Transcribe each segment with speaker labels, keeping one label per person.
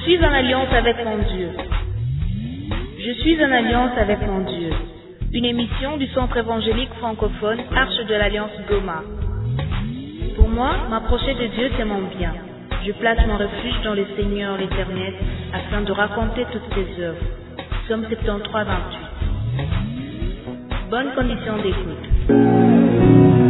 Speaker 1: suis en alliance avec mon Dieu. Je suis en alliance avec mon Dieu. Une émission du Centre évangélique francophone Arche de l'Alliance Goma. Pour moi, m'approcher de Dieu, c'est mon bien. Je place mon refuge dans le Seigneur l'Éternel afin de raconter toutes ses œuvres. Psaume 73, 28. Bonne condition d'écoute.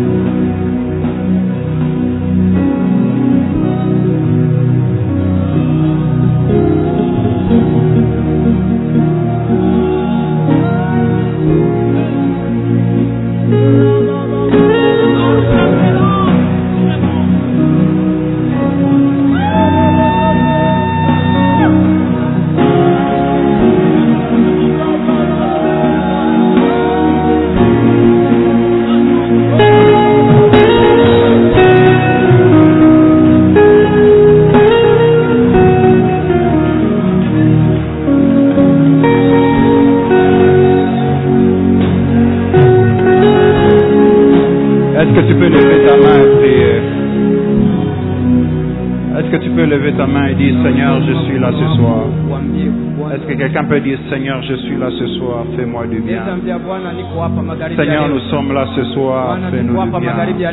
Speaker 2: Quelqu'un peut dire, Seigneur, je suis là ce soir, fais-moi du bien. Seigneur, nous sommes là ce soir, fais-nous du bien.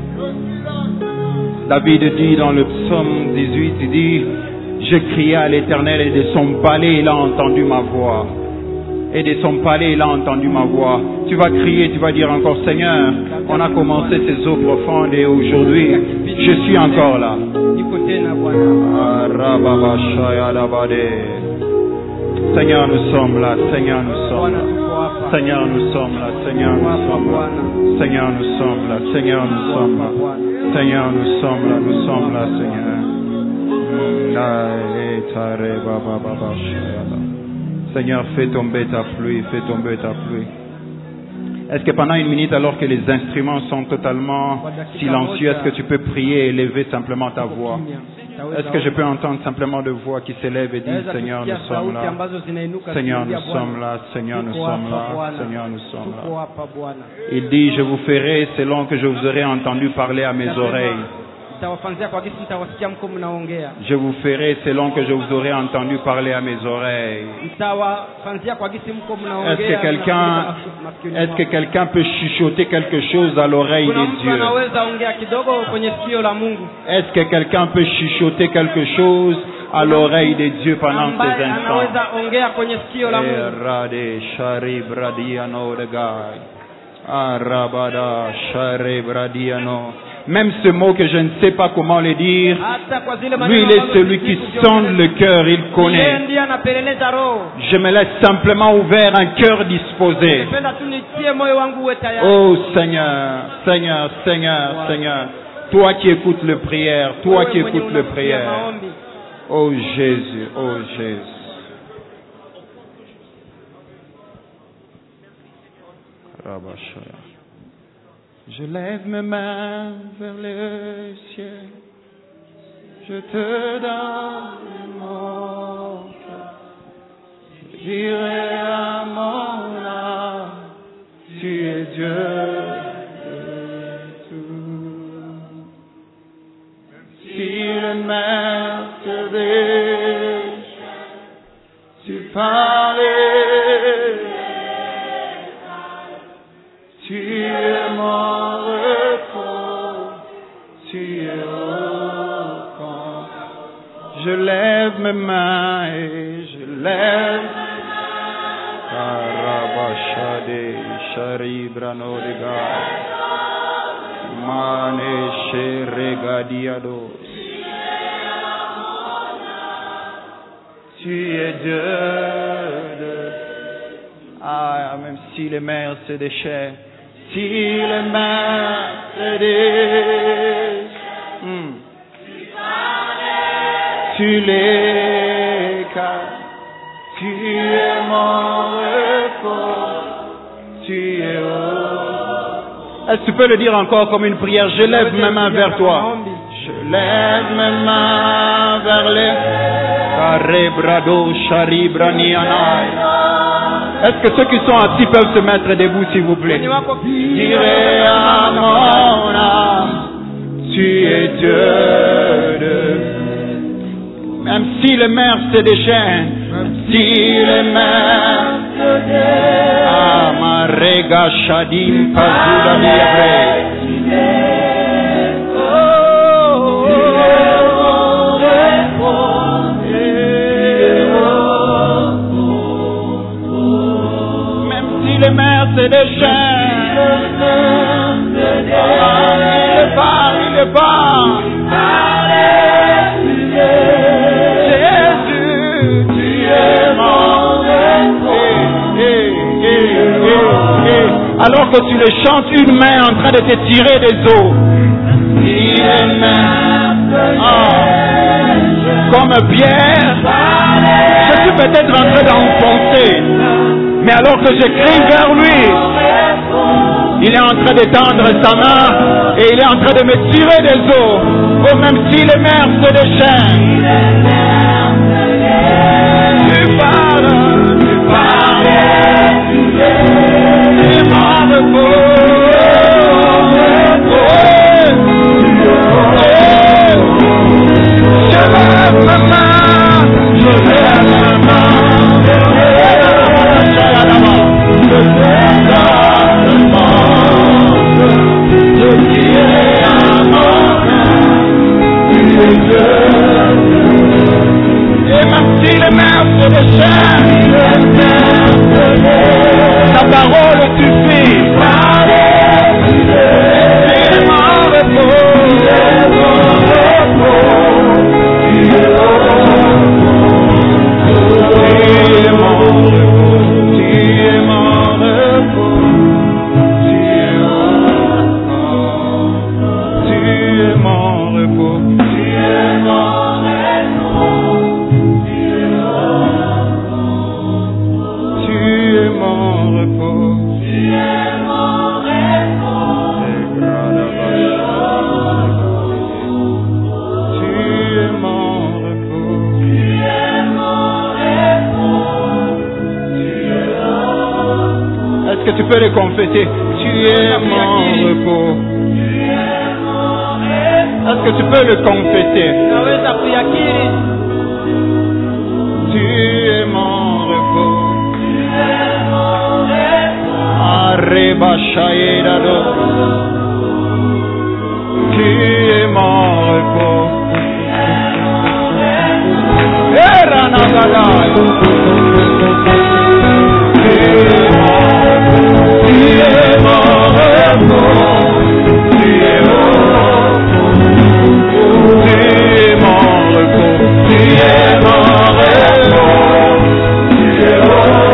Speaker 2: David dit dans le psaume 18, il dit, je criais à l'Éternel et de son palais il a entendu ma voix. Et de son palais il a entendu ma voix. Tu vas crier, tu vas dire encore, Seigneur, on a commencé ces eaux profondes et aujourd'hui, je suis encore là. Seigneur, nous sommes là, Seigneur, nous sommes là. Seigneur, nous sommes là, Seigneur, nous sommes là. Seigneur, nous sommes là, Seigneur, nous sommes là. Seigneur, nous sommes là, nous sommes là, Seigneur. Seigneur, fais tomber ta pluie, fais tomber ta pluie. Est-ce que pendant une minute, alors que les instruments sont totalement silencieux, est-ce que tu peux prier et élever simplement ta voix? Est-ce que je peux entendre simplement de voix qui s'élève et dire, Seigneur, nous sommes là. Seigneur, nous sommes là. Seigneur, nous sommes là. Seigneur, nous sommes là. Il dit, je vous ferai selon que je vous aurai entendu parler à mes oreilles. Je vous ferai selon que je vous aurai entendu parler à mes oreilles. Est-ce que quelqu'un peut chuchoter quelque chose à l'oreille de Dieu? Est-ce que quelqu'un peut chuchoter quelque chose à l'oreille de Dieu pendant ces instants? Même ce mot que je ne sais pas comment le dire, lui il est celui qui sonde le cœur, il connaît. Je me laisse simplement ouvert, un cœur disposé. Oh Seigneur, Seigneur, Seigneur, Seigneur, toi qui écoutes le prière, toi qui écoutes le prière. Oh Jésus, oh Jésus. Rabashaya. Je lève mes mains vers le ciel, je te donne mon cœur, je dirai à mon âme, tu es Dieu de tout. Si le mer te déchire, tu parlais. Tu es mon repos, tu es au camp. Je lève mes mains et je lève Karabashade Sharibrano de Gai Mane Regadiados. Tu es Dieu de... Ah, même si les mers se déchirent, si les mains te disent, tu les casses, tu es mon repos, tu es haut. Est-ce que tu peux le dire encore comme une prière? Je lève mes mains vers toi. Je lève mes mains vers les Karebrado Sharibrani Anai. Est-ce que ceux qui sont assis peuvent se mettre debout, s'il vous plaît? Dirai à mon âme, tu es Dieu de... Même si les mers se déchaînent, même si les mers se déchaînent. Ah, Marega Shadim Pazuda Libre. Même si les mers se déchaînent, il est pas. Alors que tu le chantes, une main en train de te tirer des eaux. Comme Pierre, je suis peut-être en train d'enfoncer, mais alors que je crie vers lui, il est en train d'étendre sa main et il est en train de me tirer des eaux. Oh, même si les mers se déchaînent, tu parles, tu m'en repos. Je lève ma main, je lève ma main, je dirai à mon âme, tu es Dieu. Et même si les mers se déchaînent, ta parole suffit. C'est mon repos, c'est mon repos. Tu es mon repos, tu es mon repos, tu es mon repos, tu es mon repos, tu es mon repos, tu es mon repos, tu es mon repos. Est-ce que tu peux le confesser? Tu es mon repos. Est-ce que tu peux le confesser? Tu es mon repos. Arriba Shaedado. Tu es mon repos. Era Nagadai. Tu es mon repos. Tu es mon repos. Tu es mon repos. Tu es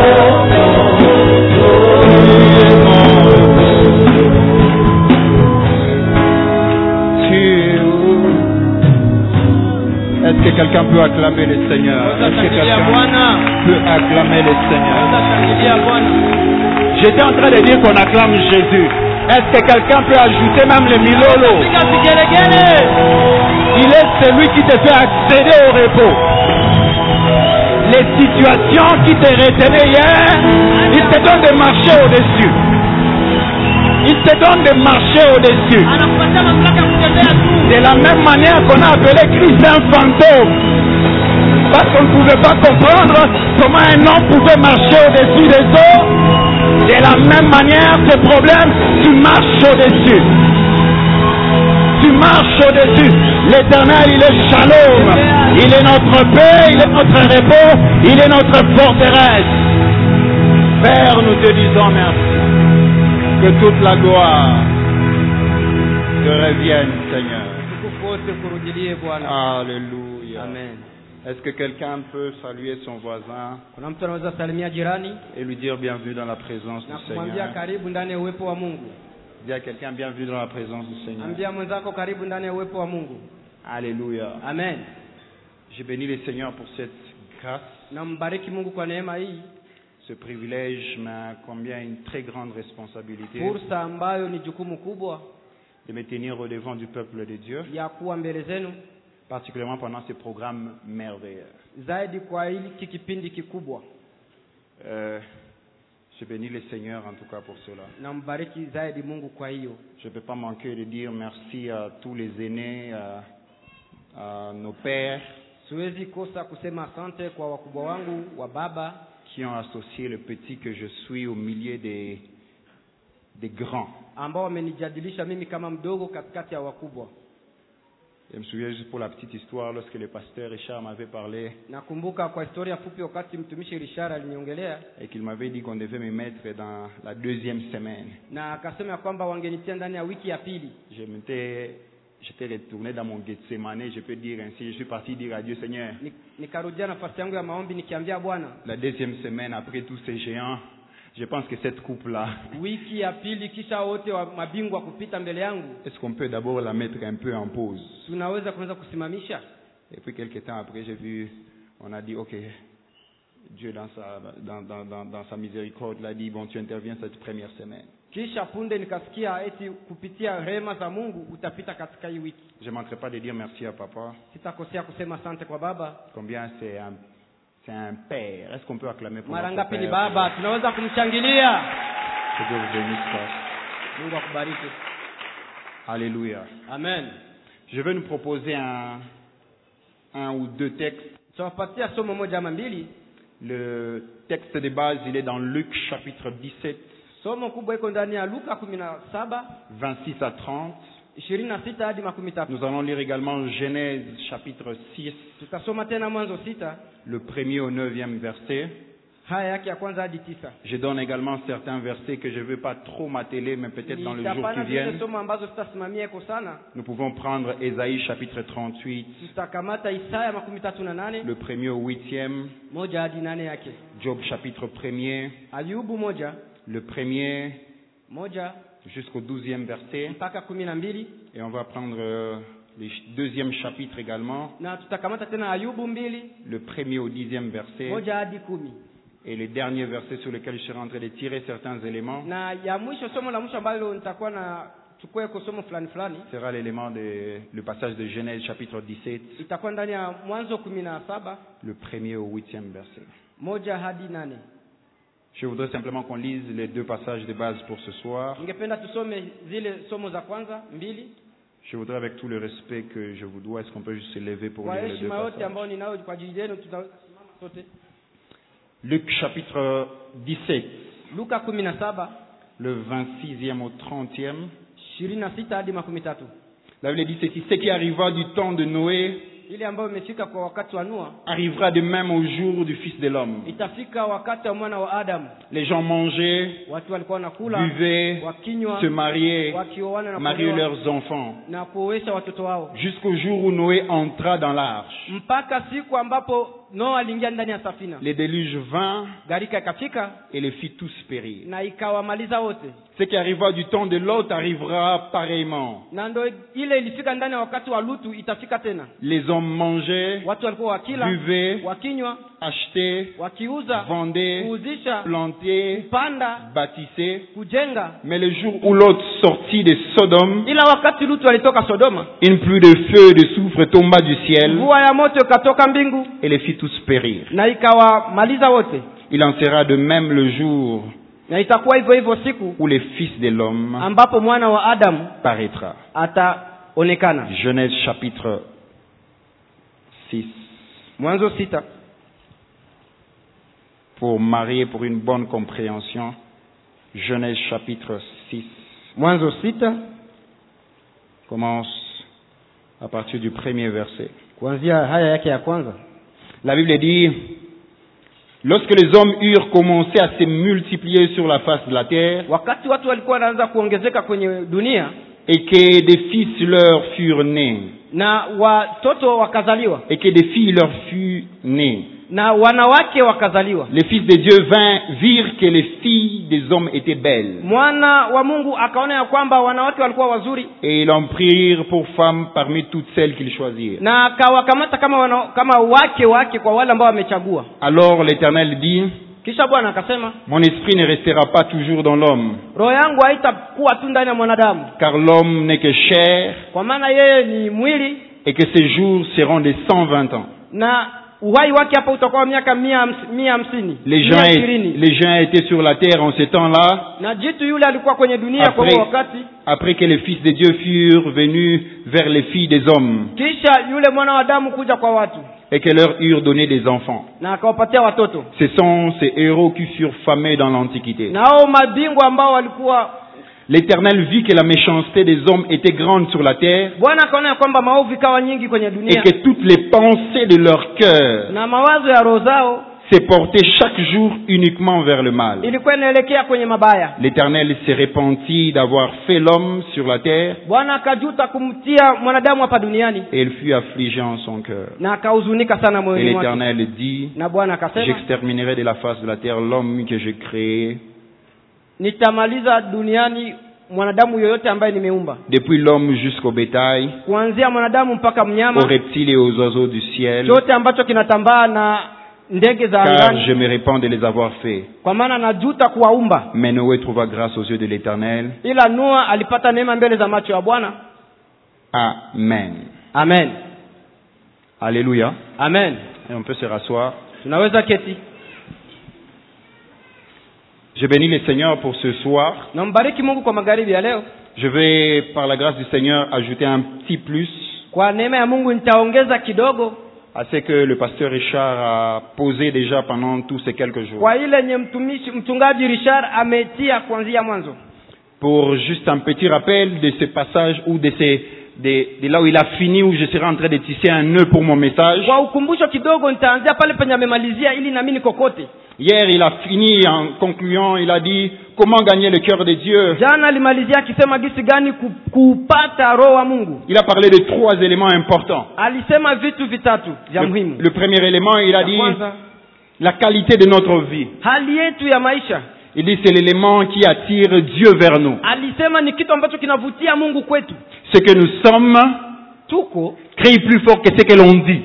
Speaker 2: Est-ce que quelqu'un peut acclamer le Seigneur? Est-ce que quelqu'un peut acclamer le Seigneur? J'étais en train de dire qu'on acclame Jésus. Est-ce que quelqu'un peut ajouter même le milolo? Il est celui qui te fait accéder au repos. Les situations qui te retenaient hier, il te donne de marcher au-dessus. Il te donne de marcher au-dessus. De la même manière qu'on a appelé Christ un fantôme. Parce qu'on ne pouvait pas comprendre comment un homme pouvait marcher au-dessus des eaux. De la même manière, ce problème, tu marches au-dessus. Tu marches au-dessus. L'Éternel, il est shalom. Il est notre paix, il est notre repos, il est notre forteresse. Père, nous te disons merci. Que toute la gloire te revienne, Seigneur. Alléluia.
Speaker 3: Amen.
Speaker 2: Est-ce que quelqu'un peut saluer son voisin et lui dire bienvenue dans la présence du Seigneur? Dis à quelqu'un bienvenue dans la présence du Seigneur. Alléluia.
Speaker 3: Amen.
Speaker 2: Je bénis le Seigneur pour cette grâce. Ce privilège m'a combien une très grande responsabilité de me tenir au devant du peuple de Dieu, particulièrement pendant ce programme merveilleux. Je bénis le Seigneur en tout cas pour cela. Je ne peux pas manquer de dire merci à tous les aînés, à nos pères,
Speaker 3: Siwezi kosa kusema asante kwa wakubwa wangu wa baba
Speaker 2: qui ont associé le petit que je suis au milieu des grands.
Speaker 3: ambao wamenijadilisha mimi kama mdogo katikati ya wakubwa.
Speaker 2: Je me souviens juste pour la petite histoire, lorsque le pasteur Richard m'avait parlé
Speaker 3: Nakumbuka kwa historia fupi wakati mtumishi Richard aliniongelea
Speaker 2: et qu'il m'avait dit qu'on devait me mettre dans la 2e semaine.
Speaker 3: na akasema kwamba wangenitia ndani ya wiki ya pili.
Speaker 2: J'étais retourné dans mon Gethsemane, je peux dire ainsi, je suis parti dire à Dieu, Seigneur,
Speaker 3: Nikarudia nafasi yangu ya maombi nikiambia Bwana,
Speaker 2: la 2e semaine après tous ces géants, je pense que cette coupe-là,
Speaker 3: wiki ya pili kisha wote wa mabingwa kupita mbele yangu,
Speaker 2: est-ce qu'on peut d'abord la mettre un peu en pause?
Speaker 3: tunaweza kuanza kusimamisha?
Speaker 2: Et puis quelques temps après, on a dit, ok, Dieu dans sa miséricorde l'a dit, bon, tu interviens cette première semaine.
Speaker 3: Kisha punde nikasikia eti kupitia rehema za Mungu utapita katika hii wiki.
Speaker 2: Je ne manquerai pas de dire merci à papa.
Speaker 3: Sitakosea kusema asante kwa baba.
Speaker 2: Combien c'est un père. Est-ce qu'on peut acclamer pour
Speaker 3: Mara
Speaker 2: notre
Speaker 3: ngapi ni
Speaker 2: père?
Speaker 3: baba, tunaweza kumshangilia.
Speaker 2: Que Dieu vous bénisse, frère.
Speaker 3: Mungu akubariki.
Speaker 2: Alléluia.
Speaker 3: Amen.
Speaker 2: Je vais nous proposer un ou deux textes.
Speaker 3: Tutawapatia somo moja ama mbili.
Speaker 2: Le texte de base, il est dans Luc chapitre 17,
Speaker 3: Somo kubwa iko ndani ya Luka 17
Speaker 2: 26 à 30.
Speaker 3: 26 hadi 13.
Speaker 2: Nous allons lire également Genèse chapitre 6,
Speaker 3: Tutasoma tena Mwanzo 6
Speaker 2: le 1er au 9e verset.
Speaker 3: haya yake ya kwanza hadi 9.
Speaker 2: Je donne également certains versets que je ne veux pas trop m'atteler, mais peut-être dans le jour
Speaker 3: Nitapana
Speaker 2: qui
Speaker 3: zile
Speaker 2: vient.
Speaker 3: somo ambazo tutasimamia iko sana.
Speaker 2: Nous pouvons prendre Ésaïe chapitre 38,
Speaker 3: Tutakamata Isaya 38
Speaker 2: le 1er au 8e,
Speaker 3: moja hadi 8 yake.
Speaker 2: Job chapitre 1er,
Speaker 3: Ayubu moja
Speaker 2: le 1er
Speaker 3: moja
Speaker 2: jusqu'au 12e verset.
Speaker 3: mpaka 12.
Speaker 2: Et on va prendre le 2e chapitre également,
Speaker 3: Na tutakamata tena Ayubu 2
Speaker 2: le 1er au 10e verset.
Speaker 3: moja hadi 10.
Speaker 2: Et le dernier verset sur lequel je serai en train de tirer certains éléments
Speaker 3: Na ya mwisho, somo la mwisho ambalo nitakuwa na chukue kwa somo fulani
Speaker 2: sera l'élément le passage de Genèse chapitre 17,
Speaker 3: itakuwa ndani ya Mwanzo 17
Speaker 2: le 1er au 8e verset.
Speaker 3: moja hadi 8.
Speaker 2: Je voudrais simplement qu'on lise les deux passages de base pour ce soir.
Speaker 3: Ningependa tusome zile somo za kwanza 2.
Speaker 2: Je voudrais, avec tout le respect que je vous dois, est-ce qu'on peut juste se lever pour
Speaker 3: Kwa
Speaker 2: lire les deux
Speaker 3: heshima yote
Speaker 2: passages?
Speaker 3: ambayo ninao kwa ajili yenu tutasimama sote.
Speaker 2: Luc chapitre 17,
Speaker 3: Luka 17
Speaker 2: le 26e au 30e.
Speaker 3: 26 hadi 13.
Speaker 2: La Bible dit ceci: ce qui arriva du temps de Noé
Speaker 3: Ile ambayo imefika kwa wakati wa Noa
Speaker 2: arrivera de même au jour du Fils de l'homme.
Speaker 3: itafika wakati wa mwana wa Adamu.
Speaker 2: Les gens mangeaient,
Speaker 3: Watu walikuwa wanakula,
Speaker 2: buvaient,
Speaker 3: wakinywa,
Speaker 2: se mariaient,
Speaker 3: wakioana na
Speaker 2: mariaient
Speaker 3: kuolewa,
Speaker 2: leurs enfants,
Speaker 3: na kuoesha watoto wao,
Speaker 2: jusqu'au jour où Noé entra dans l'arche.
Speaker 3: mpaka siku ambapo Noa aliingia ndani ya safina.
Speaker 2: Le déluge vint
Speaker 3: Gharika ikafika
Speaker 2: et les fit tous périr.
Speaker 3: na ikawamaliza wote.
Speaker 2: Ce qui arriva du temps de Lot arrivera pareillement.
Speaker 3: Na ndio ile ilifika ndani ya wakati wa Lutu itafika tena.
Speaker 2: Les hommes mangeaient,
Speaker 3: Watu walikuwa wakila,
Speaker 2: buvaient,
Speaker 3: wakinywa,
Speaker 2: achetaient,
Speaker 3: wakiuza,
Speaker 2: vendaient,
Speaker 3: kuuzisha,
Speaker 2: plantaient,
Speaker 3: kupanda,
Speaker 2: bâtissaient.
Speaker 3: kujenga.
Speaker 2: Mais le jour où Lot sortit de Sodome,
Speaker 3: Ila wakati Lutu alitoka Sodoma,
Speaker 2: une pluie de feu et de soufre tomba du ciel
Speaker 3: mvua ya moto ikatoka mbingu
Speaker 2: et les fit tous périr.
Speaker 3: na ikawamaliza wote.
Speaker 2: Il en sera de même le jour
Speaker 3: Na itakuwa hivyo hivyo siku
Speaker 2: où le Fils de l'homme
Speaker 3: ambapo mwana wa Adamu
Speaker 2: paraîtra.
Speaker 3: ataonekana.
Speaker 2: Genèse chapitre 6.
Speaker 3: Mwanzo 6.
Speaker 2: Pour marier pour une bonne compréhension, Genèse chapitre 6
Speaker 3: Mwanzo 6
Speaker 2: commence à partir du premier verset.
Speaker 3: kuanzia haya yake ya kwanza.
Speaker 2: La Bible dit: lorsque les hommes eurent commencé à se multiplier sur la face de la terre,
Speaker 3: Wakati watu walikuwa wanaanza kuongezeka kwenye dunia
Speaker 2: et que des fils leur furent nés,
Speaker 3: na watoto wakazaliwa
Speaker 2: et que des filles leur furent nées,
Speaker 3: na wanawake wakazaliwa,
Speaker 2: les fils de Dieu virent que les filles des hommes étaient belles,
Speaker 3: mwana wa Mungu akaona ya kwamba wanawake walikuwa wazuri
Speaker 2: et ils en prirent pour femmes parmi toutes celles qu'ils choisirent.
Speaker 3: na akawakamata kama wake kwa wale ambao wamechagua.
Speaker 2: Alors l'Éternel dit:
Speaker 3: Kisha Bwana akasema,
Speaker 2: mon esprit ne restera pas toujours dans l'homme,
Speaker 3: roho yangu haitakuwa tu ndani ya mwanadamu,
Speaker 2: car l'homme n'est que chair,
Speaker 3: kwa maana yeye ni mwili
Speaker 2: et que ses jours seront de 120 ans.
Speaker 3: na uhai wake hapa utakuwa miaka 150.
Speaker 2: Les gens étaient sur la terre en ce temps-là,
Speaker 3: Na jitu yule alikuwa kwenye dunia kwa huo wakati,
Speaker 2: après que les fils de Dieu furent venus vers les filles des hommes.
Speaker 3: kisha yule mwana wa Adamu kuja kwa watu.
Speaker 2: et que leur eurent donné des enfants.
Speaker 3: na akawapatia watoto.
Speaker 2: Ce sont ces héros qui furent famés dans l'Antiquité.
Speaker 3: Na hao mabingwa ambao walikuwa,
Speaker 2: L'Éternel vit que la méchanceté des hommes était grande sur la terre
Speaker 3: Bwana akaona kwamba maovu ikawa nyingi kwenye
Speaker 2: et
Speaker 3: dunia,
Speaker 2: que toutes les pensées de leur cœur
Speaker 3: na mawazo ya roho zao
Speaker 2: se portaient chaque jour uniquement vers le mal.
Speaker 3: ilikuwa inaelekea kwenye mabaya.
Speaker 2: L'Éternel se repentit d'avoir fait l'homme sur la terre
Speaker 3: Bwana akajuta kumtia mwanadamu hapa duniani,
Speaker 2: et il fut affligé en son cœur.
Speaker 3: na akahuzunika sana
Speaker 2: Et
Speaker 3: moyoni mwake.
Speaker 2: l'Éternel dit,
Speaker 3: Na Bwana akasema,
Speaker 2: j'exterminerai de la face de la terre l'homme que j'ai créé,
Speaker 3: nitamaliza duniani mwanadamu yoyote ambaye nimeumba,
Speaker 2: depuis l'homme jusqu'au bétail,
Speaker 3: kuanzia mwanadamu mpaka mnyama,
Speaker 2: aux reptiles et aux oiseaux du ciel,
Speaker 3: chote ambacho kinatambaa na ndege za
Speaker 2: car
Speaker 3: angani,
Speaker 2: je me répands de les avoir faits.
Speaker 3: kwa maana najuta kuwaumba.
Speaker 2: Mais Noé trouva grâce aux yeux de l'Éternel.
Speaker 3: Ila Noa alipata neema mbele za macho ya Bwana.
Speaker 2: Amen.
Speaker 3: Amen.
Speaker 2: Alléluia.
Speaker 3: Amen.
Speaker 2: Et on peut se rasseoir.
Speaker 3: Tunaweza keti.
Speaker 2: Je bénis le Seigneur pour ce soir.
Speaker 3: Nambariki Mungu kwa magharibi ya leo.
Speaker 2: Je vais, par la grâce du Seigneur, ajouter un petit plus
Speaker 3: Kwa neema ya Mungu nitaongeza kidogo
Speaker 2: à ce que le pasteur Richard a posé déjà pendant tous ces quelques jours.
Speaker 3: kwa ile nye mchungaji Richard ametia kuanzia mwanzo.
Speaker 2: Pour juste un petit rappel de ce passage ou de là où il a fini, où je serai en train de tisser un nœud pour mon message.
Speaker 3: Kwa ukumbusho kidogo nitaanzia pale penye amemalizia ili na mimi nikokote.
Speaker 2: Hier, il a fini en concluant, il a dit comment gagner le cœur de Dieu.
Speaker 3: Jana alimalizia akisema gisi gani kupata roho wa Mungu.
Speaker 2: Il a parlé de 3 éléments importants.
Speaker 3: Alisema vitu vitatu vya muhimu.
Speaker 2: Le premier élément, il a dit
Speaker 3: Kwanza,
Speaker 2: la qualité de notre vie.
Speaker 3: hali yetu ya maisha.
Speaker 2: Il dit c'est l'élément qui attire Dieu vers nous.
Speaker 3: Alisema ni kitu ambacho kinavutia Mungu kwetu.
Speaker 2: Ce que nous sommes
Speaker 3: Tuko
Speaker 2: crie plus fort que ce que l'on dit.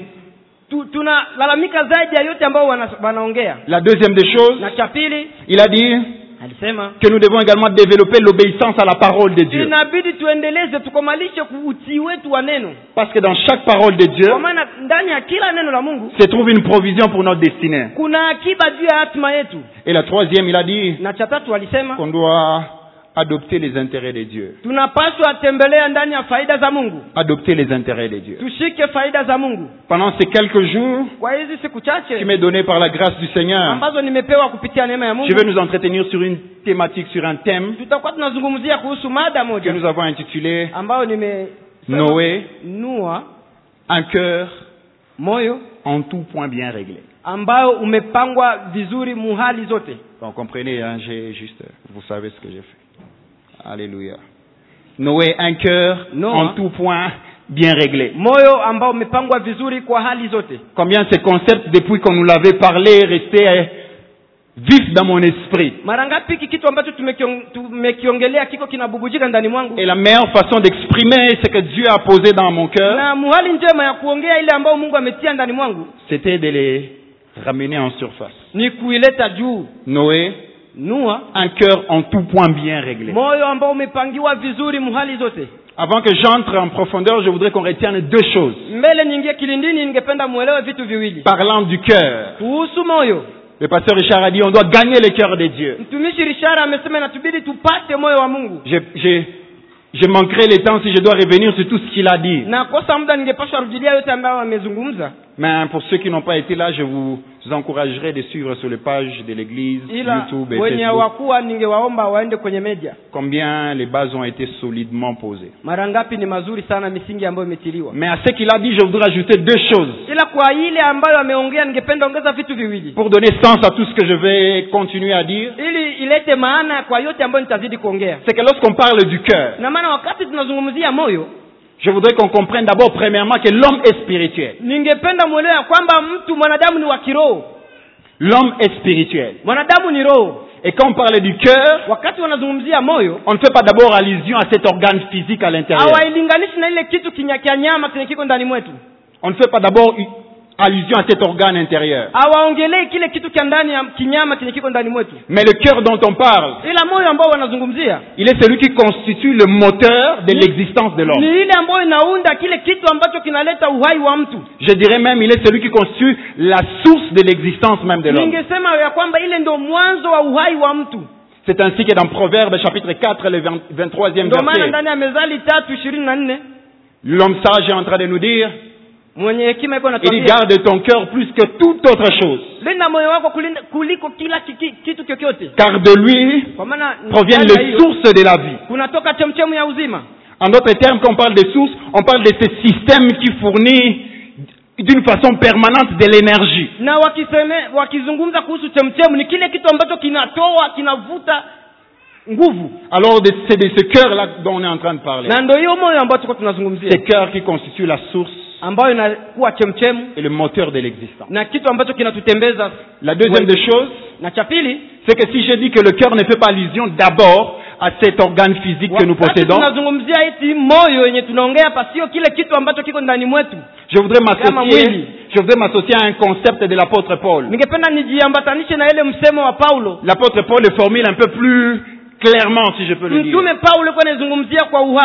Speaker 3: tunalalamika zaidi ya yote ambao wanaongea.
Speaker 2: La deuxième des choses,
Speaker 3: Na cha pili
Speaker 2: il a dit
Speaker 3: alisema
Speaker 2: que nous devons également développer l'obéissance à la parole de Dieu.
Speaker 3: inabidi tuendeleze tukomalishe utii wetu wa neno,
Speaker 2: Parce que dans chaque parole de Dieu
Speaker 3: kwa maana ndani ya kila neno la Mungu
Speaker 2: se trouve une provision pour notre destinée.
Speaker 3: kuna akiba juu ya hatima yetu.
Speaker 2: Et la troisième, il a dit
Speaker 3: Na cha tatu alisema
Speaker 2: qu'on doit adopter les intérêts de Dieu.
Speaker 3: tunapaswa tembelea ndani ya faida za Mungu,
Speaker 2: Adopter les intérêts de Dieu.
Speaker 3: tushike faida za Mungu.
Speaker 2: Pendant ces quelques jours
Speaker 3: Kwa hizi siku
Speaker 2: qui
Speaker 3: chache
Speaker 2: m'est donné par la grâce du Seigneur,
Speaker 3: ambazo nimepewa kupitia neema ya Mungu,
Speaker 2: je vais nous entretenir sur une thématique, sur un thème
Speaker 3: tutakuwa tunazungumzia kuhusu mada
Speaker 2: que
Speaker 3: moja
Speaker 2: nous avons intitulé
Speaker 3: ambayo
Speaker 2: Noé,
Speaker 3: Noa,
Speaker 2: un cœur
Speaker 3: moyo
Speaker 2: en tout point bien réglé.
Speaker 3: ambao umepangwa vizuri muhali zote.
Speaker 2: Vous comprenez, hein, vous savez ce que j'ai fait. Alléluia. Noé, un cœur
Speaker 3: Noah.
Speaker 2: en tout point bien réglé.
Speaker 3: Moyo ambao umepangwa vizuri kwa hali zote.
Speaker 2: Combien ce concept, depuis qu'on nous l'avait parlé, restait vif dans mon esprit.
Speaker 3: Mara ngapi hiki kitu ambacho tumekiongelea kiko kinabubujika ndani mwangu,
Speaker 2: Et la meilleure façon d'exprimer ce que Dieu a posé dans mon cœur,
Speaker 3: na muhali njema ya kuongea ile ambayo Mungu ametia ndani mwangu
Speaker 2: c'était de les ramener en surface.
Speaker 3: ni kuileta juu.
Speaker 2: Noé,
Speaker 3: Noa,
Speaker 2: un cœur en tout point bien réglé.
Speaker 3: moyo ambao umepangiwa vizuri muhali zote.
Speaker 2: Avant que j'entre en profondeur, je voudrais qu'on retienne 2 choses.
Speaker 3: Mbele niingie kilindini, ningependa muelewe vitu viwili
Speaker 2: Parlant du cœur,
Speaker 3: kuhusu moyo.
Speaker 2: le pasteur Richard a dit on doit gagner le cœur de Dieu.
Speaker 3: Mtumishi Richard amesema inatubidi tupate moyo wa Mungu.
Speaker 2: Je manquerai le temps si je dois revenir sur tout ce qu'il a dit.
Speaker 3: Na kosa muda ningepaswa rudilia yote ambayo amezungumza.
Speaker 2: Mais pour ceux qui n'ont pas été là, je vous encouragerai de suivre sur les pages de l'église,
Speaker 3: Ila
Speaker 2: YouTube et
Speaker 3: wenye
Speaker 2: Facebook,
Speaker 3: wakuwa ningewaomba waende kwenye media.
Speaker 2: combien les bases ont été solidement posées.
Speaker 3: Mara ngapi ni mazuri sana misingi ambayo imetiliwa.
Speaker 2: Mais à ce qu'il a dit, je voudrais ajouter 2 choses
Speaker 3: Ila kwa ile ambayo ameongea ningependa ongeza vitu viwili
Speaker 2: pour donner sens à tout ce que je vais continuer à dire.
Speaker 3: ili ilete maana kwa yote ambayo nitazidi kuongea.
Speaker 2: C'est que lorsqu'on parle du cœur,
Speaker 3: Na maana wakati tunazungumzia moyo,
Speaker 2: je voudrais qu'on comprenne d'abord premièrement que l'homme est spirituel.
Speaker 3: ningependa muelewe kwamba mwanadamu ni wa kiroho.
Speaker 2: L'homme est spirituel.
Speaker 3: Mwanadamu ni roho.
Speaker 2: Et quand on parle du cœur,
Speaker 3: Wakati wanazungumzia moyo,
Speaker 2: on ne fait pas d'abord allusion à cet organe physique à l'intérieur.
Speaker 3: hawailinganishi na ile kitu cha nyama kiko ndani mwetu.
Speaker 2: On ne fait pas d'abord allusion à cet organe intérieur.
Speaker 3: Hawaongelei kile kitu cha ndani ya kinyama kiko ndani mwetu.
Speaker 2: Mais le cœur dont on parle,
Speaker 3: Ila moyo ambao wanazungumzia
Speaker 2: il est celui qui constitue le moteur de l'existence de l'homme.
Speaker 3: ni ile ambayo inaunda kile kitu ambacho kinaleta uhai wa mtu.
Speaker 2: Je dirais même, il est celui qui constitue la source de l'existence même de l'homme.
Speaker 3: Ningesema ya kwamba ile ndio mwanzo wa uhai wa mtu.
Speaker 2: C'est ainsi que dans Proverbes chapitre 4, le 23e
Speaker 3: Ndio maana
Speaker 2: verset,
Speaker 3: ndani ya Mezali 3:24
Speaker 2: l'homme sage est en train de nous dire
Speaker 3: Mwenye hekima iko
Speaker 2: Il dit,
Speaker 3: anatuambia
Speaker 2: garde ton cœur plus que toute autre chose.
Speaker 3: linda moyo wako kuliko kila kitu chochote,
Speaker 2: Car de lui
Speaker 3: kwa maana
Speaker 2: proviennent les sources de la vie.
Speaker 3: kunatoka chemchemu ya uzima.
Speaker 2: En d'autres termes, quand on parle des sources, on parle de ce système qui fournit d'une façon permanente de l'énergie.
Speaker 3: Na wakizungumza kuhusu chemchemu ni kile kitu ambacho kinavuta nguvu.
Speaker 2: Alors c'est de ce cœur-là dont on est en train de parler.
Speaker 3: Na ndio hiyo moyo ambao tuko tunazungumzia.
Speaker 2: Ce cœur qui constitue la source
Speaker 3: ambayo inakuwa chemchemu
Speaker 2: et le moteur de l'existence.
Speaker 3: na kitu ambacho kinatutembeza.
Speaker 2: La deuxième des choses,
Speaker 3: na cha pili,
Speaker 2: c'est que si je dis que le cœur ne fait pas allusion d'abord à cet organe physique que nous possédons,
Speaker 3: tunazungumzia eti moyo yenye tunaongea hapa sio kile kitu ambacho kiko ndani mwetu.
Speaker 2: je voudrais m'associer à un concept de l'apôtre Paul.
Speaker 3: Ningependa nijiambatanishe na ile msemo wa Paulo.
Speaker 2: L'apôtre Paul le formule un peu plus clairement, si je peux le dire.
Speaker 3: Mtume Paulo kwa anazungumzia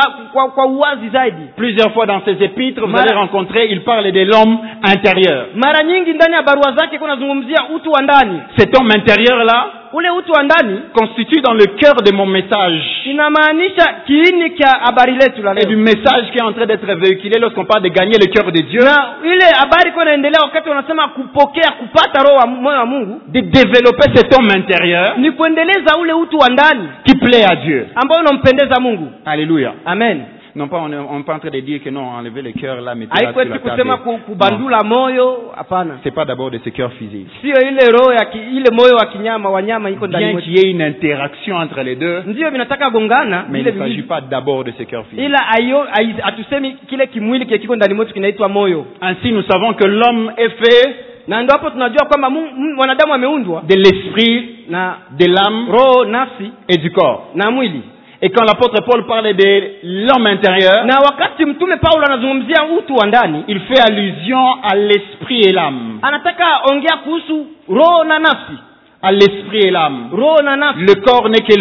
Speaker 3: kwa uwazi zaidi.
Speaker 2: Plusieurs fois dans ses épîtres, vous allez rencontrer, il parle de l'homme intérieur.
Speaker 3: Mara nyingi ndani ya barua zake kuna zungumzia utu wa ndani.
Speaker 2: Cet homme intérieur là,
Speaker 3: ule utu wa ndani
Speaker 2: constitue dans le cœur de mon message.
Speaker 3: Inamaanisha kiini cha habari letu la leo.
Speaker 2: Et du message qui est en train d'être véhiculé lorsqu'on parle de gagner le cœur de Dieu.
Speaker 3: Na ile habari kwa inaendelea wakati wanasema kupata roho wa moyo wa Mungu,
Speaker 2: de développer cet homme intérieur
Speaker 3: ni kuendeleza ule utu wa ndani
Speaker 2: qui plaît à Dieu,
Speaker 3: ambao unampendeza Mungu.
Speaker 2: Alléluia.
Speaker 3: Amen.
Speaker 2: Non pas, on n'est pas en train de dire que non, enlever le cœur là, mettez là sur la
Speaker 3: kusema kubandula moyo, hapana.
Speaker 2: C'est pas d'abord de ce cœur physique.
Speaker 3: Sio ile roho ya ile moyo wa kinyama wanyama iko ndani
Speaker 2: mwetu. Bien qu'il y ait une interaction entre les deux.
Speaker 3: Ndio vinataka gongana,
Speaker 2: mais il ne s'agit pas d'abord de ce cœur physique.
Speaker 3: Ila atusemi kile kimwili kiko ndani mwetu kinaitwa moyo.
Speaker 2: Ainsi nous savons que l'homme est fait
Speaker 3: na ndio hapo tunajua kwamba mwanadamu ameundwa
Speaker 2: de l'esprit,
Speaker 3: na
Speaker 2: de l'âme,
Speaker 3: roho, nafsi
Speaker 2: et du corps.
Speaker 3: Na mwili.
Speaker 2: Et quand l'apôtre Paul parle de l'homme intérieur,
Speaker 3: na wakati mtume Paulo anazungumzia utu wa ndani,
Speaker 2: il fait allusion à l'esprit et l'âme.
Speaker 3: Anataka ongea kuhusu roho na nafsi.
Speaker 2: À l'esprit et l'âme.
Speaker 3: Roho na nafsi.
Speaker 2: Le corps n'est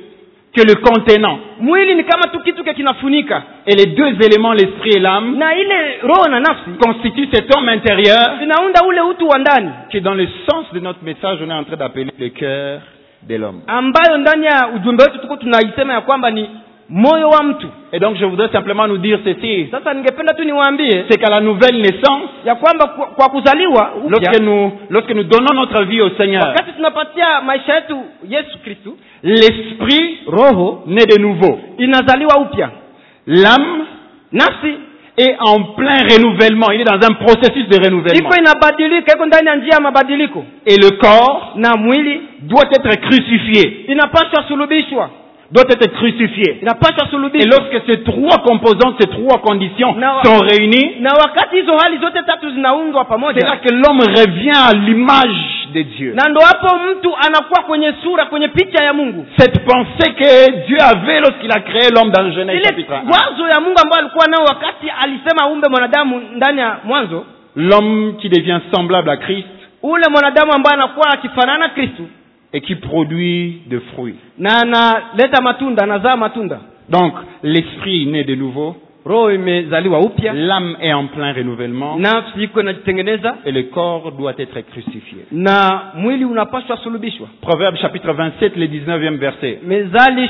Speaker 2: que le contenant.
Speaker 3: Mwili ni kama tu kitu kinafunika.
Speaker 2: Et les deux éléments, l'esprit et l'âme,
Speaker 3: na ile roho na nafsi,
Speaker 2: constituent cet homme intérieur
Speaker 3: zinaunda ule utu wa ndani,
Speaker 2: qui dans le sens de notre message on est en train d'appeler le cœur de l'homme.
Speaker 3: Ambayo ndani ya ujumbe wetu tuko tunaisema ya kwamba ni moyo wa mtu.
Speaker 2: Et donc je voudrais simplement nous dire ceci.
Speaker 3: Sasa ningependa tu niwaambie,
Speaker 2: c'est qu'à la nouvelle naissance,
Speaker 3: ya kwamba kwa kuzaliwa
Speaker 2: lorsque nous donnons notre vie au Seigneur,
Speaker 3: wakati tunapatia maisha yetu Yesu Kristo,
Speaker 2: l'esprit,
Speaker 3: roho,
Speaker 2: naît de nouveau.
Speaker 3: Inazaliwa upya.
Speaker 2: L'âme,
Speaker 3: nafsi,
Speaker 2: est en plein renouvellement. Il est dans un processus de renouvellement.
Speaker 3: Iko inabadilika, iko ndani ya njia ya mabadiliko.
Speaker 2: Et le corps,
Speaker 3: na mwili,
Speaker 2: doit être crucifié.
Speaker 3: Inapaswa sulubishwa.
Speaker 2: Doit être crucifié.
Speaker 3: Inapaswa sulubishwa.
Speaker 2: Et lorsque ces trois composantes, ces trois conditions sont réunies,
Speaker 3: na wakati hizo hali zote tatu zinaundwa pamoja,
Speaker 2: c'est là que l'homme revient à l'image de Dieu.
Speaker 3: Na ndo hapo mtu anakuwa kwenye sura, kwenye picha ya Mungu.
Speaker 2: Cette pensée que Dieu avait lorsqu'il a créé l'homme dans Genèse chapitre 1.
Speaker 3: Wazo ya Mungu ambayo alikuwa nao wakati alisema umbe mwanadamu ndani ya Mwanzo.
Speaker 2: L'homme qui devient semblable à Christ.
Speaker 3: Ule mwanadamu ambaye anakuwa akifanana na Kristo.
Speaker 2: Et qui produit de fruits.
Speaker 3: Na analeta matunda, anazaa matunda.
Speaker 2: Donc l'esprit naît de nouveau.
Speaker 3: Roho imezaliwa upya.
Speaker 2: L'âme est en plein renouvellement.
Speaker 3: Nafsi iko inajitengeneza.
Speaker 2: Et le corps doit être crucifié.
Speaker 3: Na mwili unapaswa sulubishwa.
Speaker 2: Proverbe chapitre 27, le 19e verset.
Speaker 3: Mezali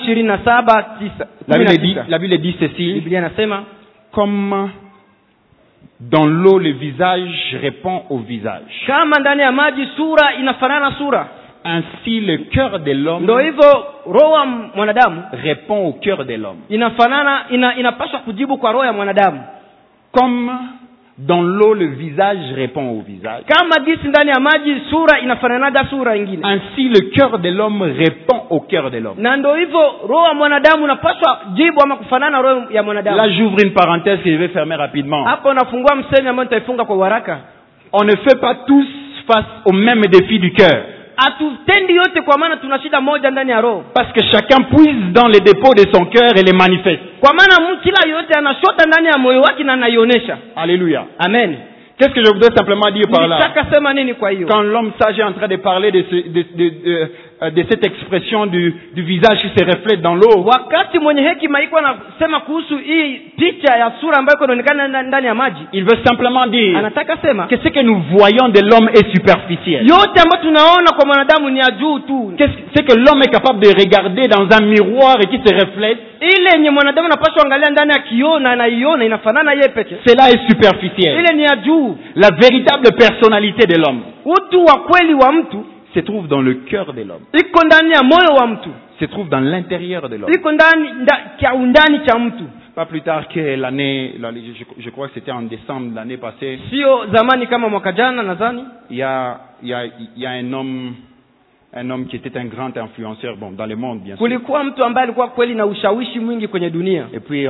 Speaker 3: 27:9.
Speaker 2: La Bible dit ceci.
Speaker 3: Biblia inasema,
Speaker 2: comme dans l'eau le visage répond au visage.
Speaker 3: Kama ndani ya maji sura inafanana sura.
Speaker 2: Ainsi le cœur de l'homme,
Speaker 3: ndo hivyo roho ya mwanadamu
Speaker 2: répond au cœur de l'homme.
Speaker 3: Inapaswa kujibu kwa roho ya mwanadamu.
Speaker 2: Comme dans l'eau le visage répond au visage.
Speaker 3: Kama gisi ndani ya maji sura inafanana sura nyingine.
Speaker 2: Ainsi le cœur de l'homme répond au cœur de l'homme.
Speaker 3: Na ndo hivyo roho ya mwanadamu inapaswa jibu ama kufanana roho ya mwanadamu.
Speaker 2: Là j'ouvre une parenthèse que je vais fermer rapidement.
Speaker 3: Hapo nafungua msemi ambao nitaifunga kwa haraka.
Speaker 2: On ne fait pas tous face au même défi du cœur.
Speaker 3: Hatutendi yote kwa maana tuna shida moja ndani ya roho.
Speaker 2: Parce que chacun puise dans les dépôts de son cœur et les manifeste.
Speaker 3: Kwa maana kila yote anashota ndani ya moyo wake na anaionyesha.
Speaker 2: Alléluia.
Speaker 3: Amen.
Speaker 2: Qu'est-ce que je voudrais simplement dire par là?
Speaker 3: Nitaka sema nini kwa hiyo?
Speaker 2: Quand l'homme sage est en train de parler de de cette expression du visage qui se reflète dans l'eau.
Speaker 3: Wakati mwenye hekima iko anasema kuhusu hii picha ya sura ambayo inaonekana ndani ya maji,
Speaker 2: Il veut simplement dire
Speaker 3: anataka sema
Speaker 2: que ce que nous voyons de l'homme est superficiel.
Speaker 3: yote ambayo tunaona kwa mwanadamu ni ya juu tu.
Speaker 2: C'est que l'homme est capable de regarder dans un miroir et qui se reflète.
Speaker 3: Ile yenye mwanadamu anapaswa angalia ndani ya kioo na anaiona inafanana yeye peke.
Speaker 2: Cela est superficiel.
Speaker 3: Ile ni ya juu.
Speaker 2: La véritable personnalité de l'homme
Speaker 3: Utu wa kweli wa mtu
Speaker 2: se trouve dans le cœur de l'homme,
Speaker 3: iko ndani ya moyo wa mtu,
Speaker 2: se trouve dans l'intérieur de l'homme.
Speaker 3: iko ndani ya undani cha mtu.
Speaker 2: Pas plus tard que l'année, je crois que c'était en décembre de l'année passée,
Speaker 3: Sio zamani kama mwaka jana nadhani,
Speaker 2: il y a un homme qui était un grand influenceur, bon, dans le monde bien sûr.
Speaker 3: kulikuwa mtu ambaye alikuwa kweli na ushawishi mwingi kwenye dunia.
Speaker 2: Et puis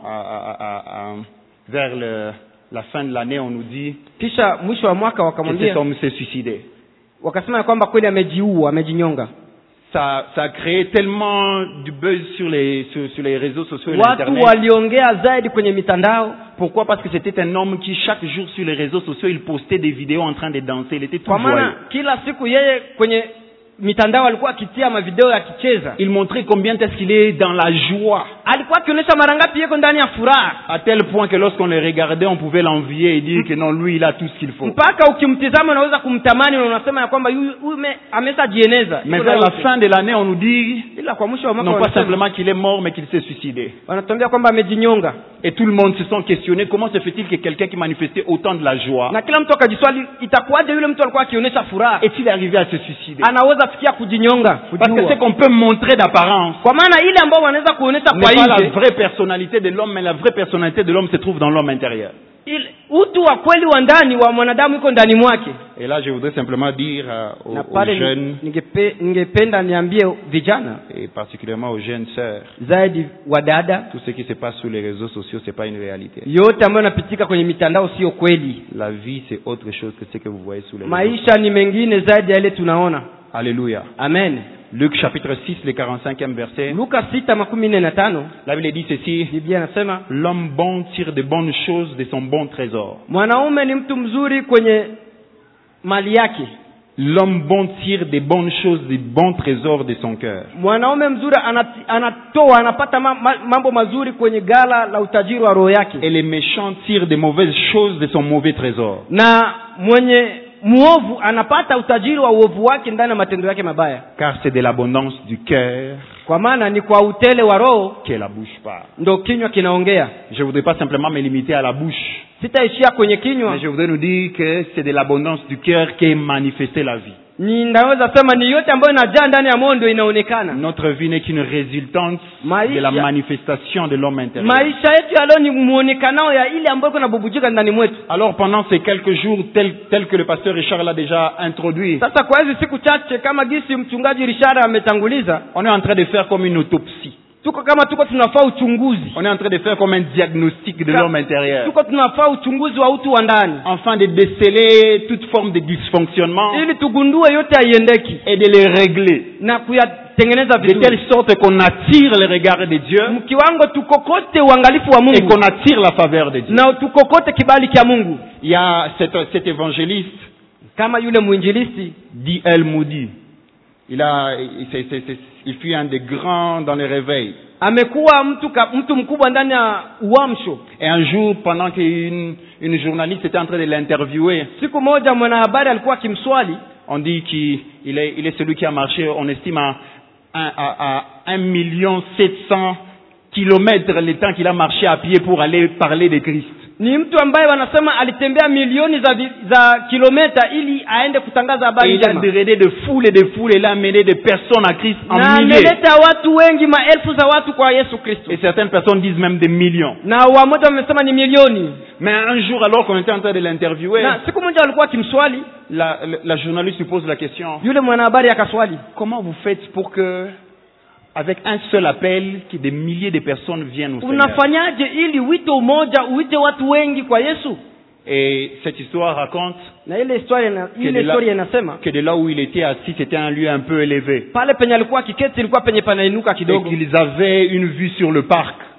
Speaker 2: vers la fin de l'année, on nous dit
Speaker 3: Kisha mwisho wa mwaka
Speaker 2: que cet
Speaker 3: wakamwambia,
Speaker 2: homme s'est suicidé.
Speaker 3: wakasema ya kwamba kweli amejiua, amejinyonga.
Speaker 2: Ça a créé tellement du buzz sur les réseaux sociaux et
Speaker 3: Watu
Speaker 2: l'internet.
Speaker 3: waliongea zaidi kwenye mitandao.
Speaker 2: Pourquoi? Parce que c'était un homme qui chaque jour sur les réseaux sociaux, il postait des vidéos en train de danser. Il était tout
Speaker 3: Kwa
Speaker 2: joyeux.
Speaker 3: maana kila siku yeye kwenye mitandao alikuwa akitia mavideo akicheza.
Speaker 2: Il montrait combien est-ce qu'il est dans la joie.
Speaker 3: Alikuwa akionyesha mara ngapi yeko ndani ya furaha.
Speaker 2: À tel point que lorsqu'on le regardait, on pouvait l'envier et dire que non, lui, il a tout ce qu'il faut.
Speaker 3: Mpaka ukimtizama unaweza kumtamani na unasema ya kwamba huyu ameshajieneza.
Speaker 2: Mais vers la fin de l'année, on nous dit,
Speaker 3: Ila kwa mwisho wa mwaka
Speaker 2: non pas
Speaker 3: wanasema,
Speaker 2: simplement qu'il est mort, mais qu'il s'est suicidé.
Speaker 3: wanatuambia kwamba amejinyonga.
Speaker 2: Et tout le monde se sont questionnés, comment se fait-il que quelqu'un qui manifestait autant de la joie
Speaker 3: Na kila mtu akajiswali itakuwaje yule mtu alikuwa akionyesha furaha
Speaker 2: est-il arrivé à se suicider?
Speaker 3: anaweza fikia kujinyonga,
Speaker 2: Parce que
Speaker 3: kujiua.
Speaker 2: ce qu'on peut montrer d'apparence
Speaker 3: Kwa maana ile ambayo wanaweza kuonyesha
Speaker 2: n'est
Speaker 3: kwa
Speaker 2: pas la
Speaker 3: nje,
Speaker 2: vraie personnalité de l'homme, mais la vraie personnalité de l'homme se trouve dans l'homme intérieur.
Speaker 3: utu wa kweli wa ndani wa mwanadamu iko ndani mwake.
Speaker 2: Et là, je voudrais simplement dire
Speaker 3: Na
Speaker 2: aux
Speaker 3: pale
Speaker 2: jeunes,
Speaker 3: ningependa niambie vijana
Speaker 2: et particulièrement aux jeunes sœurs,
Speaker 3: zaidi wa dada,
Speaker 2: tout ce qui se passe sur les réseaux sociaux, c'est pas une réalité.
Speaker 3: yote ambayo yanapitika kwenye mitandao sio kweli.
Speaker 2: La vie, c'est autre chose que ce que vous voyez sur les réseaux.
Speaker 3: Maisha ni mengine zaidi ya ile tunaona.
Speaker 2: Alléluia.
Speaker 3: Amen.
Speaker 2: Luc chapitre 6, le 45e verset.
Speaker 3: Luka 6:45
Speaker 2: La Bible dit ceci:
Speaker 3: Biblia inasema
Speaker 2: l'homme bon tire de bonnes choses de son bon trésor.
Speaker 3: mwanaume ni mtu mzuri kwenye mali yake.
Speaker 2: L'homme bon tire des bonnes choses des bons trésors de son cœur.
Speaker 3: Mwanaume mzuri anapata mambo mazuri kwenye gala la utajiri wa roho yake.
Speaker 2: Et les méchants tirent des mauvaises choses de son mauvais trésor.
Speaker 3: Na mwenye muovu anapata utajiri wa uovu wake ndani ya matendo yake mabaya.
Speaker 2: Car c'est de l'abondance du cœur
Speaker 3: Kwa maana ni kwa utele wa roho
Speaker 2: que la bouche parle.
Speaker 3: ndo kinywa kinaongea.
Speaker 2: Je voudrais pas simplement me limiter à la bouche,
Speaker 3: Sitaishia kwenye kinywa,
Speaker 2: mais je voudrais nous dire que c'est de l'abondance du cœur qu'est manifestée la vie.
Speaker 3: ninaweza sema ni yote ambayo inajaa ndani ya moyo ndio inaonekana.
Speaker 2: Notre vie n'est qu'une résultante de la manifestation de l'homme intérieur.
Speaker 3: Maisha yetu ya leo ni muonekanao ya ile ambayo inabubujika ndani mwetu.
Speaker 2: Alors pendant ces quelques jours, tel que le pasteur Richard l'a déjà introduit,
Speaker 3: Sasa kwa hizi siku chache kama gisi mchungaji Richard ametanguliza,
Speaker 2: on est en train de faire comme une autopsie.
Speaker 3: tuko tunafaa uchunguzi.
Speaker 2: On est en train de faire comme un diagnostic de l'homme intérieur.
Speaker 3: Tuko tunafaa uchunguzi wa utu wa ndani.
Speaker 2: Afin de déceler toute forme de dysfonctionnement
Speaker 3: Ili tugundue yote haiendeki
Speaker 2: et de les régler.
Speaker 3: na kuyatengeneza
Speaker 2: De
Speaker 3: vizuri.
Speaker 2: telle sorte qu'on attire le regard de Dieu
Speaker 3: Mkiwango tukokote uangalifu wa
Speaker 2: et
Speaker 3: Mungu
Speaker 2: qu'on attire la faveur de Dieu.
Speaker 3: na tukokote kibali cha Mungu.
Speaker 2: Il y a cet évangéliste,
Speaker 3: Kama yule mwinjilisti
Speaker 2: D.L. Moody. Il fut un des grands dans le réveil.
Speaker 3: amekuwa mtu mkubwa ndani ya uamsho.
Speaker 2: Et un jour, pendant qu'une journaliste était en train de l'interviewer,
Speaker 3: Siku moja mwanahabari alikuwa akimswali,
Speaker 2: on dit qu'il est celui qui a marché, on estime à 1,700,000 kilomètres le temps qu'il a marché à pied pour aller parler de Christ.
Speaker 3: ni mtu ambaye wanasema alitembea milioni za kilomita ili aende kutangaza
Speaker 2: Et
Speaker 3: habari
Speaker 2: il a
Speaker 3: njema.
Speaker 2: drainé de foules et de foules, et il a amené des personnes à Christ en
Speaker 3: Na
Speaker 2: milliers.
Speaker 3: ameleta watu wengi, maelfu za watu kwa Yesu Kristo.
Speaker 2: Et certaines personnes disent même des millions.
Speaker 3: Na wamoja wamesema ni milioni.
Speaker 2: Mais un jour, alors qu'on était en train de l'interviewer,
Speaker 3: Na siku moja walikuwa akimswali,
Speaker 2: la journaliste lui pose la question:
Speaker 3: yule mwanahabari akaswali,
Speaker 2: comment vous faites pour que, avec un seul appel, que des milliers de personnes viennent au Seigneur?
Speaker 3: unafanyaje ili wito umoja uite watu wengi kwa Yesu?
Speaker 2: Et cette histoire raconte
Speaker 3: Na ile historia inasema
Speaker 2: que de là où il était assis, c'était un lieu un peu élevé.
Speaker 3: pale penye alikuwa kiketi ilikuwa penye panainuka
Speaker 2: Et
Speaker 3: kidogo,
Speaker 2: qu'ils avaient une vue sur le parc.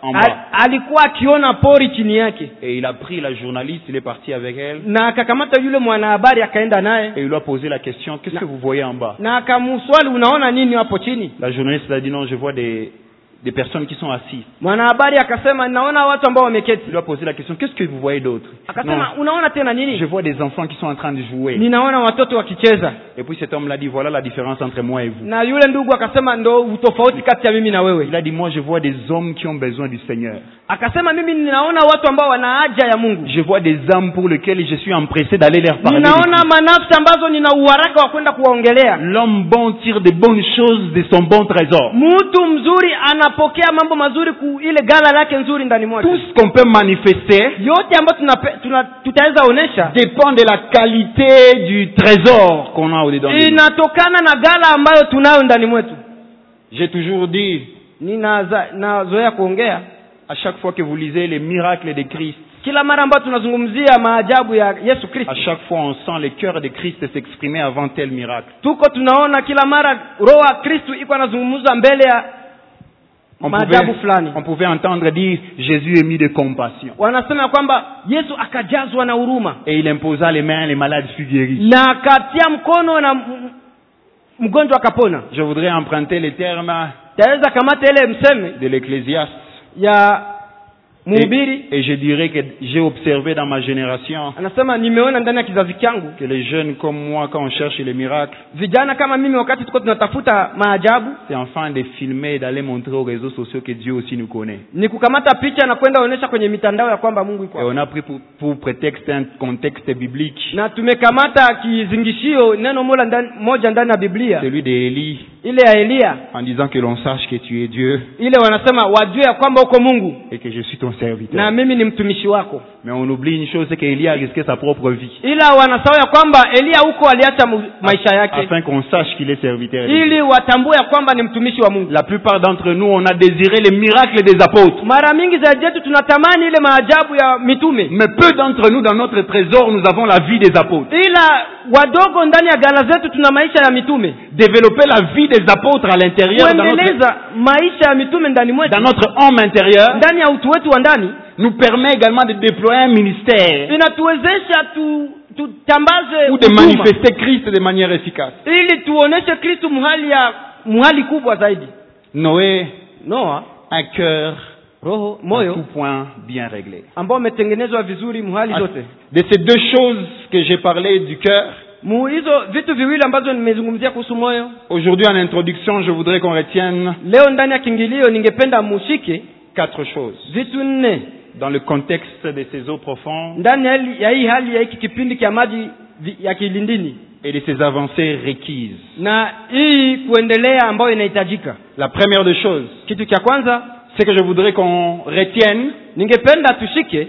Speaker 2: en bas.
Speaker 3: alikuwa akiona pori chini yake,
Speaker 2: Et il a pris la journaliste, il est parti avec elle.
Speaker 3: na akakamata yule mwanahabari akaenda naye,
Speaker 2: Et il lui a posé la question, qu'est-ce que vous voyez en bas?
Speaker 3: na akamswali, unaona nini hapo chini?
Speaker 2: La journaliste a dit, non, je vois des personnes qui sont assises.
Speaker 3: Mwanahabari akasema, naona watu ambao wameketi.
Speaker 2: Il lui a posé la question, qu'est-ce que vous voyez d'autre?
Speaker 3: Akasema,
Speaker 2: Non,
Speaker 3: unaona tena
Speaker 2: je
Speaker 3: nini?
Speaker 2: vois des enfants qui sont en train de jouer.
Speaker 3: Ninaona watoto wakicheza.
Speaker 2: Et puis cet homme l'a dit, voilà la différence entre moi et vous.
Speaker 3: Na yule ndugu akasema, ndo utofauti kati ya mimi na wewe.
Speaker 2: Il a dit, moi je vois des hommes qui ont besoin du Seigneur.
Speaker 3: Akasema, mimi ninaona watu ambao wana haja ya Mungu.
Speaker 2: Je vois des âmes pour lesquelles je suis empressé d'aller leur parler.
Speaker 3: Ninaona manafsi ambazo nina uharaka wa kwenda kuwaongelea.
Speaker 2: L'homme bon tire des bonnes choses de son bon trésor.
Speaker 3: Mtu mzuri anapokea mambo mazuri ile gala lake nzuri ndani mwake.
Speaker 2: Tout ce qu'on peut manifester
Speaker 3: Yote ambayo tutaweza onesha
Speaker 2: dépend de la qualité du trésor qu'on a au-dedans de nous.
Speaker 3: inatokana na gala ambayo tunayo ndani mwetu.
Speaker 2: J'ai toujours dit,
Speaker 3: Nazoea kuongea
Speaker 2: à chaque fois que vous lisez les miracles de Christ,
Speaker 3: kila mara ambayo tunazungumzia maajabu ya Yesu Kristo,
Speaker 2: à chaque fois on sent le cœur de Christ s'exprimer avant tel miracle.
Speaker 3: tuko tunaona kila mara roho wa Kristo iko anazungumza mbele ya maajabu fulani.
Speaker 2: On pouvait entendre dire Jésus est mis de compassion.
Speaker 3: Wanasema kwamba Yesu akajazwa na huruma
Speaker 2: Et il imposa les mains, les malades furent guéris.
Speaker 3: na akatia mkono na mgonjwa akapona.
Speaker 2: Je voudrais emprunter les termes
Speaker 3: Taweza kamata ile mseme
Speaker 2: de l'Ecclésiaste.
Speaker 3: ya mhubiri,
Speaker 2: Et je dirais que j'ai observé dans ma génération
Speaker 3: anasema nimeona ndani ya kizazi changu
Speaker 2: que les jeunes comme moi, quand on cherche les miracles,
Speaker 3: vijana kama mimi, wakati tuko tunatafuta maajabu,
Speaker 2: c'est enfin de filmer et d'aller montrer aux réseaux sociaux que Dieu aussi nous connaît.
Speaker 3: ni kukamata picha na kwenda onyesha kwenye mitandao ya kwamba Mungu
Speaker 2: Et
Speaker 3: yuko.
Speaker 2: on a pris pour prétexte un contexte biblique,
Speaker 3: Na tumekamata kizingishio neno moja ndani ya Biblia,
Speaker 2: celui d'Élie,
Speaker 3: ile ya Elia,
Speaker 2: en disant que l'on sache que tu es Dieu
Speaker 3: ile wanasema wajue ya kwamba uko Mungu
Speaker 2: et que je suis ton serviteur.
Speaker 3: na mimi ni mtumishi wako.
Speaker 2: Mais on oublie une chose, c'est qu'Élie a risqué sa propre vie,
Speaker 3: Ila wanasahau ya kwamba Elia huko aliacha maisha yake
Speaker 2: afin qu'on sache qu'il est serviteur de Dieu.
Speaker 3: ili watambue ya kwamba ni mtumishi wa Mungu.
Speaker 2: La plupart d'entre nous, on a désiré les miracles des apôtres.
Speaker 3: Mara mingi zaidi yetu tunatamani ile maajabu ya mitume,
Speaker 2: Mais peu d'entre nous, dans notre trésor, nous avons la vie des apôtres.
Speaker 3: ila wadogo ndani ya gala zetu tuna maisha ya mitume.
Speaker 2: Développer la vie des apôtres à l'intérieur,
Speaker 3: Kuendeleza maisha ya mitume ndani mwetu,
Speaker 2: dans notre homme intérieur,
Speaker 3: ndani ya utu wetu wa ndani,
Speaker 2: nous permet également de déployer un ministère
Speaker 3: inatuwezesha tutambaze
Speaker 2: ou de
Speaker 3: huduma,
Speaker 2: manifester Christ de manière efficace.
Speaker 3: ili tuoneshe Kristo muhali kubwa zaidi.
Speaker 2: Noé,
Speaker 3: Noa,
Speaker 2: un cœur
Speaker 3: roho,
Speaker 2: en
Speaker 3: moyo
Speaker 2: tout point bien réglé.
Speaker 3: ambao umetengenezwa vizuri muhali zote.
Speaker 2: De ces deux choses que j'ai parlé du cœur,
Speaker 3: Hizo vitu viwili ambazo nimezungumzia kuhusu moyo,
Speaker 2: aujourd'hui en introduction, je voudrais qu'on retienne
Speaker 3: leo ndani ya kingilio ningependa mushike
Speaker 2: 4 choses.
Speaker 3: vitu 4
Speaker 2: Dans le contexte de ces eaux profondes
Speaker 3: ndani ya hii hali ya hiki kipindi cha maji ya kilindini
Speaker 2: et de ces avancées requises.
Speaker 3: na hii kuendelea ambayo inahitajika.
Speaker 2: La première des choses,
Speaker 3: Kitu cha kwanza
Speaker 2: c'est que je voudrais qu'on retienne
Speaker 3: ningependa tushike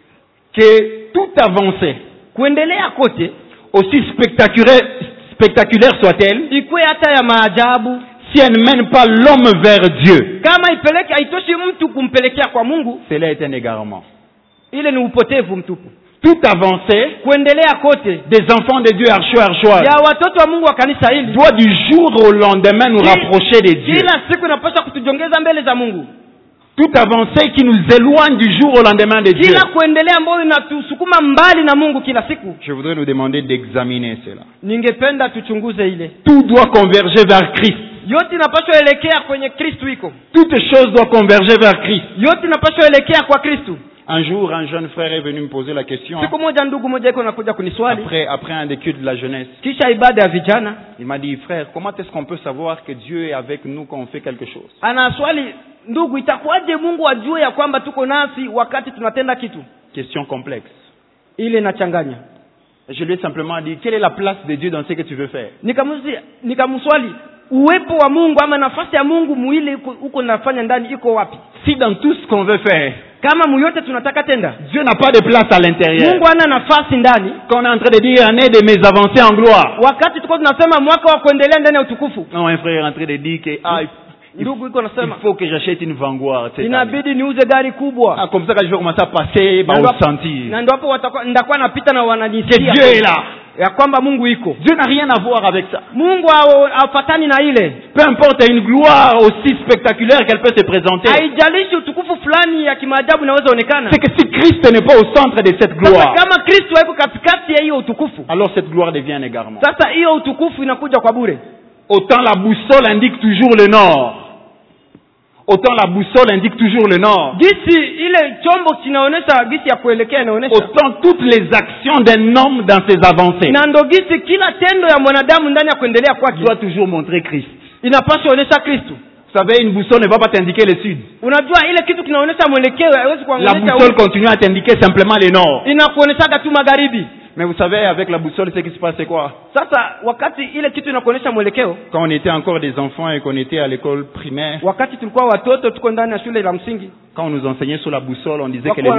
Speaker 2: que toute avancée,
Speaker 3: kuendelea kote,
Speaker 2: aussi spectaculaire soit-elle,
Speaker 3: ikuwe hata ya maajabu,
Speaker 2: si elle ne mène pas l'homme vers Dieu,
Speaker 3: kama ipeleke haitoshi mtu kumpelekea kwa Mungu,
Speaker 2: cela est un égarement.
Speaker 3: ile ni upotevu mtupu.
Speaker 2: Toute avancée
Speaker 3: Kuendelea kote
Speaker 2: des enfants de Dieu archois
Speaker 3: ya watoto wa Mungu wa kanisa hili
Speaker 2: doit du jour au lendemain nous rapprocher de Dieu.
Speaker 3: kila siku inapaswa kutujongeza mbele za Mungu.
Speaker 2: Toute avancée qui nous éloigne du jour au lendemain de Dieu.
Speaker 3: Kila kuendelea ambayo inatusukuma mbali na Mungu kila siku,
Speaker 2: Je voudrais nous demander d'examiner cela.
Speaker 3: ningependa tuchunguze ile
Speaker 2: Tout doit converger vers Christ.
Speaker 3: yote inapaswa elekea kwenye Kristo iko.
Speaker 2: Toutes choses doivent converger vers Christ.
Speaker 3: Yote inapaswa elekea kwa Kristo.
Speaker 2: Un jour, un jeune frère est venu me poser la question.
Speaker 3: Siku moja ndugu moja iko nakuja kuniswali
Speaker 2: Après un des cultes de la jeunesse.
Speaker 3: kisha ibada ya vijana,
Speaker 2: Il m'a dit, frère, comment est-ce qu'on peut savoir que Dieu est avec nous quand on fait quelque chose?
Speaker 3: anaswali, ndugu, itakuwaje Mungu ajue ya kwamba tuko nasi wakati tunatenda kitu?
Speaker 2: Question complexe.
Speaker 3: Ile inachanganya.
Speaker 2: Je lui ai simplement dit, quelle est la place de Dieu dans ce que tu veux faire?
Speaker 3: Nikamswali, uwepo wa Mungu ama nafasi ya Mungu muile uko nafanya ndani iko wapi?
Speaker 2: Si dans tout ce qu'on veut faire,
Speaker 3: Kama muyote tunataka tenda,
Speaker 2: Dieu n'a pas de place à l'intérieur.
Speaker 3: Mungu hana nafasi ndani.
Speaker 2: Quand on est en train de dire, année de mes avancées en gloire.
Speaker 3: Wakati tuko tunasema mwaka wa kuendelea ndani ya utukufu,
Speaker 2: Non, un frère est en train de dire que,
Speaker 3: ndugu iko
Speaker 2: il
Speaker 3: nasema
Speaker 2: faut que j'achète une Vanguard. cette année.
Speaker 3: inabidi niuze gari kubwa.
Speaker 2: Comme ça, quand je vais commencer à passer, bah,
Speaker 3: Na
Speaker 2: au
Speaker 3: ndo-
Speaker 2: sentir
Speaker 3: na ndio hapo ndakuwa napita na
Speaker 2: que
Speaker 3: wananisikia
Speaker 2: Dieu est là.
Speaker 3: ya kwamba Mungu iko.
Speaker 2: Dieu n'a rien à voir avec ça.
Speaker 3: Mungu hafatani na ile.
Speaker 2: Peu importe une gloire aussi spectaculaire qu'elle peut se présenter.
Speaker 3: Haijalishi utukufu fulani ya kimaajabu inaweza onekana.
Speaker 2: C'est que si Christ n'est pas au centre de cette gloire,
Speaker 3: kama Kristo hayuko katikati ya hiyo utukufu,
Speaker 2: alors cette gloire devient un égarement.
Speaker 3: Sasa hiyo utukufu inakuja kwa bure.
Speaker 2: Autant la boussole indique toujours le nord. Autant la boussole indique toujours le nord.
Speaker 3: Gisi ile chombo kinaonesha gisi ya kuelekea inaonesha.
Speaker 2: Autant toutes les actions d'un homme dans ses avancées.
Speaker 3: Na ndo gisi kila tendo ya mwanadamu ndani ya kuendelea kwake
Speaker 2: doit toujours montrer Christ.
Speaker 3: Inapaswa onyesha Kristo.
Speaker 2: Vous savez, une boussole ne va pas t'indiquer le sud.
Speaker 3: Unajua ile kitu kinaonesha mwelekeo haiwezi kuangalia.
Speaker 2: La boussole continue à t'indiquer simplement le nord.
Speaker 3: Inakuonesha tu magharibi.
Speaker 2: Mais vous savez, avec la boussole, ce qui se passe, c'est quoi?
Speaker 3: Sasa wakati ile kitu inakuonesha mwelekeo.
Speaker 2: Quand on était encore des enfants et qu'on était à l'école primaire.
Speaker 3: Wakati tulikuwa watoto tuko ndani ya shule la msingi.
Speaker 2: Quand on nous enseignait sur la boussole, on disait que le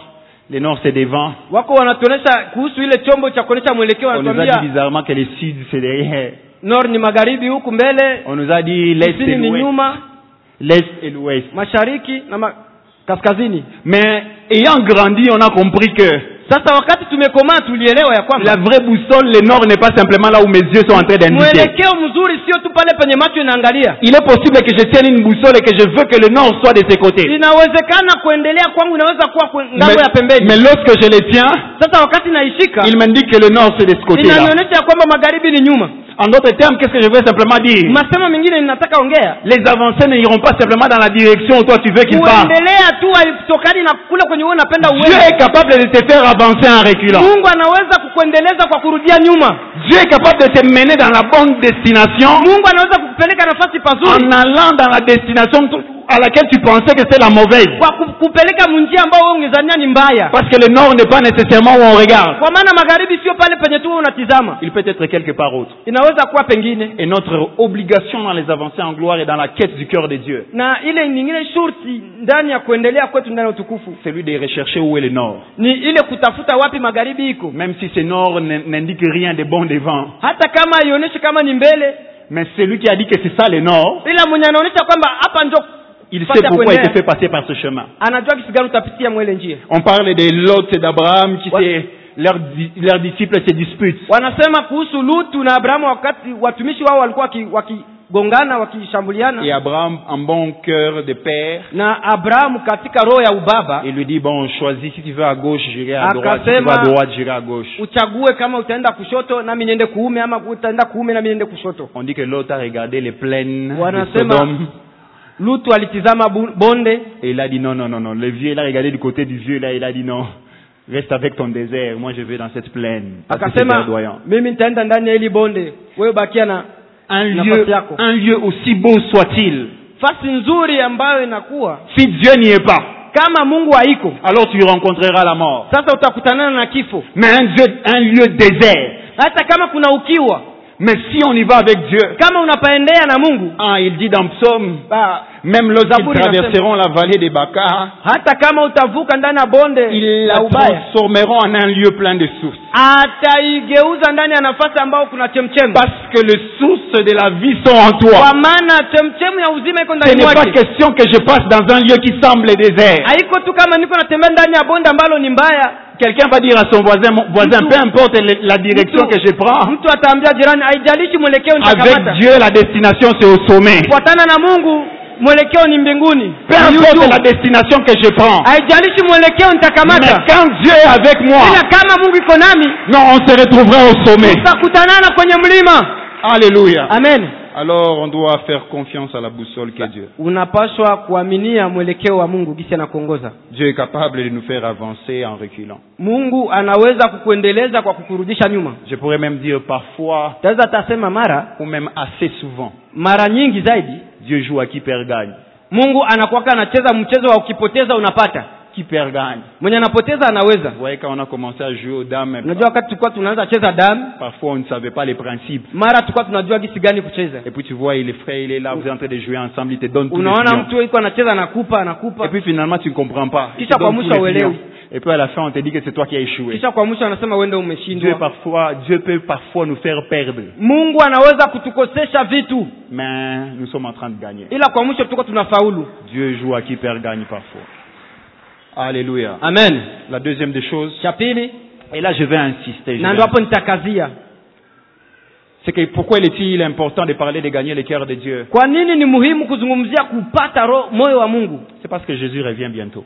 Speaker 2: nord c'est devant.
Speaker 3: Wako wanatuonesha kuhusu ile chombo cha kuonesha mwelekeo
Speaker 2: wanatuambia. On nous a dit bizarrement que le sud c'est derrière.
Speaker 3: Nord ni magharibi huku mbele.
Speaker 2: On nous a dit l'est et l'ouest. L'est et l'ouest.
Speaker 3: Mashariki na kaskazini.
Speaker 2: Mais ayant grandi, on a compris que
Speaker 3: sasa wakati tumekomaa tulielewa ya kwamba
Speaker 2: la vraie boussole, le nord n'est pas simplement là où mes yeux sont en train d'indiquer.
Speaker 3: Mwelekeo mzuri sio tu pale penye macho inaangalia.
Speaker 2: Il est possible que je tienne une boussole et que je veux que le nord soit de ses côtés.
Speaker 3: Inawezekana kuendelea kwangu inaweza kuwa ngambo ya pembeni.
Speaker 2: Mais lorsque je les tiens,
Speaker 3: sasa wakati naishika,
Speaker 2: il m'indique que le nord c'est de ce côté-là.
Speaker 3: Inanionyesha kwamba magharibi ni nyuma.
Speaker 2: En d'autres termes, qu'est-ce que je veux simplement dire?
Speaker 3: Masema mengine ninataka ongea.
Speaker 2: Les avancées n'iront pas simplement dans la direction où toi tu veux qu'ils partent.
Speaker 3: Kuendelea tu haitokani na kule kwenye wewe unapenda uende.
Speaker 2: Dieu est capable de te faire avancer en reculant.
Speaker 3: Mungu anaweza kukuendeleza kwa kurudia nyuma.
Speaker 2: Dieu est capable de te mener dans la bonne destination.
Speaker 3: Mungu anaweza kukupeleka nafasi pazuri.
Speaker 2: En allant dans la destination à laquelle tu pensais que c'est la mauvaise.
Speaker 3: Kwa kupeleka njia ambayo wewe ungezania ni mbaya.
Speaker 2: Parce que le nord n'est pas nécessairement où on regarde.
Speaker 3: Kwa maana magharibi sio pale penye tu unatizama.
Speaker 2: Il peut être quelque part autre.
Speaker 3: Inaweza kuwa pengine.
Speaker 2: Et notre obligation dans les avancées en gloire est dans la quête du cœur de Dieu.
Speaker 3: Na ile nyingine shurti ndani ya kuendelea kwetu ndani ya utukufu.
Speaker 2: C'est lui de rechercher où est le nord.
Speaker 3: Ni ile kutafuta wapi magharibi iko.
Speaker 2: Même si ce nord n'indique rien de bon devant.
Speaker 3: Hata kama haionyeshi kama ni mbele.
Speaker 2: Mais celui qui a dit que c'est ça le nord.
Speaker 3: Ila mwenye anaonyesha kwamba hapa ndio
Speaker 2: il sait pourquoi il te fait passer par ce chemin.
Speaker 3: On
Speaker 2: parle de Lot et d'Abraham qui leurs disciples se disputent.
Speaker 3: Wanasema kuhusu Lutu na Abrahamu wakati watumishi wao walikuwa wakigongana wakishambuliana.
Speaker 2: Et Abraham en bon cœur de père.
Speaker 3: Na Abrahamu katika roho ya ubaba.
Speaker 2: Il lui dit bon choisis si tu veux à gauche j'irai à droite, si tu vas à droite j'irai à gauche.
Speaker 3: Uchague kama utaenda kushoto nami niende kuume ama utaenda kuume nami niende kushoto.
Speaker 2: On dit que Lot a regardé les plaines de Sodome.
Speaker 3: Lutu alitizama bonde.
Speaker 2: Et il a dit non. Le vieux, il a regardé du côté du vieux, là, il a dit non. Reste avec ton désert, moi je vais dans cette plaine.
Speaker 3: Akasema, mimi nitaenda ndani ya hili bonde, wewe bakia na nafasi yako.
Speaker 2: Un lieu aussi beau soit-il.
Speaker 3: Fasi nzuri ambayo inakuwa.
Speaker 2: Si Dieu n'y est pas.
Speaker 3: Kama Mungu haiko.
Speaker 2: Alors tu rencontreras la mort.
Speaker 3: Sasa utakutanana na kifo.
Speaker 2: Mais un lieu désert.
Speaker 3: Hata kama kuna ukiwa.
Speaker 2: Mais si on y va avec Dieu.
Speaker 3: Kama unapaendea na Mungu.
Speaker 2: Il dit dans Psaume. Même lorsqu'ils traverseront la vallée des Baca,
Speaker 3: hata kama utavuka ndani ya bonde
Speaker 2: ils la transformeront en un lieu plein de sources.
Speaker 3: Ataigeuza ndani ya nafasi ambao kuna chemchem.
Speaker 2: Parce que les sources de la vie sont en toi.
Speaker 3: Kwa maana chemchem ya uzima iko ndani
Speaker 2: mwako. Ce n'est pas question que je passe dans un lieu qui semble désert.
Speaker 3: Haiko tu kama niko natembea ndani ya bonde ambalo ni mbaya.
Speaker 2: Quelqu'un va dire à son voisin, peu importe la direction que je prends.
Speaker 3: Mtu ataambia jirani haijalishi mwelekeo nitakamata.
Speaker 2: Avec Dieu la destination c'est au sommet.
Speaker 3: Fuatana na Mungu. Mwelekeo ni mbinguni.
Speaker 2: Peu importe la destination que je prends.
Speaker 3: Haijalishi mwelekeo nitakamata.
Speaker 2: Mais quand Dieu est avec moi.
Speaker 3: Ila kama Mungu iko nami.
Speaker 2: Non, on se retrouvera au sommet.
Speaker 3: Tutakutanana kwenye mlima.
Speaker 2: Alléluia.
Speaker 3: Amen.
Speaker 2: Alors on doit faire confiance à la boussole qu'est Dieu.
Speaker 3: Unapaswa kuaminia mwelekeo wa Mungu gisi anakuongoza.
Speaker 2: Dieu est capable de nous faire avancer en reculant.
Speaker 3: Mungu anaweza kukuendeleza kwa kukurudisha nyuma.
Speaker 2: Je pourrais même dire parfois.
Speaker 3: Taweza tasema mara
Speaker 2: ou même assez souvent.
Speaker 3: Mara nyingi zaidi.
Speaker 2: Dieu joue à qui perd gagne.
Speaker 3: Mungu anakuwa anacheza mchezo wa ukipoteza unapata.
Speaker 2: Qui perd gagne.
Speaker 3: Mwenye anapoteza anaweza.
Speaker 2: Vous voyez quand on a commencé à jouer aux dames.
Speaker 3: Unajua wakati tulikuwa tunaanza cheza dames.
Speaker 2: Parfois on ne savait pas les principes.
Speaker 3: Mara tulikuwa tunajua gisi gani kucheza.
Speaker 2: Et puis tu vois il est frais, il est là, vous êtes en train de jouer ensemble, il te donne tout.
Speaker 3: Unaona mtu yuko anacheza anakupa.
Speaker 2: Et puis finalement tu ne comprends pas.
Speaker 3: Kisha kwa mwisho uelewi.
Speaker 2: Et puis à la fin on te dit que c'est toi qui as échoué.
Speaker 3: Kisha kwa mwisho anasema wewe ndio umeshindwa.
Speaker 2: Dieu peut parfois nous faire perdre.
Speaker 3: Mungu anaweza kutukosesha vitu.
Speaker 2: Mais nous sommes en train de gagner.
Speaker 3: Ila kwa mwisho tuko tunafaulu.
Speaker 2: Dieu joue à qui perd gagne parfois. Alléluia.
Speaker 3: Amen.
Speaker 2: La deuxième des choses.
Speaker 3: Cha pili.
Speaker 2: Et là, je vais insister.
Speaker 3: Na ndo hapo nitakazia.
Speaker 2: C'est que pourquoi est-il important de parler de gagner le cœur de Dieu?
Speaker 3: Kwa nini ni muhimu kuzungumzia kupata moyo wa Mungu?
Speaker 2: C'est parce que Jésus revient bientôt.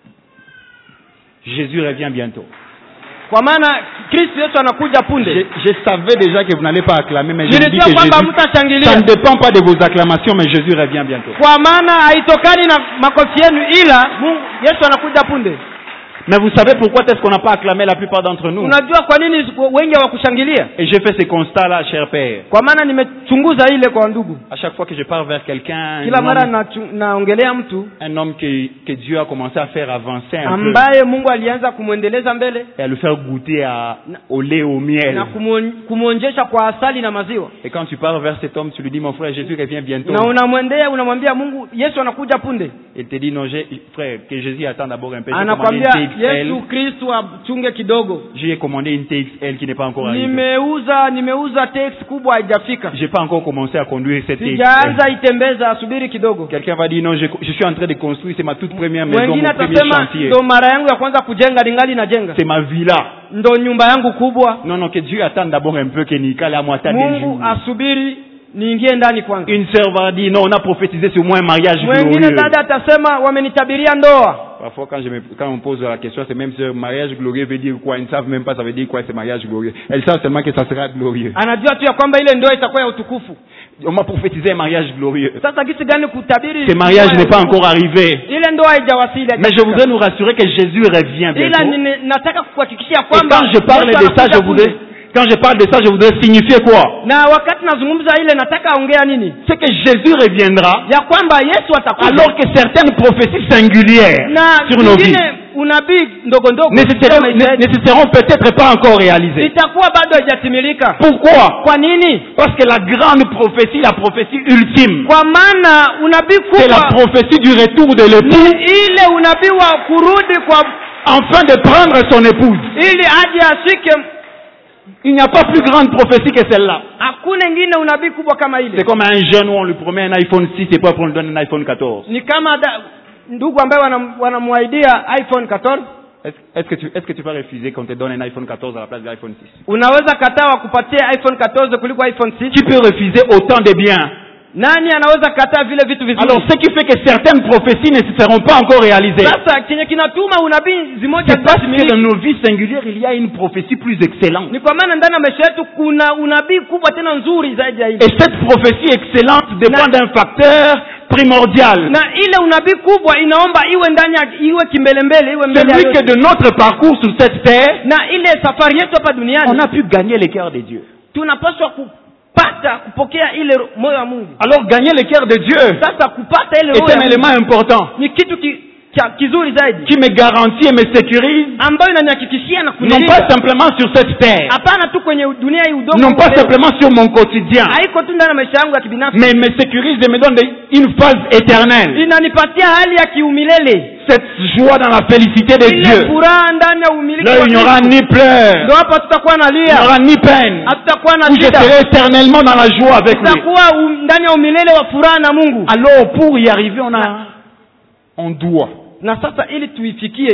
Speaker 2: Jésus revient bientôt.
Speaker 3: Kwa maana Kristo Yesu anakuja punde.
Speaker 2: Je savais déjà que vous n'allez pas acclamer, mais je dis que Jésus,
Speaker 3: ça
Speaker 2: ne dépend pas de vos acclamations, mais Jésus revient bientôt.
Speaker 3: Kwa maana haitokani na makofi yenu, ila Yesu anakuja punde.
Speaker 2: Mais vous savez pourquoi est-ce qu'on n'a pas acclamé la plupart d'entre nous?
Speaker 3: Unajua kwa nini wengi hawakushangilia?
Speaker 2: Et j'ai fait ce constat-là, cher père.
Speaker 3: Kwa maana nimechunguza ile kwa ndugu.
Speaker 2: À chaque fois que je pars vers quelqu'un,
Speaker 3: kila mara naongelea mtu,
Speaker 2: un homme que Dieu a commencé à faire avancer un peu,
Speaker 3: ambaye Mungu alianza kumuendeleza mbele,
Speaker 2: et à le faire goûter au lait, au miel,
Speaker 3: na kumuonjesha kwa asali na maziwa.
Speaker 2: Et quand tu pars vers cet homme, tu lui dis, mon frère, Jésus revient bientôt.
Speaker 3: Na unamwambia Mungu, Yesu anakuja punde.
Speaker 2: Il te dit, non, frère, que Jésus attend d'abord un peu.
Speaker 3: Anakwambia Yesu Kristo achunge kidogo.
Speaker 2: J'ai commandé une TXL qui n'est pas encore arrivée.
Speaker 3: Nimeuza TX kubwa haijafika.
Speaker 2: J'ai pas encore commencé à conduire cette TXL.
Speaker 3: Sijaanza itembeza, asubiri kidogo.
Speaker 2: Quelqu'un va dire, non, je suis en train de construire, c'est ma toute première maison, mon premier chantier.
Speaker 3: Ndo mara yangu ya kwanza kujenga, ningali najenga.
Speaker 2: C'est ma villa.
Speaker 3: Ndo nyumba yangu kubwa.
Speaker 2: Non, que Dieu attend d'abord un peu que nikale à moitié des jours.
Speaker 3: Mungu asubiri niingie ndani kwanza.
Speaker 2: Une sœur va dire, non, on a prophétisé sur moi un mariage glorieux.
Speaker 3: Mwingine dada atasema wamenitabiria ndoa.
Speaker 2: Parfois, quand on pose la question, c'est même ce mariage glorieux veut dire quoi? Ils ne savent même pas ça veut dire quoi ce mariage glorieux. Elles savent seulement que ça sera glorieux.
Speaker 3: Anajua tu ya kwamba ile ndoa itakuwa ya utukufu.
Speaker 2: On m'a prophétisé un mariage glorieux.
Speaker 3: Sasa gisi gani kutabiri?
Speaker 2: Ce mariage n'est pas encore arrivé.
Speaker 3: Ile ndoa haijawasili.
Speaker 2: Mais je voudrais nous rassurer que Jésus revient bientôt.
Speaker 3: Ila nataka kuhakikishia
Speaker 2: kwamba quand je parle de ça, je voudrais signifier quoi?
Speaker 3: Na wakati nazungumza ile nataka ongea nini?
Speaker 2: C'est que Jésus reviendra.
Speaker 3: Ya kwamba Yesu atakuja.
Speaker 2: Alors que certaines prophéties singulières sur nos vies
Speaker 3: unabii ndogo ndogo
Speaker 2: nécessiteront peut-être pas encore réalisées.
Speaker 3: Itakuwa bado haijatimilika.
Speaker 2: Pourquoi?
Speaker 3: Kwa nini?
Speaker 2: Parce que la grande prophétie, la prophétie ultime,
Speaker 3: kwa maana unabii kubwa,
Speaker 2: c'est la prophétie du retour de l'époux.
Speaker 3: Ile unabii wa kurudi kwa
Speaker 2: afin de prendre son épouse.
Speaker 3: Ili aje ashike.
Speaker 2: Il n'y a pas plus grande prophétie que celle-là.
Speaker 3: Hakuna nyingine unabii kubwa kama ile.
Speaker 2: C'est comme un jeune où on lui promet un iPhone 6 et puis après on lui donne un iPhone 14.
Speaker 3: Ni kama ndugu ambaye wanamwaidia iPhone 14.
Speaker 2: Est-ce que tu vas refuser qu'on te donne un iPhone 14 à la place de l'iPhone 6?
Speaker 3: Unaweza kataa wakupatie iPhone 14 kuliko iPhone 6?
Speaker 2: Qui peut refuser autant de biens?
Speaker 3: Nani anaweza kataa vile vitu vizuri?
Speaker 2: Alors ce qui fait que certaines prophéties ne seront pas encore réalisées.
Speaker 3: Sasa kenye kinatuma unabii zimoja
Speaker 2: c'est parce que dans nos vies singulières il y a une prophétie plus excellente.
Speaker 3: Ni kwa maana ndani ya maisha yetu kuna unabii kubwa tena nzuri zaidi ya hii.
Speaker 2: Et cette prophétie excellente dépend d'un facteur primordial.
Speaker 3: Na ile unabii kubwa inaomba iwe ndani iwe kimbelembele, iwe mbele.
Speaker 2: Celui que de notre parcours sur cette terre,
Speaker 3: na ile safari yetu hapa duniani,
Speaker 2: on a pu gagner le cœur de Dieu.
Speaker 3: Tunapaswa kupata kupokea ile moyo wa Mungu.
Speaker 2: Alors gagner le cœur de Dieu,
Speaker 3: sasa kupata ile
Speaker 2: est un élément important.
Speaker 3: Ni kitu kizuri zaidi
Speaker 2: qui me garantit et me sécurise,
Speaker 3: ambayo inanihakikishia na kunilinda,
Speaker 2: non pas simplement sur cette terre,
Speaker 3: hapana tu kwenye dunia hii udongo,
Speaker 2: non pas simplement sur mon quotidien,
Speaker 3: haiko tu ndani ya maisha yangu ya kibinafsi,
Speaker 2: mais me sécurise et me donne une phase éternelle,
Speaker 3: inanipatia hali ya kiumilele,
Speaker 2: cette joie dans la félicité de Dieu. Là il n'y aura ni pleurs,
Speaker 3: ndio hapa tutakuwa na lia,
Speaker 2: il n'y aura ni peine,
Speaker 3: hatutakuwa na
Speaker 2: shida, je serai éternellement dans la joie avec lui,
Speaker 3: tutakuwa ndani ya umilele wa furaha na Mungu.
Speaker 2: Alors pour y arriver on doit,
Speaker 3: na sasa ili tuifikie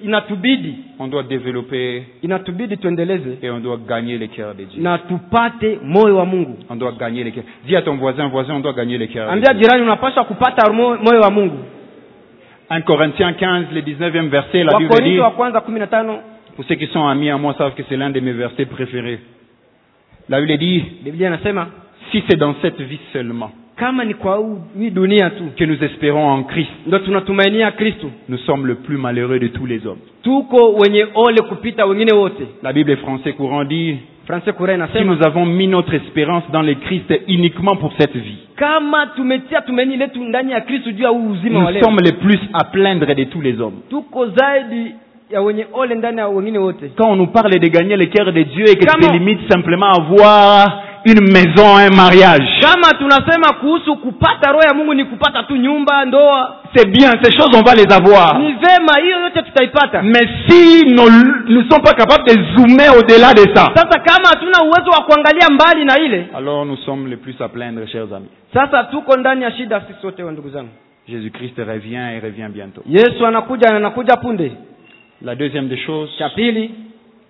Speaker 2: on doit développer,
Speaker 3: inatubidi tuendeleze,
Speaker 2: et on doit gagner le cœur de Dieu,
Speaker 3: na tupate moyo wa Mungu.
Speaker 2: On doit gagner le cœur. Dis à ton voisin, on doit gagner le cœur.
Speaker 3: Ambia jirani unapaswa kupata moyo wa Mungu.
Speaker 2: 1 Corinthiens 15 le 19e verset, la Bible dit, pour ceux qui sont amis à moi savent que c'est l'un de mes versets préférés. La Bible dit, si c'est dans cette vie seulement
Speaker 3: kama ni kwa hii dunia tu
Speaker 2: que nous espérons en Christ,
Speaker 3: ndio tunatumainia Kristo,
Speaker 2: nous sommes le plus malheureux de tous les hommes.
Speaker 3: Tuko wenye ole kupita wengine wote.
Speaker 2: La Bible français courant dit, si nous avons mis notre espérance dans le Christ uniquement pour cette vie,
Speaker 3: kama tumetia tumaini letu ndani ya Kristo juu ya uzima wa leo,
Speaker 2: nous sommes les plus à plaindre de tous les hommes.
Speaker 3: Tuko zaidi ya wenye ole ndani ya wengine wote.
Speaker 2: Quand on nous parle de gagner le cœur de Dieu et que tu te limites simplement à voir une maison, un mariage,
Speaker 3: kama tunasema kuhusu kupata roho ya Mungu ni kupata tu nyumba, ndoa,
Speaker 2: c'est bien, ces choses on va les avoir.
Speaker 3: Ni vema, hiyo yote tutaipata.
Speaker 2: Mais si nous ne sommes pas capables de zoomer au-delà de ça,
Speaker 3: sasa kama hatuna uwezo wa kuangalia mbali na ile,
Speaker 2: alors nous sommes les plus à plaindre, chers amis.
Speaker 3: Sasa tuko ndani ya shida sisi sote ndugu zangu.
Speaker 2: Jésus-Christ revient et revient bientôt.
Speaker 3: Yesu anakuja na anakuja punde.
Speaker 2: La deuxième des choses,
Speaker 3: cha pili,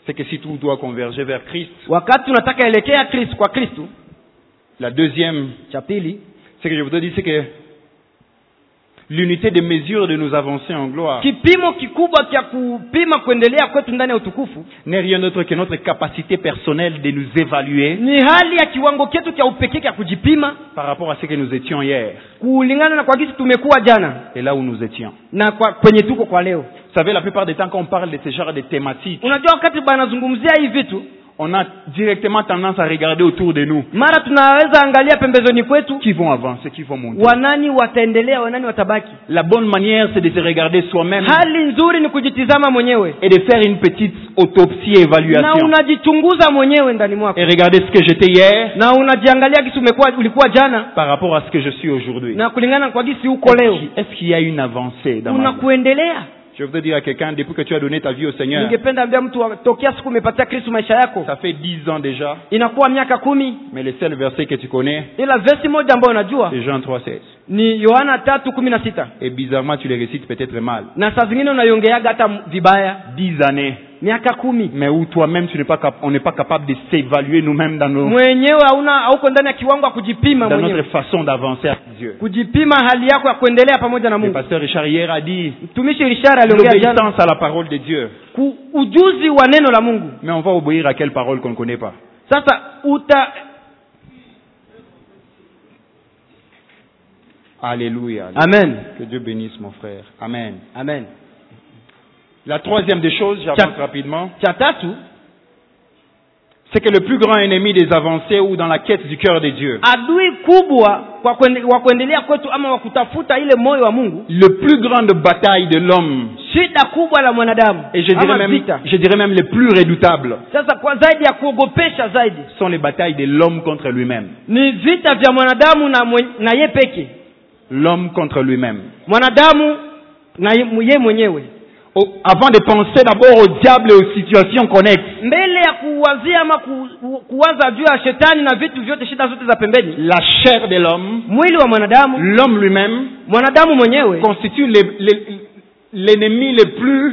Speaker 2: c'est que si tout doit converger vers Christ,
Speaker 3: wakati unataka elekea Kristo kwa Kristo.
Speaker 2: la deuxième,
Speaker 3: Cha pili,
Speaker 2: ce que je voudrais dire, c'est que l'unité de mesure de nos avancées en gloire
Speaker 3: kipimo kikubwa cha kupima kuendelea kwetu ndani ya utukufu
Speaker 2: n'est rien d'autre que notre capacité personnelle de nous évaluer
Speaker 3: ni hali ya kiwango chetu cha upekee cha kujipima
Speaker 2: par rapport à ce que nous étions hier
Speaker 3: kulingana na kwa jinsi tumekuwa jana
Speaker 2: et là où nous étions.
Speaker 3: na kwa kwenye tuko kwa leo.
Speaker 2: Vous savez, la plupart des temps quand on parle de ce genre de thématiques,
Speaker 3: Unajua wakati banazungumzia hivi vitu,
Speaker 2: on a directement tendance à regarder autour de nous.
Speaker 3: mara tunaweza angalia pembezoni kwetu,
Speaker 2: Qui vont avancer, qui vont monter.
Speaker 3: wanani wataendelea, wanani watabaki.
Speaker 2: La bonne manière, c'est de se regarder soi-même
Speaker 3: Hali nzuri ni kujitizama mwenyewe
Speaker 2: et de faire une petite autopsie,
Speaker 3: na
Speaker 2: évaluation.
Speaker 3: unajichunguza mwenyewe ndani mwako
Speaker 2: Et regarder ce que j'étais hier
Speaker 3: na unajiangalia kisi ulikuwa jana
Speaker 2: par rapport à ce que je suis aujourd'hui.
Speaker 3: na kulingana kwa gisi uko leo
Speaker 2: Est-ce qu'il y a une avancée dans ma vie?
Speaker 3: unakuendelea.
Speaker 2: Je voudrais dire à quelqu'un, depuis que tu as donné ta vie au Seigneur,
Speaker 3: Ningependa ambia mtu tokea siku umepatia Kristo maisha yako
Speaker 2: ça fait 10 ans déjà,
Speaker 3: inakuwa miaka 10,
Speaker 2: mais le seul verset que tu connais,
Speaker 3: ila versi moja ambayo unajua
Speaker 2: c'est Jean 3,16.
Speaker 3: ni Yohana 3:16
Speaker 2: Et bizarrement, tu les récites peut-être mal.
Speaker 3: na saa zingine unaiongeaga hata vibaya.
Speaker 2: 10 années,
Speaker 3: Miaka 10
Speaker 2: mais où toi-même, on n'est pas capable de s'évaluer nous-mêmes dans
Speaker 3: mwenyewe hauko ndani ya kiwango ya kujipima
Speaker 2: notre
Speaker 3: mwenyewe,
Speaker 2: façon d'avancer avec Dieu.
Speaker 3: kujipima hali yako ya kuendelea pamoja na
Speaker 2: Le
Speaker 3: Mungu.
Speaker 2: pasteur Richard hier a dit
Speaker 3: Mtumishi Richard aliongea jana
Speaker 2: l'obéissance à la parole de Dieu.
Speaker 3: ujuzi wa neno la Mungu.
Speaker 2: Mais on va obéir à quelle parole qu'on ne connaît pas?
Speaker 3: Sasa
Speaker 2: Alléluia.
Speaker 3: Amen.
Speaker 2: Que Dieu bénisse mon frère. Amen.
Speaker 3: Amen.
Speaker 2: La troisième des choses, j'avance rapidement,
Speaker 3: Cha tatu,
Speaker 2: c'est que le plus grand ennemi des avancées ou dans la quête du cœur de Dieu,
Speaker 3: adui kubwa wa kuendelea kwetu ama wa kutafuta ile moyo wa Mungu,
Speaker 2: le plus grande bataille de l'homme,
Speaker 3: shida kubwa la mwanadamu
Speaker 2: et je dirais même les plus redoutables,
Speaker 3: sasa kwa zaidi ya kuogopesha zaidi,
Speaker 2: sont les batailles de l'homme contre lui-même.
Speaker 3: ni vita vya mwanadamu na yeye peke.
Speaker 2: L'homme contre lui-même.
Speaker 3: Mwanadamu na yeye mwenyewe.
Speaker 2: Avant de penser d'abord au diable et aux situations connexes,
Speaker 3: Mbele ya kuwazia ama kuwaza juu ya shetani na vitu vyote, shida zote za pembeni,
Speaker 2: la chair de l'homme,
Speaker 3: mwili wa mwanadamu,
Speaker 2: l'homme lui-même,
Speaker 3: mwanadamu mwenyewe
Speaker 2: constitue l'ennemi le plus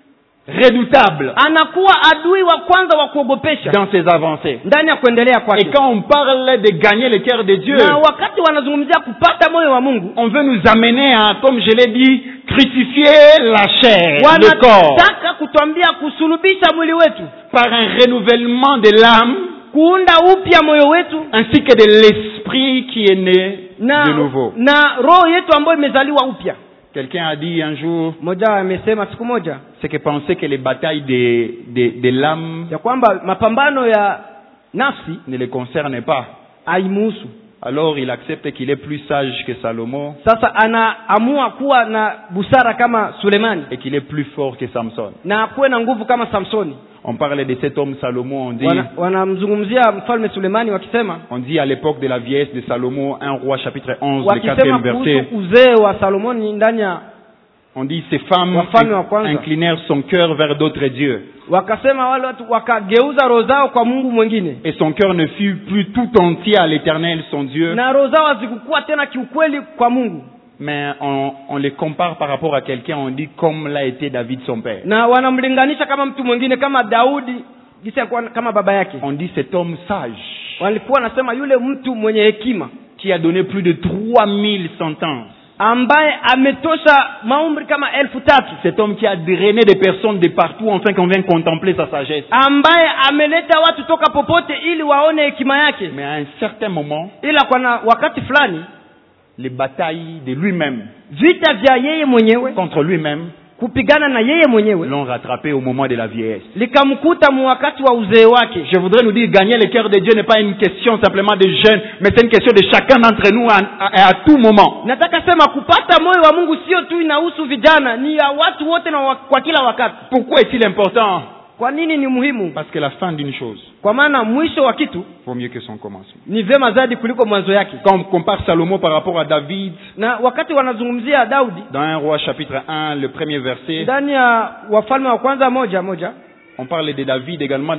Speaker 2: redoutable
Speaker 3: anakuwa adui wa kwanza wa kuogopesha
Speaker 2: dans ses avancées.
Speaker 3: ndani ya kuendelea kwake.
Speaker 2: Et quand on parle de gagner le cœur de Dieu,
Speaker 3: Na wakati wanazungumzia kupata moyo wa Mungu,
Speaker 2: on veut nous amener à, comme je l'ai dit, crucifier la chair, le corps,
Speaker 3: wanataka kutuambia kusulubisha mwili wetu,
Speaker 2: par un renouvellement de l'âme,
Speaker 3: kuunda upya moyo wetu
Speaker 2: ainsi que de l'esprit qui est né de nouveau.
Speaker 3: na roho yetu ambayo imezaliwa upya.
Speaker 2: Quelqu'un a dit un jour,
Speaker 3: Mmoja amesema siku moja
Speaker 2: c'est que penser que les batailles de l'âme
Speaker 3: ya kwamba mapambano ya nafsi
Speaker 2: ne les concernent pas.
Speaker 3: haimuhusu.
Speaker 2: Alors il accepte qu'il est plus sage que Salomon
Speaker 3: Sasa anaamua kuwa na busara kama Sulemani
Speaker 2: et qu'il est plus fort que Samson.
Speaker 3: na akuwe na nguvu kama Samsoni.
Speaker 2: On parle de cet homme Salomon,
Speaker 3: Wanamzungumzia mfalme Sulemani wakisema,
Speaker 2: on dit à l'époque de la vieillesse de Salomon, 1 roi chapitre 11, le
Speaker 3: wakisema
Speaker 2: 4e verset,
Speaker 3: kuhusu uzee wa Salomoni ndani ya
Speaker 2: on dit ces femmes
Speaker 3: Wafalme wa kwanza
Speaker 2: inclinèrent son cœur vers d'autres dieux.
Speaker 3: wakasema wale watu wakageuza roho zao kwa Mungu mwingine,
Speaker 2: Et son cœur ne fut plus tout entier à l'Éternel, son Dieu,
Speaker 3: na roho zao hazikuwa tena kiukweli kwa Mungu,
Speaker 2: mais on les compare par rapport à quelqu'un, on dit comme l'a été David son père.
Speaker 3: na wanamlinganisha kama mtu mwingine, kama Daudi jinsi alikuwa kama baba yake.
Speaker 2: On dit cet homme sage,
Speaker 3: Walikuwa wanasema yule mtu mwenye hekima
Speaker 2: qui a donné plus de 3000 sentences.
Speaker 3: ambaye ametosha maumri kama 1000,
Speaker 2: Cet homme qui a drainé des personnes de partout afin qu'on vienne contempler sa sagesse.
Speaker 3: ambaye ameleta watu toka popote ili waone hekima yake.
Speaker 2: Mais à un certain moment,
Speaker 3: Ila kwa wakati fulani
Speaker 2: les batailles de lui-même,
Speaker 3: vita vya yeye mwenyewe
Speaker 2: contre lui-même,
Speaker 3: kupigana na yeye mwenyewe
Speaker 2: l'ont rattrapé au moment de la vieillesse.
Speaker 3: likamkuta wakati wa uzee wake.
Speaker 2: Je voudrais nous dire, gagner le cœur de Dieu n'est pas une question simplement de jeunes, mais c'est une question de chacun d'entre nous à tout moment.
Speaker 3: Nataka sema kupata moyo wa Mungu sio tu inahusu vijana, ni ya watu wote na kwa kila wakati.
Speaker 2: Pourquoi est-il important?
Speaker 3: Kwa nini ni muhimu?
Speaker 2: Parce que la fin d'une chose
Speaker 3: Kwa maana mwisho wa kitu
Speaker 2: vaut mieux que son commencement.
Speaker 3: ni vema zaidi kuliko mwanzo yake.
Speaker 2: Quand on compare Salomon par rapport à David,
Speaker 3: Na wakati wanazungumzia Daudi
Speaker 2: dans 1 roi chapitre 1, le premier verset,
Speaker 3: ndani ya Wafalme wa kwanza moja,
Speaker 2: On parle de David également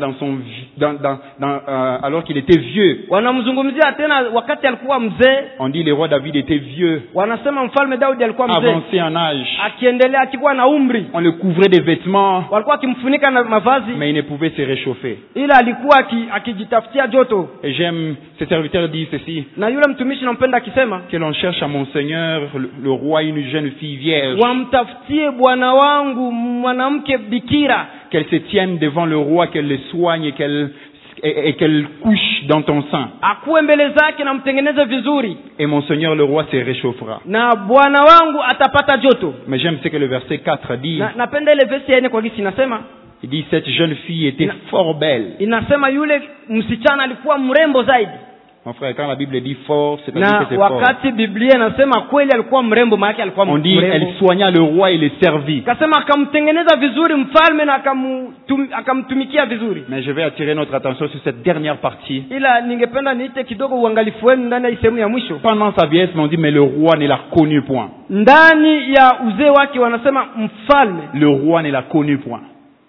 Speaker 2: alors qu'il était vieux.
Speaker 3: Wanamzungumzia tena wakati alikuwa mzee.
Speaker 2: On dit le roi David était vieux,
Speaker 3: Wanasema mfalme Daudi alikuwa mzee,
Speaker 2: avancé en âge.
Speaker 3: akiendelea akikuwa na umri.
Speaker 2: On le couvrait des vêtements,
Speaker 3: Walikuwa akimfunika na mavazi,
Speaker 2: mais il ne pouvait se réchauffer.
Speaker 3: ila alikuwa akijitafutia joto.
Speaker 2: Et j'aime, ce serviteur dit ceci,
Speaker 3: Na yule mtumishi nampenda akisema,
Speaker 2: que l'on cherche à mon Seigneur, le roi, une jeune fille vierge,
Speaker 3: wamtafutie bwana wangu mwanamke bikira,
Speaker 2: qu'elle se tienne devant le roi, qu'elle le soigne et qu'elle couche dans ton sein.
Speaker 3: akuwe mbele zake na mtengeneze vizuri,
Speaker 2: Et mon Seigneur le roi se réchauffera.
Speaker 3: na bwana wangu atapata joto.
Speaker 2: Mais j'aime ce que le verset 4 dit.
Speaker 3: Napenda ile verse ya 4 kwa gisi inasema,
Speaker 2: Il dit cette jeune fille était fort belle.
Speaker 3: inasema yule msichana alikuwa mrembo zaidi.
Speaker 2: Mon frère, quand la Bible dit fort, c'est-à-dire
Speaker 3: Na
Speaker 2: que c'est fort.
Speaker 3: wakati Biblia inasema kweli alikuwa mrembo, maana yake alikuwa
Speaker 2: On dit elle
Speaker 3: mrembo.
Speaker 2: soigna le roi et le servit.
Speaker 3: Kasema akamtengeneza vizuri mfalme na akamtumikia vizuri.
Speaker 2: Mais je vais attirer notre attention sur cette dernière partie.
Speaker 3: Ila ningependa niite kidogo uangalifu wenu ndani ya sehemu ya mwisho.
Speaker 2: Pendant sa vieillesse, on dit mais le roi ne l'a connu point.
Speaker 3: Ndani ya uzee wake wanasema mfalme.
Speaker 2: Le roi ne l'a connu point.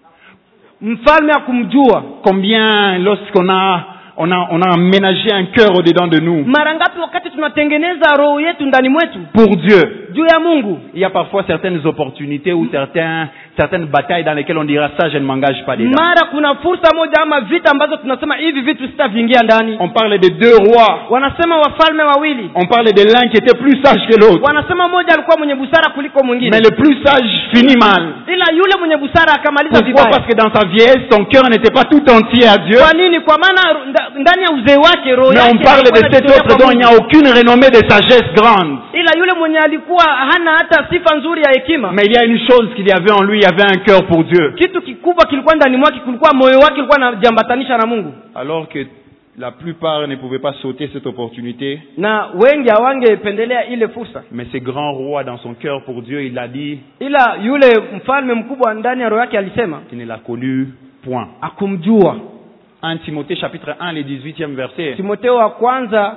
Speaker 3: Mfalme hakumjua.
Speaker 2: Combien lorsqu'on a aménagé un cœur au-dedans de nous
Speaker 3: Mara ngapi wakati tunatengeneza roho yetu ndani mwetu
Speaker 2: pour Dieu.
Speaker 3: juu ya Mungu.
Speaker 2: Il y a parfois certaines opportunités ou certaines batailles dans lesquelles on dira ça je ne m'engage pas dedans.
Speaker 3: Mara kuna fursa moja ama vita ambazo tunasema hivi vitu sitaviingia ndani.
Speaker 2: On parle de deux rois.
Speaker 3: Wanasema wafalme wawili.
Speaker 2: On parle de l'un qui était plus sage que l'autre.
Speaker 3: Wanasema mmoja alikuwa mwenye busara kuliko mwingine.
Speaker 2: Mais le plus sage finit mal.
Speaker 3: Ila yule mwenye busara akamaliza
Speaker 2: Pourquoi?
Speaker 3: vibaya.
Speaker 2: Parce que dans sa vieillesse, son cœur n'était pas tout entier à Dieu.
Speaker 3: Kwa nini? Kwa maana ndani ya uzee wake roho
Speaker 2: Mais
Speaker 3: yake
Speaker 2: on parle de cet autre dont il n'y a aucune renommée de sagesse grande.
Speaker 3: ila yule mwenye alikuwa hana hata sifa nzuri ya hekima.
Speaker 2: Mais il y a une chose qu'il y avait en lui, il y avait un cœur pour Dieu.
Speaker 3: Kitu kikubwa kilikuwa ndani mwake, kulikuwa moyo wake ulikuwa anajiambatanisha na Mungu.
Speaker 2: Alors que la plupart ne pouvaient pas sauter cette opportunité.
Speaker 3: Na wengi hawangependelea ile fursa.
Speaker 2: Mais ce grand roi dans son cœur pour Dieu, il a dit,
Speaker 3: Ila yule mfalme mkubwa ndani ya roho yake alisema
Speaker 2: il ne l'a connu point.
Speaker 3: akumjua.
Speaker 2: 1 Timothée chapitre 1, le 18e verset.
Speaker 3: Timotheo wa kwanza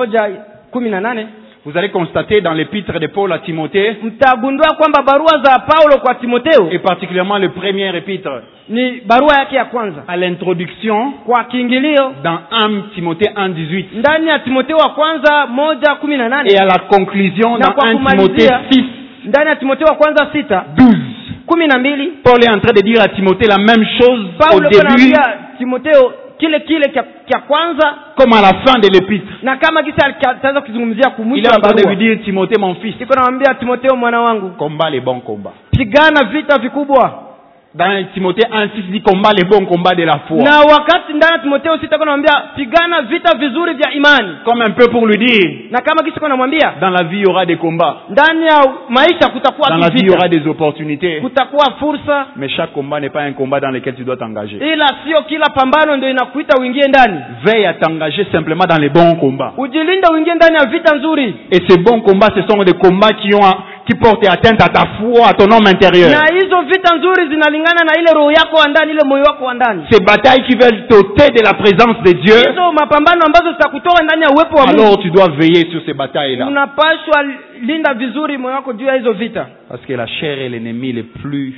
Speaker 3: 1:18.
Speaker 2: Vous allez constater dans l'épître de Paul à Timothée,
Speaker 3: Mtagundua kwamba barua za Paulo kwa Timotheo
Speaker 2: et particulièrement le premier épître,
Speaker 3: ni barua yake ya kwanza.
Speaker 2: à l'introduction,
Speaker 3: Kwa kiingilio
Speaker 2: dans 1 Timothée 1:18,
Speaker 3: ndani ya Timotheo wa kwanza 1:18
Speaker 2: et à la conclusion
Speaker 3: na
Speaker 2: dans
Speaker 3: kwa
Speaker 2: 1 Timothée
Speaker 3: kumalizia
Speaker 2: 6,
Speaker 3: ndani ya Timotheo wa kwanza
Speaker 2: 12.
Speaker 3: 6:12
Speaker 2: Paul est en train de dire à Timothée la même chose au
Speaker 3: Paulo
Speaker 2: début
Speaker 3: anaambia Timotheo kile cha kwanza
Speaker 2: comme à la fin de l'épître.
Speaker 3: na kama kisa alitaanza kuzungumzia
Speaker 2: Il est
Speaker 3: kumwisho
Speaker 2: en
Speaker 3: wa
Speaker 2: train de
Speaker 3: barua.
Speaker 2: lui dire, Timothée mon fils,
Speaker 3: Iko namwambia Timotheo mwana wangu,
Speaker 2: combat les bons combats.
Speaker 3: pigana vita vikubwa.
Speaker 2: Dans Timothée 1:6 dit combat les bons combats de la foi.
Speaker 3: Na wakati ndani ya Timotheo 6 namwambia pigana vita vizuri vya imani.
Speaker 2: Comme un peu pour lui dire,
Speaker 3: Na kama kisa namwambia
Speaker 2: dans la vie il y aura des combats.
Speaker 3: ndani ya maisha kutakuwa
Speaker 2: Dans la vie il y aura
Speaker 3: vita,
Speaker 2: des opportunités.
Speaker 3: kutakuwa fursa,
Speaker 2: Mais chaque combat n'est pas un combat dans lequel tu dois t'engager.
Speaker 3: ila sio kila pambano ndio inakuita uingie ndani.
Speaker 2: Veille à t'engager simplement dans les bons combats.
Speaker 3: Ujilinde uingie ndani ya vita nzuri.
Speaker 2: Et ces bons combats, ce sont des combats qui portent atteinte à ta foi, à ton homme intérieur.
Speaker 3: Na hizo vita nzuri zinalingana na ile roho yako wa ndani, ile moyo wako wa ndani.
Speaker 2: Ces batailles qui veulent t'ôter de la présence de Dieu.
Speaker 3: Hizo mapambano ambazo zitakutoa ndani ya uwepo wa Mungu.
Speaker 2: Alors tu dois veiller sur ces batailles-là.
Speaker 3: Unapaswa linda vizuri moyo wako juu ya hizo vita.
Speaker 2: Parce que la chair est l'ennemi le plus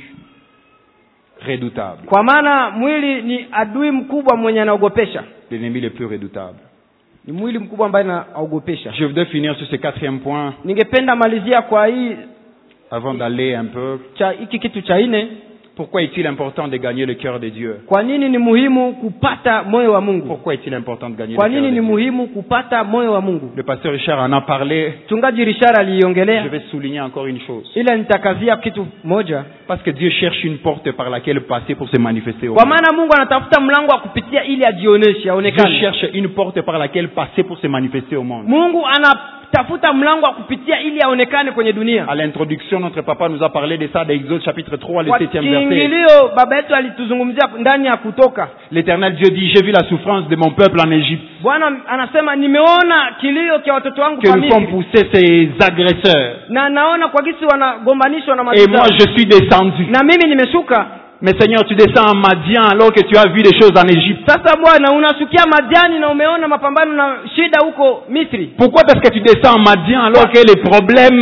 Speaker 2: redoutable.
Speaker 3: Kwa maana mwili ni adui mkubwa mwenye anaogopesha.
Speaker 2: L'ennemi le plus redoutable.
Speaker 3: Ni mwili mkubwa ambaye anaogopesha.
Speaker 2: Je voudrais finir sur ce 4e point
Speaker 3: Ningependa malizia kwa hii
Speaker 2: avant d'aller un peu.
Speaker 3: hiki kitu cha 4.
Speaker 2: Pourquoi est-il important de gagner le cœur de Dieu?
Speaker 3: Kwa nini ni muhimu kupata moyo wa Mungu?
Speaker 2: Pourquoi est-il important de gagner
Speaker 3: Kwa
Speaker 2: le cœur
Speaker 3: nini
Speaker 2: de
Speaker 3: ni
Speaker 2: Dieu?
Speaker 3: muhimu kupata moyo wa Mungu?
Speaker 2: Le pasteur Richard en a parlé.
Speaker 3: Mchungaji Richard aliongelea.
Speaker 2: Je vais souligner encore une chose.
Speaker 3: Ila nitakazia kitu moja.
Speaker 2: Parce que Dieu cherche une porte par laquelle passer pour se manifester au
Speaker 3: Kwa
Speaker 2: monde.
Speaker 3: maana Mungu anatafuta mlango wa kupitia ili ajioneshe,
Speaker 2: Dieu
Speaker 3: aonekane.
Speaker 2: cherche une porte par laquelle passer pour se manifester au monde.
Speaker 3: Mungu anatafuta mlango wa kupitia ili aonekane kwenye dunia.
Speaker 2: À l'introduction, notre papa nous a parlé de ça, d'Exode chapitre 3, le
Speaker 3: Kwa
Speaker 2: 7e verset.
Speaker 3: kiingilio baba yetu alituzungumzia ndani ya Kutoka.
Speaker 2: L'Éternel Dieu dit, j'ai vu la souffrance de mon peuple en Égypte,
Speaker 3: Bwana anasema nimeona kilio cha watoto wangu
Speaker 2: que
Speaker 3: kwa
Speaker 2: nous font
Speaker 3: Misri.
Speaker 2: pousser ces agresseurs.
Speaker 3: Na naona kwa gisi wanagombanishwa na
Speaker 2: Et moi,
Speaker 3: maadui.
Speaker 2: je suis descendu.
Speaker 3: Na mimi nimeshuka.
Speaker 2: Mais Seigneur, tu descends en Madian alors que tu as vu des choses en Égypte.
Speaker 3: Sasa Bwana unashukia Madiani na umeona mapambano na shida huko Misri.
Speaker 2: Pourquoi? Parce que tu descends en Madian alors que les problèmes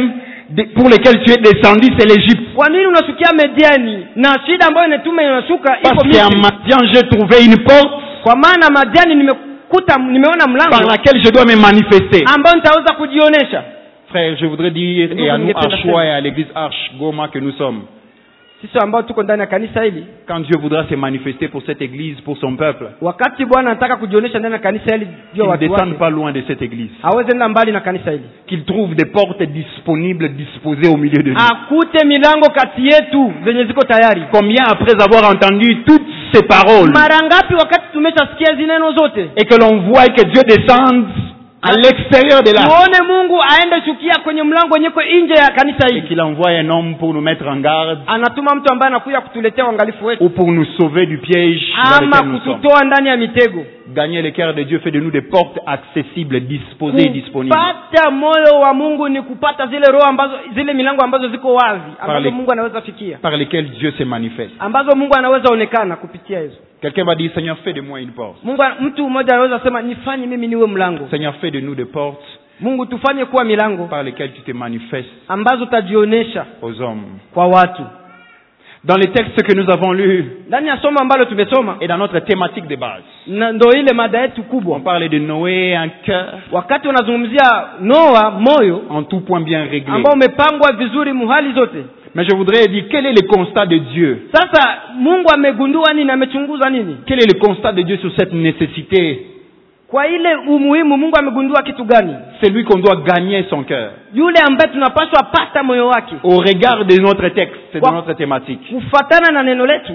Speaker 2: pour lesquels tu es descendu, c'est l'Égypte.
Speaker 3: Kwa nini unashukia Midiani? Na shida ambayo inatuma inashuka iko
Speaker 2: Parce qu'à
Speaker 3: Misri.
Speaker 2: Madian, j'ai trouvé une porte
Speaker 3: Kwa maana Midiani nimeona
Speaker 2: par
Speaker 3: mlango
Speaker 2: laquelle je dois me manifester.
Speaker 3: ambao nitaweza kujionesha.
Speaker 2: Frère, je voudrais dire, et à nous, Archois et à l'église Arche Goma que nous sommes,
Speaker 3: Sisi ambao tuko ndani ya kanisa hili,
Speaker 2: quand Dieu voudra se manifester pour cette église, pour son peuple,
Speaker 3: wakati Bwana anataka kujionesha ndani ya kanisa hili
Speaker 2: qu'il
Speaker 3: juu
Speaker 2: ne
Speaker 3: watu
Speaker 2: descende
Speaker 3: wake,
Speaker 2: pas loin de cette église.
Speaker 3: hawezi enda mbali na kanisa hili.
Speaker 2: Qu'il trouve des portes disponibles, disposées au milieu de nous.
Speaker 3: Akute milango kati yetu zenye ziko tayari.
Speaker 2: Combien après avoir entendu toutes ces paroles,
Speaker 3: Mara ngapi wakati tumeshasikia zineno zote,
Speaker 2: et que l'on voit que Dieu descende à l'extérieur de là,
Speaker 3: tuone Mungu aende shukia kwenye mlango wenye ko nje ya kanisa
Speaker 2: et
Speaker 3: hili,
Speaker 2: qu'il envoie un homme pour nous mettre en garde,
Speaker 3: anatuma mtu ambaye anakuja kutuletea uangalifu wetu
Speaker 2: ou pour nous sauver du piège dans
Speaker 3: ama
Speaker 2: lequel nous sommes.
Speaker 3: kututoa ndani ya mitego.
Speaker 2: Gagner le cœur de Dieu fait de nous des portes accessibles, disposées et disponibles.
Speaker 3: Kupata moyo wa Mungu ni kupata zile roho ambazo, zile milango ambazo ziko wazi, ambazo
Speaker 2: Pale.
Speaker 3: Mungu anaweza fikia,
Speaker 2: Par lesquelles Dieu se manifeste.
Speaker 3: ambazo Mungu anaweza onekana kupitia hizo.
Speaker 2: Quelqu'un va dire, Seigneur, fais de moi une porte.
Speaker 3: Mtu mmoja anaweza sema, nifanye mimi niwe mlango.
Speaker 2: Seigneur, fais de nous des portes
Speaker 3: Mungu, tufanye kuwa milango
Speaker 2: par lesquelles tu te manifestes
Speaker 3: ambazo tajionesha
Speaker 2: aux hommes.
Speaker 3: kwa watu.
Speaker 2: Dans les textes que nous avons lus
Speaker 3: Ndani ya somo ambalo tumesoma,
Speaker 2: et dans notre thématique de base,
Speaker 3: na ndo ile mada yetu
Speaker 2: on
Speaker 3: kubwa.
Speaker 2: parlait de Noé, un cœur
Speaker 3: Wakati unazungumzia Noa, moyo
Speaker 2: en tout point bien réglé.
Speaker 3: ambao umepangwa vizuri muhali zote.
Speaker 2: Mais je voudrais dire, quel est le constat de Dieu?
Speaker 3: Sasa Mungu amegundua nini? Amechunguza nini?
Speaker 2: Quel est le constat de Dieu sur cette nécessité?
Speaker 3: Kwa ile umuhimu, Mungu amegundua kitu gani?
Speaker 2: C'est lui qu'on doit gagner son cœur.
Speaker 3: Yule ambaye tunapaswa pata moyo wake
Speaker 2: Au regard de notre texte, de notre thématique.
Speaker 3: kufuatana na neno letu.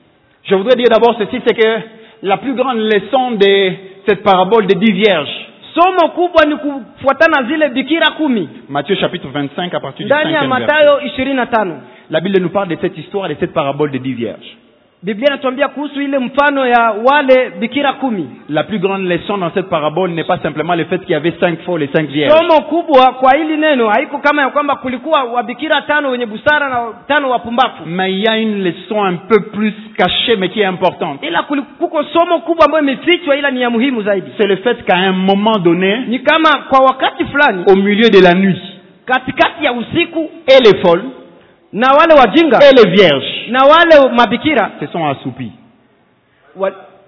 Speaker 2: Je voudrais dire d'abord ceci, c'est que la plus grande leçon de cette parabole des 10 vierges,
Speaker 3: Somo kubwa ni kufuatana zile bikira 10
Speaker 2: Matthieu chapitre 25 à partir du
Speaker 3: ndani ya
Speaker 2: 5e verset.
Speaker 3: Mathayo 25.
Speaker 2: La Bible nous parle de cette histoire, de cette parabole des 10 vierges.
Speaker 3: Biblia inatuambia kuhusu ile mfano ya wale bikira 10.
Speaker 2: La plus grande leçon dans cette parabole n'est pas simplement le fait qu'il y avait 5 folles et 5 vierges.
Speaker 3: Somo kubwa kwa hili neno haiko kama ya kwamba kulikuwa wabikira 5 wenye busara na 5 wapumbavu.
Speaker 2: Mais il y a une leçon un peu plus cachée mais qui est importante.
Speaker 3: Ila kuliko somo kubwa ambayo imefichwa ila ni ya muhimu zaidi.
Speaker 2: C'est le fait qu'à un moment donné,
Speaker 3: Ni kama kwa wakati fulani
Speaker 2: au milieu de la nuit,
Speaker 3: katikati ya usiku,
Speaker 2: et les folles
Speaker 3: na wale wajinga
Speaker 2: et les vierges
Speaker 3: na wale mabikira
Speaker 2: se sont assoupis,
Speaker 3: wa-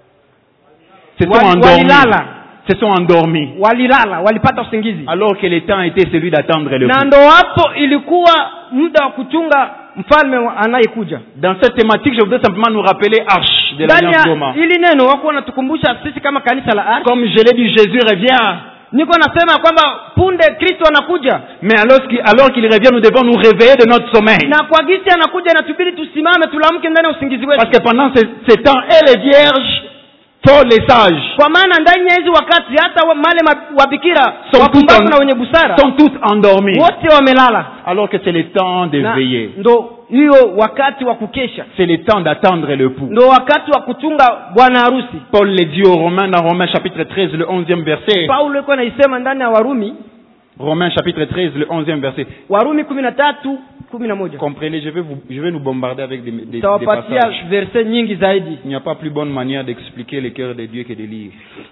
Speaker 2: se sont
Speaker 3: Wali-
Speaker 2: endormis,
Speaker 3: walilala.
Speaker 2: se sont endormis,
Speaker 3: walilala, walipata usingizi.
Speaker 2: alors que le temps était celui d'attendre le
Speaker 3: Na
Speaker 2: coup.
Speaker 3: ndo hapo ilikuwa muda wa kuchunga mfalme anayekuja.
Speaker 2: Dans cette thématique, je voudrais simplement nous rappeler Arche de
Speaker 3: Ndani
Speaker 2: l'Alliance
Speaker 3: ya
Speaker 2: Goma.
Speaker 3: hili neno wako wanatukumbusha sisi kama kanisa la Arche.
Speaker 2: Comme je l'ai dit, Jésus revient.
Speaker 3: Niko nasema kwamba punde Kristo anakuja,
Speaker 2: Mais alors qu'il revient, nous devons nous réveiller de notre sommeil.
Speaker 3: na kwa gisi anakuja inatubidi tusimame, tulamke ndani ya usingizi wetu,
Speaker 2: Parce que pendant ces temps, et les vierges, folles et sages,
Speaker 3: kwa maana ndani ya hizi wakati hata male wabikira
Speaker 2: sont
Speaker 3: wapumbavu na wenye busara
Speaker 2: toutes endormies.
Speaker 3: wote wamelala,
Speaker 2: Alors que c'est le temps de
Speaker 3: na
Speaker 2: veiller.
Speaker 3: ndo hiyo wakati wa kukesha,
Speaker 2: C'est le temps d'attendre le pouls.
Speaker 3: ndo wakati wa kuchunga bwana harusi.
Speaker 2: Paul le dit aux Romains dans Romains chapitre 13, le 11e verset.
Speaker 3: Paulo yuko anaisema ndani ya Warumi,
Speaker 2: Romains chapitre 13, le 11e verset.
Speaker 3: Warumi 13:11.
Speaker 2: Comprenez, je vais nous bombarder avec des
Speaker 3: Tawapatia
Speaker 2: passages.
Speaker 3: verse nyingi zaidi.
Speaker 2: Il n'y a pas plus bonne manière d'expliquer le cœur de Dieu que de lire.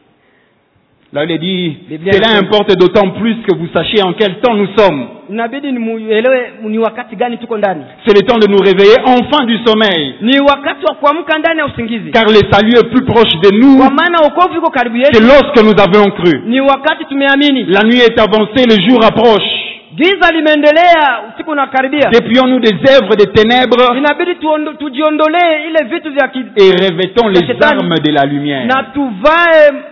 Speaker 2: Là, il est dit,
Speaker 3: Biblia
Speaker 2: cela
Speaker 3: inasema,
Speaker 2: importe d'autant plus que vous sachiez en quel temps nous sommes.
Speaker 3: inabidi nimuelewe ni wakati gani tuko ndani.
Speaker 2: C'est le temps de nous réveiller enfin du sommeil.
Speaker 3: Ni wakati wa kuamka ndani ya usingizi,
Speaker 2: Car le salut est plus proche de nous
Speaker 3: kwa maana wokovu uko karibu
Speaker 2: que
Speaker 3: yetu.
Speaker 2: lorsque nous avions cru.
Speaker 3: Ni wakati tumeamini.
Speaker 2: La nuit est avancée, le jour approche.
Speaker 3: Giza limeendelea, usiku unakaribia.
Speaker 2: Déplions-nous des œuvres des ténèbres
Speaker 3: Inabidi tujiondolee ile vitu vya
Speaker 2: et revêtons les
Speaker 3: Shetani.
Speaker 2: armes de la lumière.
Speaker 3: na tuvae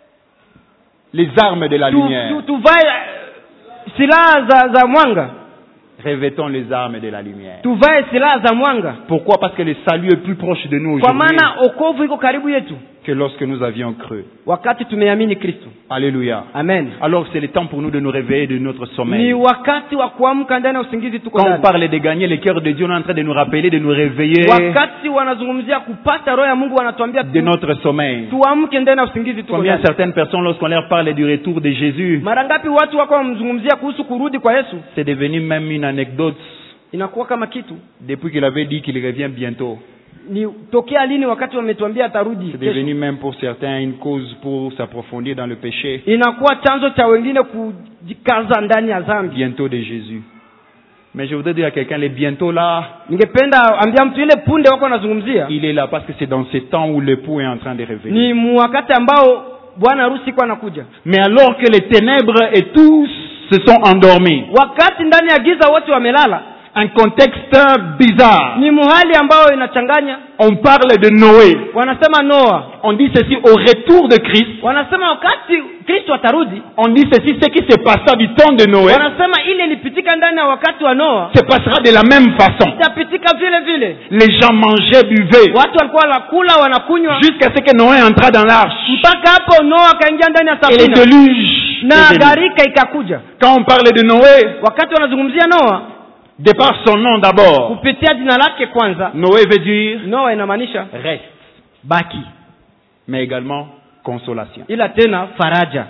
Speaker 2: Les armes de la lumière.
Speaker 3: tuvae silaha za mwanga.
Speaker 2: Revêtons les armes de la lumière.
Speaker 3: Tuvae silaha za mwanga,
Speaker 2: Pourquoi? Parce que le salut est plus proche de nous
Speaker 3: kwa
Speaker 2: aujourd'hui
Speaker 3: maana wokovu iko karibu yetu
Speaker 2: que lorsque nous avions cru.
Speaker 3: wakati tumeamini Kristo.
Speaker 2: Alléluia.
Speaker 3: Amen.
Speaker 2: Alors c'est le temps pour nous de nous réveiller de notre
Speaker 3: Ni
Speaker 2: sommeil.
Speaker 3: wakati wa kuamka ndani ya usingizi tuko
Speaker 2: Quand on
Speaker 3: ndani.
Speaker 2: parle de gagner le cœur de Dieu, on est en train de nous rappeler, de nous réveiller
Speaker 3: Wakati wanazungumzia kupata roho ya Mungu wanatuambia
Speaker 2: de notre sommeil.
Speaker 3: tuamke ndani ya usingizi tuko
Speaker 2: Combien
Speaker 3: ndani.
Speaker 2: certaines personnes, lorsqu'on leur parle du retour de Jésus,
Speaker 3: Mara ngapi watu wako wamzungumzia kuhusu kurudi kwa Yesu,
Speaker 2: c'est devenu même une anecdote
Speaker 3: inakuwa kama kitu
Speaker 2: depuis qu'il avait dit qu'il revient bientôt.
Speaker 3: ni tokea lini wakati wametuambia atarudi
Speaker 2: C'est
Speaker 3: kesho.
Speaker 2: devenu même pour certains une cause pour s'approfondir dans le péché.
Speaker 3: Inakuwa chanzo cha wengine kujikaza ndani ya dhambi.
Speaker 2: Bientôt de Jésus. Mais je voudrais dire à quelqu'un, les bientôt là,
Speaker 3: Ningependa ambia mtu ile punde wako wanazungumzia
Speaker 2: il est là parce que c'est dans ces temps où l'époux est en train de revenir.
Speaker 3: ni wakati ambao bwana harusi kwa anakuja.
Speaker 2: Mais alors que les ténèbres et tous se sont endormis,
Speaker 3: Wakati ndani ya giza wote wamelala,
Speaker 2: un contexte bizarre.
Speaker 3: ni muhali ambao inachanganya.
Speaker 2: On parle de Noé.
Speaker 3: Wanasema Noa,
Speaker 2: On dit ceci au retour de Christ.
Speaker 3: wanasema wakati Kristo atarudi,
Speaker 2: On dit ceci, ce qui se passa du temps de Noé
Speaker 3: wanasema ile ilipitika ndani ya wakati wa Noa
Speaker 2: se passera de la même façon.
Speaker 3: itapitika vile vile.
Speaker 2: Les gens mangeaient, buvaient,
Speaker 3: Watu walikuwa wanakula wanakunywa
Speaker 2: jusqu'à ce que Noé entra dans l'arche.
Speaker 3: mpaka hapo Noa akaingia ndani ya
Speaker 2: Et le
Speaker 3: safina
Speaker 2: déluge.
Speaker 3: na
Speaker 2: est venu.
Speaker 3: gharika ikakuja.
Speaker 2: Quand on parle de Noé,
Speaker 3: Wakati wanazungumzia Noa
Speaker 2: de par son nom d'abord,
Speaker 3: kupitia jina lake kwanza,
Speaker 2: Noé veut dire
Speaker 3: Noa inamaanisha
Speaker 2: reste,
Speaker 3: baki,
Speaker 2: mais également consolation.
Speaker 3: ila tena faraja.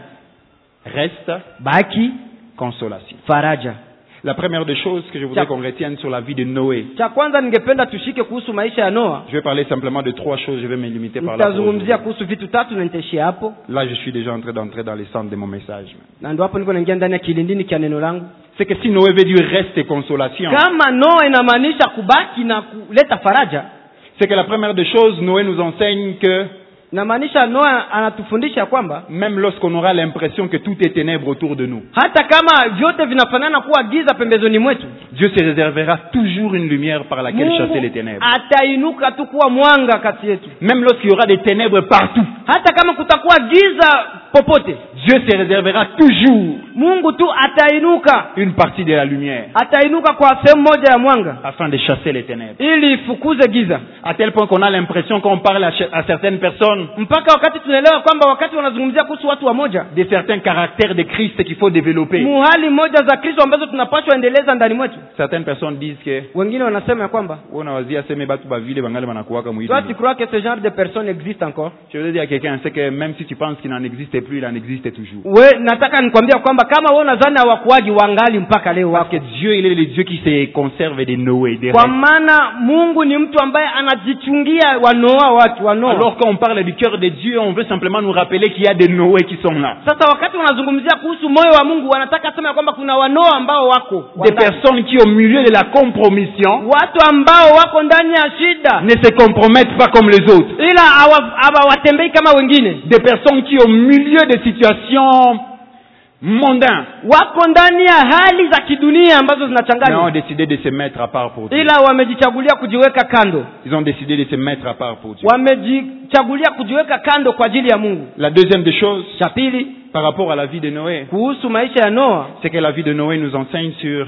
Speaker 2: Reste,
Speaker 3: Baki,
Speaker 2: consolation.
Speaker 3: faraja.
Speaker 2: La première des choses que je voudrais qu'on retienne sur la vie de Noé,
Speaker 3: Cha kwanza ningependa tushike kuhusu maisha ya Noa.
Speaker 2: je vais parler simplement de 3 choses, je vais me limiter par là.
Speaker 3: Nitazungumzia kuhusu vitu tatu na nitaishia hapo.
Speaker 2: Là, je suis déjà en train d'entrer dans les centres de mon message.
Speaker 3: Na ndio hapo niko naingia ndani ya kilindini cha neno langu.
Speaker 2: C'est que si Noé veut dire reste et consolation,
Speaker 3: Kama Noa inamaanisha kubaki na kuleta faraja,
Speaker 2: c'est que la première des choses, Noé nous enseigne que
Speaker 3: inamaanisha Noa anatufundisha kwamba
Speaker 2: même lorsqu'on aura l'impression que tout est ténèbres autour de nous,
Speaker 3: hata kama vyote vinafanana kuwa giza pembezoni mwetu,
Speaker 2: Dieu se réservera toujours une lumière par laquelle chasser les ténèbres.
Speaker 3: atainuka tu kuwa mwanga kati yetu.
Speaker 2: Même lorsqu'il y aura des ténèbres partout,
Speaker 3: Hata kama kutakuwa giza popote,
Speaker 2: Dieu se réservera toujours
Speaker 3: Mungu tu atainuka,
Speaker 2: une partie de la lumière
Speaker 3: atainuka kwa sehemu moja ya mwanga
Speaker 2: afin de chasser les ténèbres.
Speaker 3: ili ifukuze giza.
Speaker 2: À tel point qu'on a l'impression qu'on parle à certaines personnes
Speaker 3: Mpaka wakati tunaelewa kwamba wakati wanazungumzia kuhusu watu wamoja,
Speaker 2: de certains caractères de Christ qu'il faut développer.
Speaker 3: muhali moja za Kristo ambazo tunapaswa endeleza ndani mwetu.
Speaker 2: Certaines personnes disent que
Speaker 3: Wengine wanasema ya kwamba
Speaker 2: unawazia sema batu bavile bangali banakuwaka mwili.
Speaker 3: toi tu crois que ce genre de personnes existe encore?
Speaker 2: Je veux dire à quelqu'un, c'est que même si tu penses qu'il n'en existe plus, il en existe toujours.
Speaker 3: We nataka nikwambia kwamba kama wewe unadhani hawakuaji, wangali mpaka leo
Speaker 2: Parce
Speaker 3: wako.
Speaker 2: que Dieu, il est le Dieu qui se conserve des Noé, des
Speaker 3: Kwa
Speaker 2: restes.
Speaker 3: maana Mungu ni mtu ambaye anajichungia wanoa watu wanoa.
Speaker 2: Alors quand on parle du cœur de Dieu, on veut simplement nous rappeler qu'il y a des Noé qui sont là.
Speaker 3: Sasa wakati wanazungumzia kuhusu moyo wa Mungu, wanataka sema kwamba kuna wanoa ambao wako
Speaker 2: Des
Speaker 3: wangali.
Speaker 2: personnes qui au milieu de la compromission
Speaker 3: Watu ambao wako ndani ya shida
Speaker 2: ne se compromettent pas comme les autres.
Speaker 3: ila hawatembei kama wengine.
Speaker 2: Des personnes qui au milieu de situations mondaines
Speaker 3: Wako ndani ya hali za kidunia ambazo
Speaker 2: mais ont
Speaker 3: zinachanganya,
Speaker 2: décidé de se mettre à part pour Dieu.
Speaker 3: ila wamejichagulia kujiweka kando,
Speaker 2: Ils ont décidé de se mettre à part pour Dieu.
Speaker 3: wamejichagulia kujiweka kando kwa ajili ya Mungu.
Speaker 2: La deuxième des choses,
Speaker 3: Cha pili
Speaker 2: par rapport à la vie de Noé,
Speaker 3: kuhusu maisha ya Noa,
Speaker 2: c'est que la vie de Noé nous enseigne sur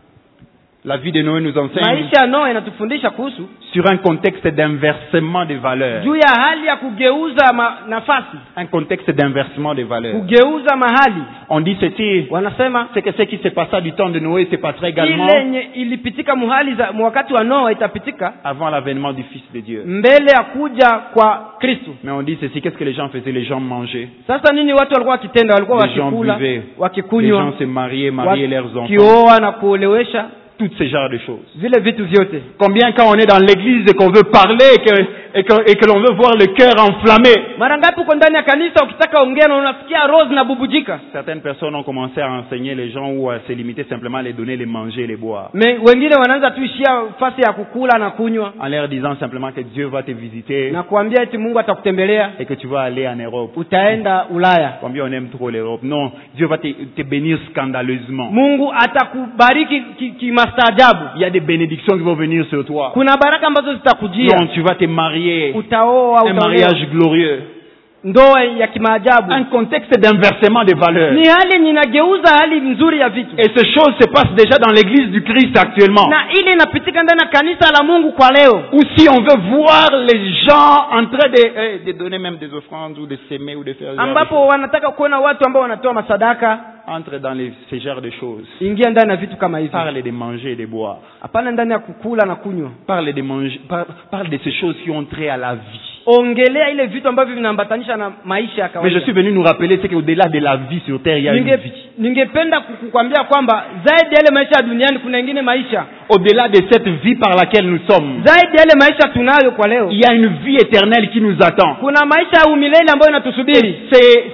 Speaker 2: la vie de Noé nous enseigne
Speaker 3: maisha ya Noa inatufundisha kuhusu
Speaker 2: sur un contexte d'inversement des valeurs.
Speaker 3: juu ya hali ya kugeuza nafasi,
Speaker 2: Un contexte d'inversement des valeurs.
Speaker 3: kugeuza mahali.
Speaker 2: On dit ceci,
Speaker 3: Wanasema
Speaker 2: c'est que ce qui se passa du temps de Noé se passera également
Speaker 3: ile yenye ilipitika muhali za wakati wa Noa itapitika
Speaker 2: avant l'avènement du Fils de Dieu.
Speaker 3: mbele ya kuja kwa Kristo.
Speaker 2: Mais on dit ceci, qu'est-ce que les gens faisaient? Les gens mangeaient,
Speaker 3: Sasa nini watu walikuwa wakitenda? Walikuwa
Speaker 2: les gens
Speaker 3: wakikula,
Speaker 2: buvaient, les
Speaker 3: wakikunywa,
Speaker 2: gens se mariaient leurs enfants,
Speaker 3: wakioa na kuolewesha,
Speaker 2: tous ces genres de choses.
Speaker 3: vile vitu vyote.
Speaker 2: Combien quand on est dans l'église et qu'on veut parler et que l'on veut voir le cœur enflammé,
Speaker 3: Mara ngapi uko ndani ya kanisa ukitaka ongea na unasikia roho zinabubujika?
Speaker 2: certaines personnes ont commencé à enseigner les gens ou à se limiter simplement à les donner, les manger, les boire,
Speaker 3: Wengine wanaanza tu ishia fasi ya kukula na kunywa
Speaker 2: en leur disant simplement que Dieu va te visiter
Speaker 3: na kuambia eti Mungu atakutembelea,
Speaker 2: et que tu vas aller en Europe.
Speaker 3: utaenda Ulaya.
Speaker 2: Combien on aime trop l'Europe? Non, Dieu va te bénir scandaleusement.
Speaker 3: Mungu atakubariki kimastaajabu.
Speaker 2: Il y a des bénédictions qui vont venir sur toi.
Speaker 3: Kuna baraka ambazo zitakujia.
Speaker 2: Non, tu vas te marier.
Speaker 3: Utaoa,
Speaker 2: Un mariage glorieux.
Speaker 3: ndoa ya kimaajabu.
Speaker 2: Un contexte d'inversement des valeurs.
Speaker 3: Ni hali ninageuza hali nzuri ya vitu.
Speaker 2: Et ces choses se passent déjà dans l'église du Christ actuellement.
Speaker 3: Na ile inapitika ndani ya kanisa la Mungu kwa leo.
Speaker 2: Ou si on veut voir les gens en train de donner même des offrandes ou de s'aimer ou de faire
Speaker 3: Ambapo wanataka kuona watu ambao wanatoa masadaka,
Speaker 2: entre dans ces genres de choses.
Speaker 3: ingia ndani ya vitu kama hivi.
Speaker 2: Parle de manger et de boire.
Speaker 3: Hapana ndani ya kukula na kunywa.
Speaker 2: Parle de manger, parle de ces choses qui ont trait à la vie.
Speaker 3: Ongelea ile vitu ambavyo vinaambatanisha na maisha ya
Speaker 2: Mais
Speaker 3: kawaida.
Speaker 2: je suis venu nous rappeler c'est qu'au-delà de la vie sur terre, il y a une vie.
Speaker 3: Ningependa kukuambia kwamba zaidi ya ile maisha ya duniani kuna ingine maisha.
Speaker 2: Au-delà de cette vie par laquelle nous sommes,
Speaker 3: Zaidi ya ile maisha tunayo kwa leo,
Speaker 2: il y a une vie éternelle qui nous attend.
Speaker 3: kuna maisha ya umilele ambayo inatusubiri.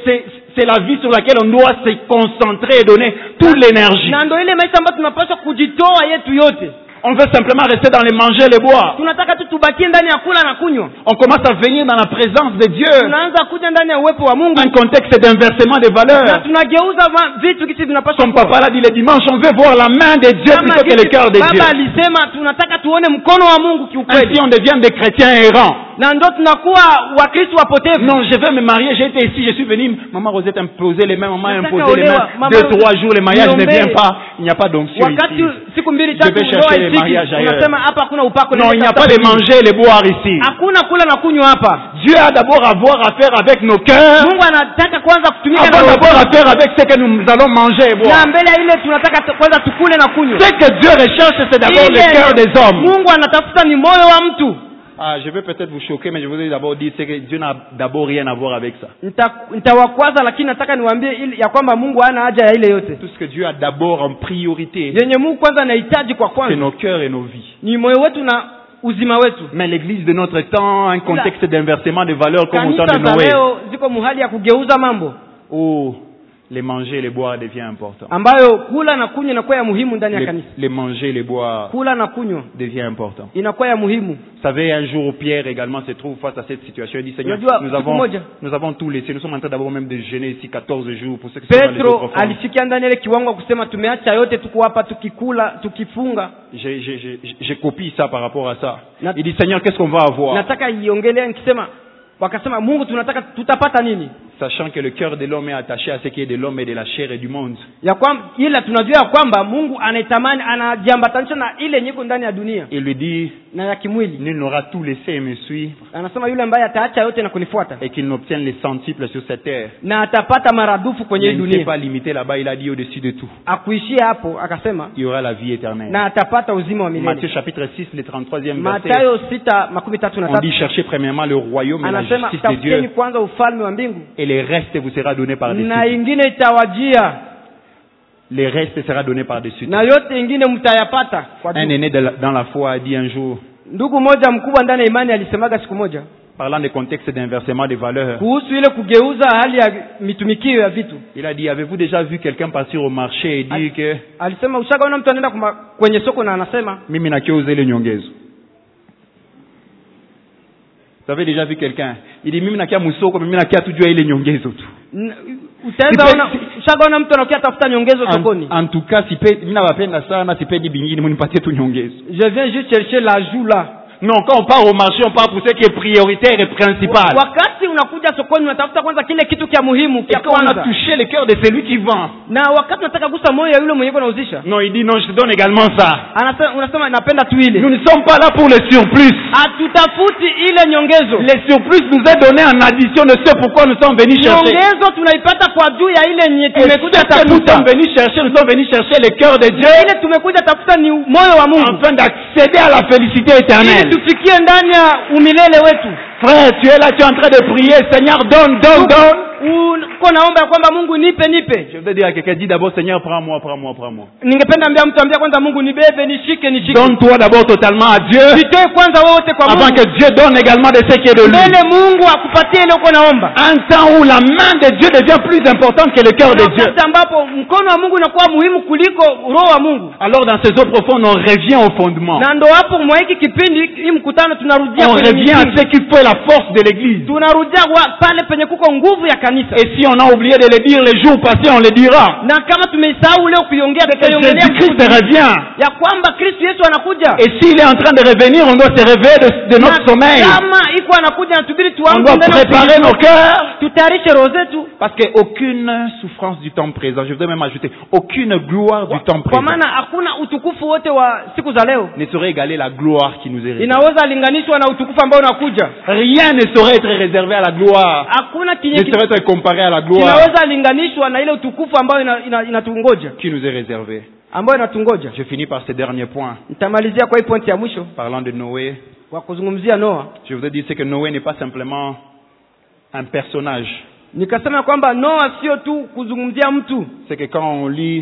Speaker 2: c'est la vie sur laquelle on doit se concentrer et donner toute l'énergie.
Speaker 3: Na ndio ile maisha ambayo tunapaswa kujitoa yetu yote.
Speaker 2: On veut simplement rester dans les manger et les boire.
Speaker 3: Tunataka tu tubakie ndani ya kula na kunywa.
Speaker 2: On commence à venir dans la présence de Dieu.
Speaker 3: Tunaanza kuja ndani ya uwepo wa Mungu.
Speaker 2: Un contexte d'inversement des valeurs.
Speaker 3: Na tunageuza vitu kisi vinapaswa.
Speaker 2: Comme papa l'a dit le dimanche, on veut voir la main de Dieu plutôt que le cœur de Dieu.
Speaker 3: Baba alisema tunataka tuone mkono wa Mungu kiukweli.
Speaker 2: Ainsi on devient des chrétiens errants.
Speaker 3: Na ndio tunakuwa wakristo wapotevu.
Speaker 2: Non, je veux me marier, j'ai été ici, je suis venu, maman Rosette imposer les mains, maman imposer les mains. 2-3 jours, le mariage ne vient pas, il n'y a pas d'onction ici.
Speaker 3: Siku mbili
Speaker 2: Je vais chercher les mariages ailleurs. Non, il n'y a pas de manger et de boire ici.
Speaker 3: Hakuna kula na kunywa hapa.
Speaker 2: Dieu a d'abord à voir à faire avec nos cœurs.
Speaker 3: Mungu anataka kwanza kutumika na
Speaker 2: d'abord à faire avec ce que nous allons manger et boire.
Speaker 3: Na mbele ile tunataka kwanza tukule na kunywa.
Speaker 2: Ce que Dieu recherche, c'est d'abord le cœur des hommes.
Speaker 3: Mungu anatafuta ni moyo wa mtu.
Speaker 2: Ah, je vais peut-être vous choquer, mais je voudrais d'abord dire que Dieu n'a d'abord rien à voir avec ça.
Speaker 3: Nitawakwaza lakini nataka niwaambie ya kwamba Mungu hana haja ya ile yote.
Speaker 2: Tout ce que Dieu a d'abord en priorité,
Speaker 3: yenye Mungu kwanza anahitaji kwa kwanza,
Speaker 2: c'est nos cœurs et nos vies.
Speaker 3: Ni moyo wetu na uzima wetu.
Speaker 2: Mais l'église de notre temps, un contexte d'inversement de valeurs comme au temps de Noé.
Speaker 3: Leo ziko muhali ya kugeuza mambo.
Speaker 2: Oh, les manger et les boire devient important.
Speaker 3: Ambayo kula na kunywa inakuwa ya muhimu ndani ya kanisa.
Speaker 2: Les manger et les boire
Speaker 3: kula na kunywa
Speaker 2: devient important.
Speaker 3: Inakuwa ya muhimu.
Speaker 2: Vous savez, un jour Pierre également se trouve face à cette situation. Il dit Seigneur, nous avons tout laissé. Nous sommes en train d'abord même de jeûner ici 14 jours pour ceux qui sont dans les autres formes.
Speaker 3: Alifikia ndani ile kiwango kusema tumeacha yote tuko hapa tukikula tukifunga.
Speaker 2: J'ai copié ça par rapport à ça. Il dit Seigneur, qu'est-ce qu'on va avoir?
Speaker 3: Nataka iongelee nikisema wakasema Mungu tunataka tutapata nini?
Speaker 2: Sachant que le cœur de l'homme est attaché à ce qui est de l'homme et de la chair et du monde.
Speaker 3: Ya kwamba ila tunajua kwamba Mungu anaitamani anajiambatanisha na ile nyiko ndani ya dunia.
Speaker 2: Il lui dit
Speaker 3: na ya kimwili.
Speaker 2: Nul n'aura tout laissé et me suivre.
Speaker 3: Anasema yule ambaye ataacha yote na kunifuata.
Speaker 2: Et qu'il n'obtienne les centuples sur cette terre.
Speaker 3: Na atapata maradufu kwenye dunia.
Speaker 2: Il ne s'est pas limité là-bas, il a dit au-dessus de tout.
Speaker 3: Akuishia hapo akasema
Speaker 2: il y aura la vie éternelle.
Speaker 3: Na atapata uzima wa milele.
Speaker 2: Matthieu chapitre 6 le 33e verset.
Speaker 3: Mathayo 6:33.
Speaker 2: On dit cherchez premièrement le royaume et la justice de Dieu.
Speaker 3: Kwanza ufalme wa mbingu.
Speaker 2: Et les restes vous sera donné par-dessus.
Speaker 3: Na ingine itawajia.
Speaker 2: Les restes sera donné par-dessus.
Speaker 3: Na yote ingine mtayapata.
Speaker 2: Un aîné dans la foi a dit un jour.
Speaker 3: Ndugu moja mkubwa ndani ya imani alisemaga siku moja.
Speaker 2: Parlant des contextes d'inversement des valeurs.
Speaker 3: Kuhusu ile kugeuza hali ya mitumikio ya vitu.
Speaker 2: Il a dit avez-vous déjà vu quelqu'un partir au marché et dire que
Speaker 3: alisema ushagaona mtu anaenda kwenye soko na anasema
Speaker 2: mimi nakiuza ile nyongezo. Vous avez déjà vu quelqu'un? Il dit mimi nakia musoko, mimi nakia tujua ile nyongezo tu.
Speaker 3: Ushagaona mtu anakia tafuta nyongezo sokoni.
Speaker 2: En tout cas, mimi napenda sana sipendi bingine, munipatie tu nyongezo.
Speaker 3: Je viens juste chercher l'ajout là.
Speaker 2: Non, quand on part au marché, on part pour ce qui est prioritaire et principal.
Speaker 3: Wakati unakuja sokoni unatafuta kwanza kile kitu kia muhimu kia
Speaker 2: kwanza. On a touché le cœur de celui qui vend.
Speaker 3: Na wakati unataka gusa moyo ya yule mwenye anauzisha.
Speaker 2: Non, il dit non, je te donne également ça.
Speaker 3: Unasema napenda tu ile.
Speaker 2: Nous ne sommes pas là pour le surplus.
Speaker 3: Hatutafuti ile nyongezo.
Speaker 2: Le surplus nous est donné en addition de ce pourquoi nous sommes venus chercher.
Speaker 3: Nyongezo tunaipata kwa juu ya ile yenye tumekuja tafuta.
Speaker 2: Nous sommes venus chercher le cœur de Dieu.
Speaker 3: Ile tumekuja tafuta ni moyo wa Mungu.
Speaker 2: Afin d'accéder à la félicité éternelle.
Speaker 3: Ili tufikie ndani ya umilele wetu.
Speaker 2: Frère, tu es là, tu es en train de prier, Seigneur, donne.
Speaker 3: Uko naomba kwamba Mungu nipe.
Speaker 2: Je veux dire à quelqu'un, dis d'abord Seigneur, prends-moi.
Speaker 3: Ningependa mtu ambia kwanza Mungu nibebe, nishike.
Speaker 2: Donne-toi d'abord totalement à Dieu.
Speaker 3: Jitoe kwanza wote kwa Mungu.
Speaker 2: Avant que Dieu donne également de ce qui est de lui.
Speaker 3: Mbele Mungu akupatie ile uko naomba.
Speaker 2: Un temps où la main de Dieu devient plus importante que le cœur de Dieu.
Speaker 3: Wakati ambapo mkono wa Mungu unakuwa muhimu kuliko roho wa Mungu.
Speaker 2: Alors dans ces eaux profondes on revient au fondement.
Speaker 3: Na ndo hapo mwa hiki kipindi hii mkutano tunarudia
Speaker 2: kwenye on revient à ce qui fait la force de l'église.
Speaker 3: Tunarudia pale penye kuko nguvu ya kanisa.
Speaker 2: Et si on a oublié de le dire les jours passés, on le dira.
Speaker 3: Na kama tumesahau leo kuiongea tutaiongelea.
Speaker 2: Christ revient.
Speaker 3: Ya kwamba Kristo Yesu anakuja.
Speaker 2: Et s'il est en train de revenir, on doit se réveiller de notre sommeil.
Speaker 3: Kama iko anakuja natubiri tuamke.
Speaker 2: On doit préparer nos cœurs.
Speaker 3: Tutayarishe roho zetu.
Speaker 2: Parce que aucune souffrance du temps présent, je voudrais même ajouter, aucune gloire du temps présent.
Speaker 3: Kwa maana hakuna utukufu wote wa siku za leo
Speaker 2: ne saurait égaler la gloire qui nous est réservée.
Speaker 3: Inaweza linganishwa na utukufu ambao unakuja.
Speaker 2: Rien ne saurait être réservé à la gloire.
Speaker 3: Hakuna
Speaker 2: ne saurait être comparé à la gloire.
Speaker 3: Inaweza linganishwa na ile utukufu ambao inatungoja.
Speaker 2: Qui nous est réservé.
Speaker 3: Ambayo inatungoja.
Speaker 2: Je finis par ce dernier point.
Speaker 3: Nitamalizia kwa hii point ya mwisho.
Speaker 2: Parlant de Noé.
Speaker 3: Kwa kuzungumzia Noa.
Speaker 2: Je voudrais dire que Noé n'est pas simplement un personnage.
Speaker 3: Nikasema kwamba Noa sio tu kuzungumzia mtu.
Speaker 2: C'est que quand on lit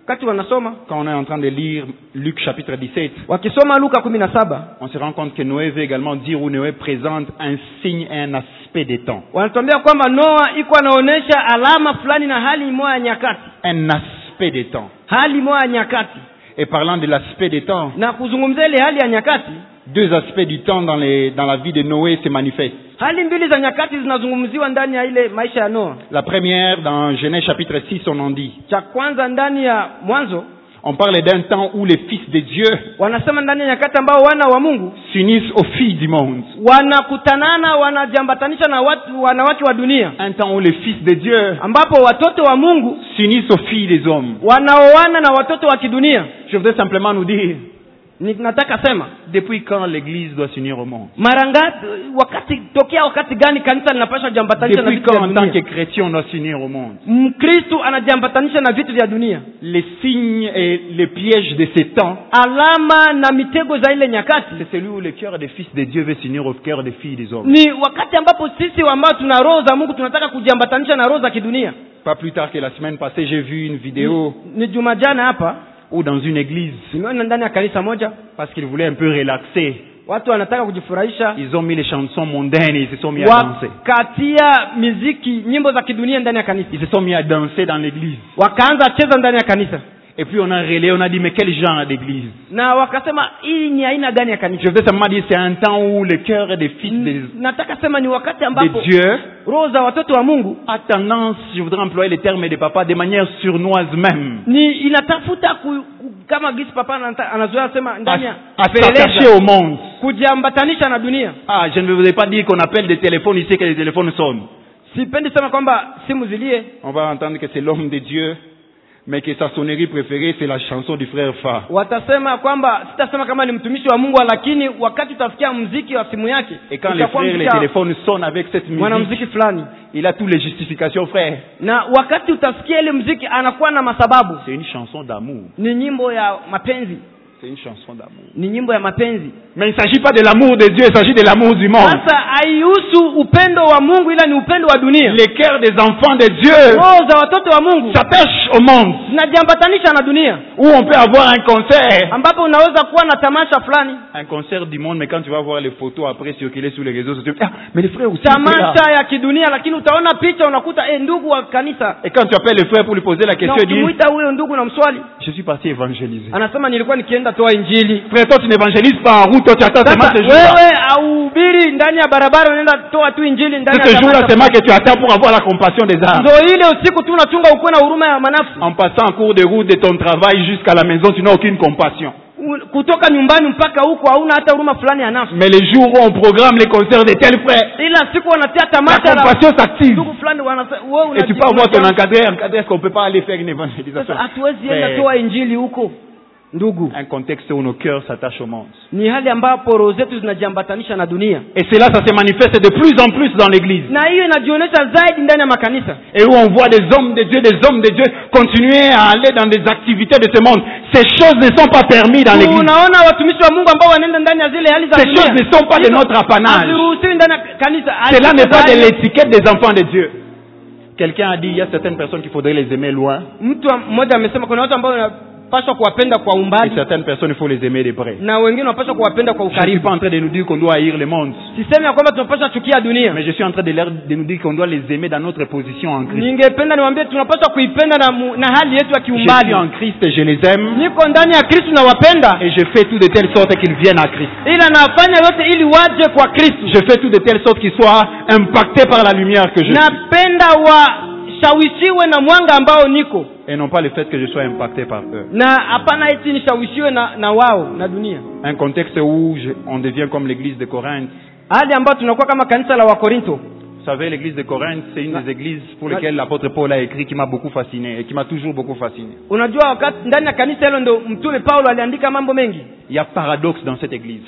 Speaker 3: wakati wanasoma
Speaker 2: quand on est en train de lire Luc chapitre 17,
Speaker 3: wakisoma Luka 17
Speaker 2: on se rend compte que Noé veut également dire où Noé présente un signe et un aspect des temps.
Speaker 3: wanatuambia kwamba Noa iko anaonesha alama fulani na hali moja ya nyakati,
Speaker 2: Un aspect des temps.
Speaker 3: hali moja ya nyakati.
Speaker 2: Et parlant de l'aspect des temps,
Speaker 3: Na kuzungumzia ile hali ya nyakati,
Speaker 2: deux aspects du temps dans la vie de Noé se manifestent.
Speaker 3: hali mbili za nyakati zinazungumziwa ndani ya ile maisha ya Noa.
Speaker 2: La première, dans Genèse chapitre 6, on en dit.
Speaker 3: Cha kwanza ndani ya Mwanzo
Speaker 2: On parle d'un temps où les fils de Dieu
Speaker 3: wanasema ndani ya nyakati ambao wana wa Mungu
Speaker 2: s'unissent aux filles du monde.
Speaker 3: wanakutanana, wanajambatanisha na wanawake wa dunia,
Speaker 2: Un temps où les fils de Dieu
Speaker 3: ambapo watoto wa Mungu
Speaker 2: s'unissent aux filles des hommes.
Speaker 3: wanaoana na watoto wa kidunia.
Speaker 2: Je voudrais simplement nous dire,
Speaker 3: Nataka sema
Speaker 2: depuis quand l'Église doit s'unir au monde?
Speaker 3: mara ngapi, tokea wakati gani kanisa linapaswa jambatanisha na
Speaker 2: Depuis
Speaker 3: vitu
Speaker 2: quand
Speaker 3: vya
Speaker 2: en tant que
Speaker 3: dunia?
Speaker 2: chrétien on doit s'unir au monde?
Speaker 3: Mkristo anajambatanisha na vitu vya dunia.
Speaker 2: Les signes et les pièges de ces temps,
Speaker 3: Alama na mitego za ile nyakati
Speaker 2: c'est celui où le cœur des fils de Dieu veut s'unir au cœur des filles des hommes.
Speaker 3: ni wakati ambapo sisi ambao tuna roho za Mungu tunataka kujambatanisha na roho za kidunia.
Speaker 2: Pas plus tard que la semaine passée, j'ai vu une vidéo
Speaker 3: Ni juma jana hapa
Speaker 2: où dans une église,
Speaker 3: nimeona ndani ya kanisa moja
Speaker 2: parce qu'ils voulaient un peu relaxer,
Speaker 3: watu wanataka kujifurahisha,
Speaker 2: ils ont mis les chansons mondaines et ils se sont mis à danser.
Speaker 3: wakatia miziki, nyimbo za kidunia ndani ya kanisa,
Speaker 2: Ils se sont mis à danser dans l'église.
Speaker 3: wakaanza cheza ndani ya kanisa,
Speaker 2: Et puis on a relayé, on a dit, mais quel genre d'église?
Speaker 3: na wakasema hii ni aina gani ya
Speaker 2: Je
Speaker 3: kanisa?
Speaker 2: voudrais simplement dire, c'est un temps où le cœur des fils
Speaker 3: Nataka sema ni wakati
Speaker 2: de
Speaker 3: ambapo
Speaker 2: Dieu
Speaker 3: roho za watoto wa Mungu
Speaker 2: a tendance, je voudrais employer les termes de papa, de manière surnoise même,
Speaker 3: ni inatafuta kama gisi papa anazoea sema ndani ya
Speaker 2: à s'attacher au monde.
Speaker 3: kujiambatanisha na dunia.
Speaker 2: Ah, je ne voudrais pas dire qu'on appelle des téléphones ici, que les téléphones sonnent.
Speaker 3: Sipendi sema kwamba simu zilie.
Speaker 2: On va entendre que c'est l'homme de Dieu, mais que sa sonnerie préférée, c'est la chanson du frère Fa.
Speaker 3: Watasema kwamba sitasema kama ni mtumishi wa Mungu, lakini wakati utafikia muziki wa simu yake,
Speaker 2: Et quand les
Speaker 3: utakuwa
Speaker 2: frères, les
Speaker 3: muziki
Speaker 2: téléphones sonnent avec cette musique,
Speaker 3: mwanamuziki fulani,
Speaker 2: il a toutes les justifications, frère.
Speaker 3: na wakati utasikia ile muziki anakuwa na masababu.
Speaker 2: C'est une chanson d'amour.
Speaker 3: Ni nyimbo ya mapenzi,
Speaker 2: C'est une chanson d'amour.
Speaker 3: ni nyimbo ya mapenzi.
Speaker 2: Mais il ne s'agit pas de l'amour de Dieu, il s'agit de l'amour du monde.
Speaker 3: Sasa haihusu upendo wa Mungu, ila ni upendo wa dunia.
Speaker 2: Les cœurs des enfants de Dieu
Speaker 3: Roho za watoto wa Mungu
Speaker 2: s'attachent au monde,
Speaker 3: zinajiambatanisha na dunia,
Speaker 2: où on peut avoir un concert.
Speaker 3: ambapo unaweza kuwa na tamasha fulani,
Speaker 2: Un concert du monde, mais quand tu vas voir les photos après circuler sur les réseaux sociaux, ah, mais les frères aussi. étaient là.
Speaker 3: tamasha ya kidunia, lakini utaona picha unakuta ndugu wa kanisa,
Speaker 2: Et quand tu appelles le frère pour lui poser la
Speaker 3: na
Speaker 2: question, il dit,
Speaker 3: ukimuita huyo ndugu na mswali,
Speaker 2: je suis parti évangéliser.
Speaker 3: anasema nilikuwa nikienda toa injili.
Speaker 2: Frère, toi tu n'évangélises pas en route, toi tu attends seulement
Speaker 3: Sasa
Speaker 2: ce jour-là.
Speaker 3: wewe auhubiri ndani ya barabara, unaenda toa tu injili ndani
Speaker 2: C'est
Speaker 3: ya
Speaker 2: ce jour-là
Speaker 3: tamasha.
Speaker 2: seulement que tu attends pour avoir la compassion des âmes.
Speaker 3: Ndio ile usiku tu unachunga ukuwe na huruma ya manafsi.
Speaker 2: En passant en cours de route de ton travail jusqu'à la maison, tu n'as aucune compassion.
Speaker 3: Kutoka nyumbani mpaka huko hauna hata huruma fulani ya nafsi.
Speaker 2: Mais les jours où on programme les concerts de tel frère,
Speaker 3: Ila siku wanatia
Speaker 2: la
Speaker 3: tamasha
Speaker 2: compassion s'active.
Speaker 3: ndugu fulani wewe
Speaker 2: Et tu peux avoir ton encadré, est-ce qu'on peut pas aller faire une évangélisation?
Speaker 3: Sasa hatuwezi enda
Speaker 2: Mais
Speaker 3: toa injili huko. Ndugu,
Speaker 2: un contexte où nos cœurs s'attachent au monde.
Speaker 3: ni hali ambapo roho zetu zinajiambatanisha na dunia,
Speaker 2: Et cela, ça se manifeste de plus en plus dans l'église.
Speaker 3: na hiyo inajionyesha zaidi ndani ya makanisa,
Speaker 2: Et où on voit des hommes de Dieu continuer à aller dans des activités de ce monde. Ces choses ne sont pas permises dans l'église.
Speaker 3: unaona watumishi wa Mungu ambao wanaenda ndani ya zile hali za
Speaker 2: Ces choses
Speaker 3: dunia.
Speaker 2: ne sont pas de notre apanage.
Speaker 3: Haziruhusiwi ndani ya kanisa.
Speaker 2: Cela n'est pas de l'étiquette des enfants de Dieu. Quelqu'un a dit, il y a certaines personnes qu'il faudrait les aimer loin,
Speaker 3: Mtu mmoja amesema kuna watu ambao wanapaswa kuwapenda kwa
Speaker 2: et
Speaker 3: umbali
Speaker 2: certaines personnes, il faut les aimer de près.
Speaker 3: na wengine wanapaswa kuwapenda kwa
Speaker 2: Je ne suis
Speaker 3: ukaribu.
Speaker 2: pas en train de nous dire qu'on doit haïr le monde,
Speaker 3: Sisemi ya kwamba tunapaswa chukia dunia.
Speaker 2: mais je suis en train de nous dire qu'on doit les aimer dans notre position en Christ.
Speaker 3: Ningependa niwaambie tunapaswa kuipenda na hali yetu ya
Speaker 2: Je suis
Speaker 3: kiumbali.
Speaker 2: en Christ et je les aime,
Speaker 3: Niko ndani ya Kristo na wapenda,
Speaker 2: et je fais tout de telle sorte qu'ils viennent à Christ.
Speaker 3: ila nafanya yote ili waje kwa Kristo.
Speaker 2: Je fais tout de telle sorte qu'ils soient impactés par la lumière que je suis.
Speaker 3: Napenda washawishiwe na mwanga ambao niko,
Speaker 2: Et non pas le fait que je sois impacté par eux.
Speaker 3: na hapana eti nishawishiwe na wao na dunia.
Speaker 2: Un contexte où on devient comme l'église de Corinthe.
Speaker 3: Hali ambayo tunakuwa kama kanisa la Wakorinto.
Speaker 2: Vous savez, l'église de Corinthe, c'est une des églises pour lesquelles l'apôtre Paul a écrit qui m'a beaucoup fasciné et qui m'a toujours beaucoup fasciné.
Speaker 3: Unajua wakati ndani ya kanisa hilo ndo mtume Paulo aliandika mambo mengi.
Speaker 2: Il y a paradoxe dans cette église.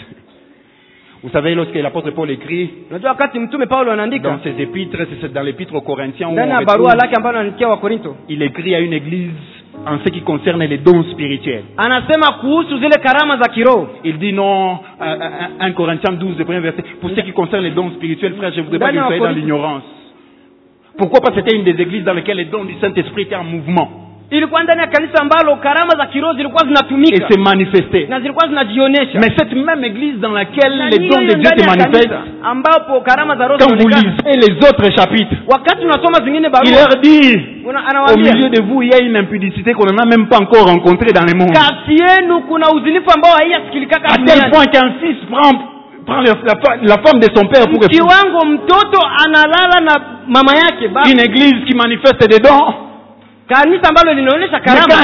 Speaker 2: Vous savez, lorsque l'apôtre Paul écrit
Speaker 3: Unajua wakati mtume Paulo anaandika
Speaker 2: dans ses épîtres, c'est dans l'épître aux Corinthiens où
Speaker 3: ndani
Speaker 2: on
Speaker 3: ya barua
Speaker 2: retrouve,
Speaker 3: lake ambayo anaandikia Wakorinto,
Speaker 2: il écrit à une église en ce qui concerne les dons spirituels.
Speaker 3: anasema kuhusu zile karama za kiroho.
Speaker 2: Il dit non, 1 Corinthiens 12, le premier verset, pour ce qui concerne les dons spirituels, frère, je ne voudrais pas que vous soyez dans l'ignorance. Pourquoi? Parce que c'était une des églises dans lesquelles les dons du Saint-Esprit étaient en mouvement.
Speaker 3: ilikuwa ndani ya kanisa ambalo karama za kiroho zilikuwa
Speaker 2: et
Speaker 3: zinatumika
Speaker 2: se manifester.
Speaker 3: na zilikuwa zinajionyesha.
Speaker 2: Mais cette même église dans laquelle
Speaker 3: Na
Speaker 2: les
Speaker 3: hiyo
Speaker 2: dons de Dieu
Speaker 3: ndani
Speaker 2: se
Speaker 3: ya
Speaker 2: manifestent,
Speaker 3: kanisa ambapo karama za roho
Speaker 2: quand vous
Speaker 3: zinaonekana,
Speaker 2: lisez les autres chapitres,
Speaker 3: wakati unasoma zingine
Speaker 2: il
Speaker 3: barua
Speaker 2: leur dit, au
Speaker 3: anawaambia
Speaker 2: milieu de vous, il y a une impudicité qu'on n'a même pas encore rencontrée dans le monde.
Speaker 3: kati yenu kuna uzinifu ambao haiyasikilikaka
Speaker 2: À tel
Speaker 3: duniani.
Speaker 2: point qu'un fils prend la femme de son père pour épouser.
Speaker 3: Kiwango mtoto analala na mama yake baba.
Speaker 2: Une église qui manifeste des dons.
Speaker 3: Kanisa ambalo linaonyesha
Speaker 2: Mais
Speaker 3: karama.
Speaker 2: quand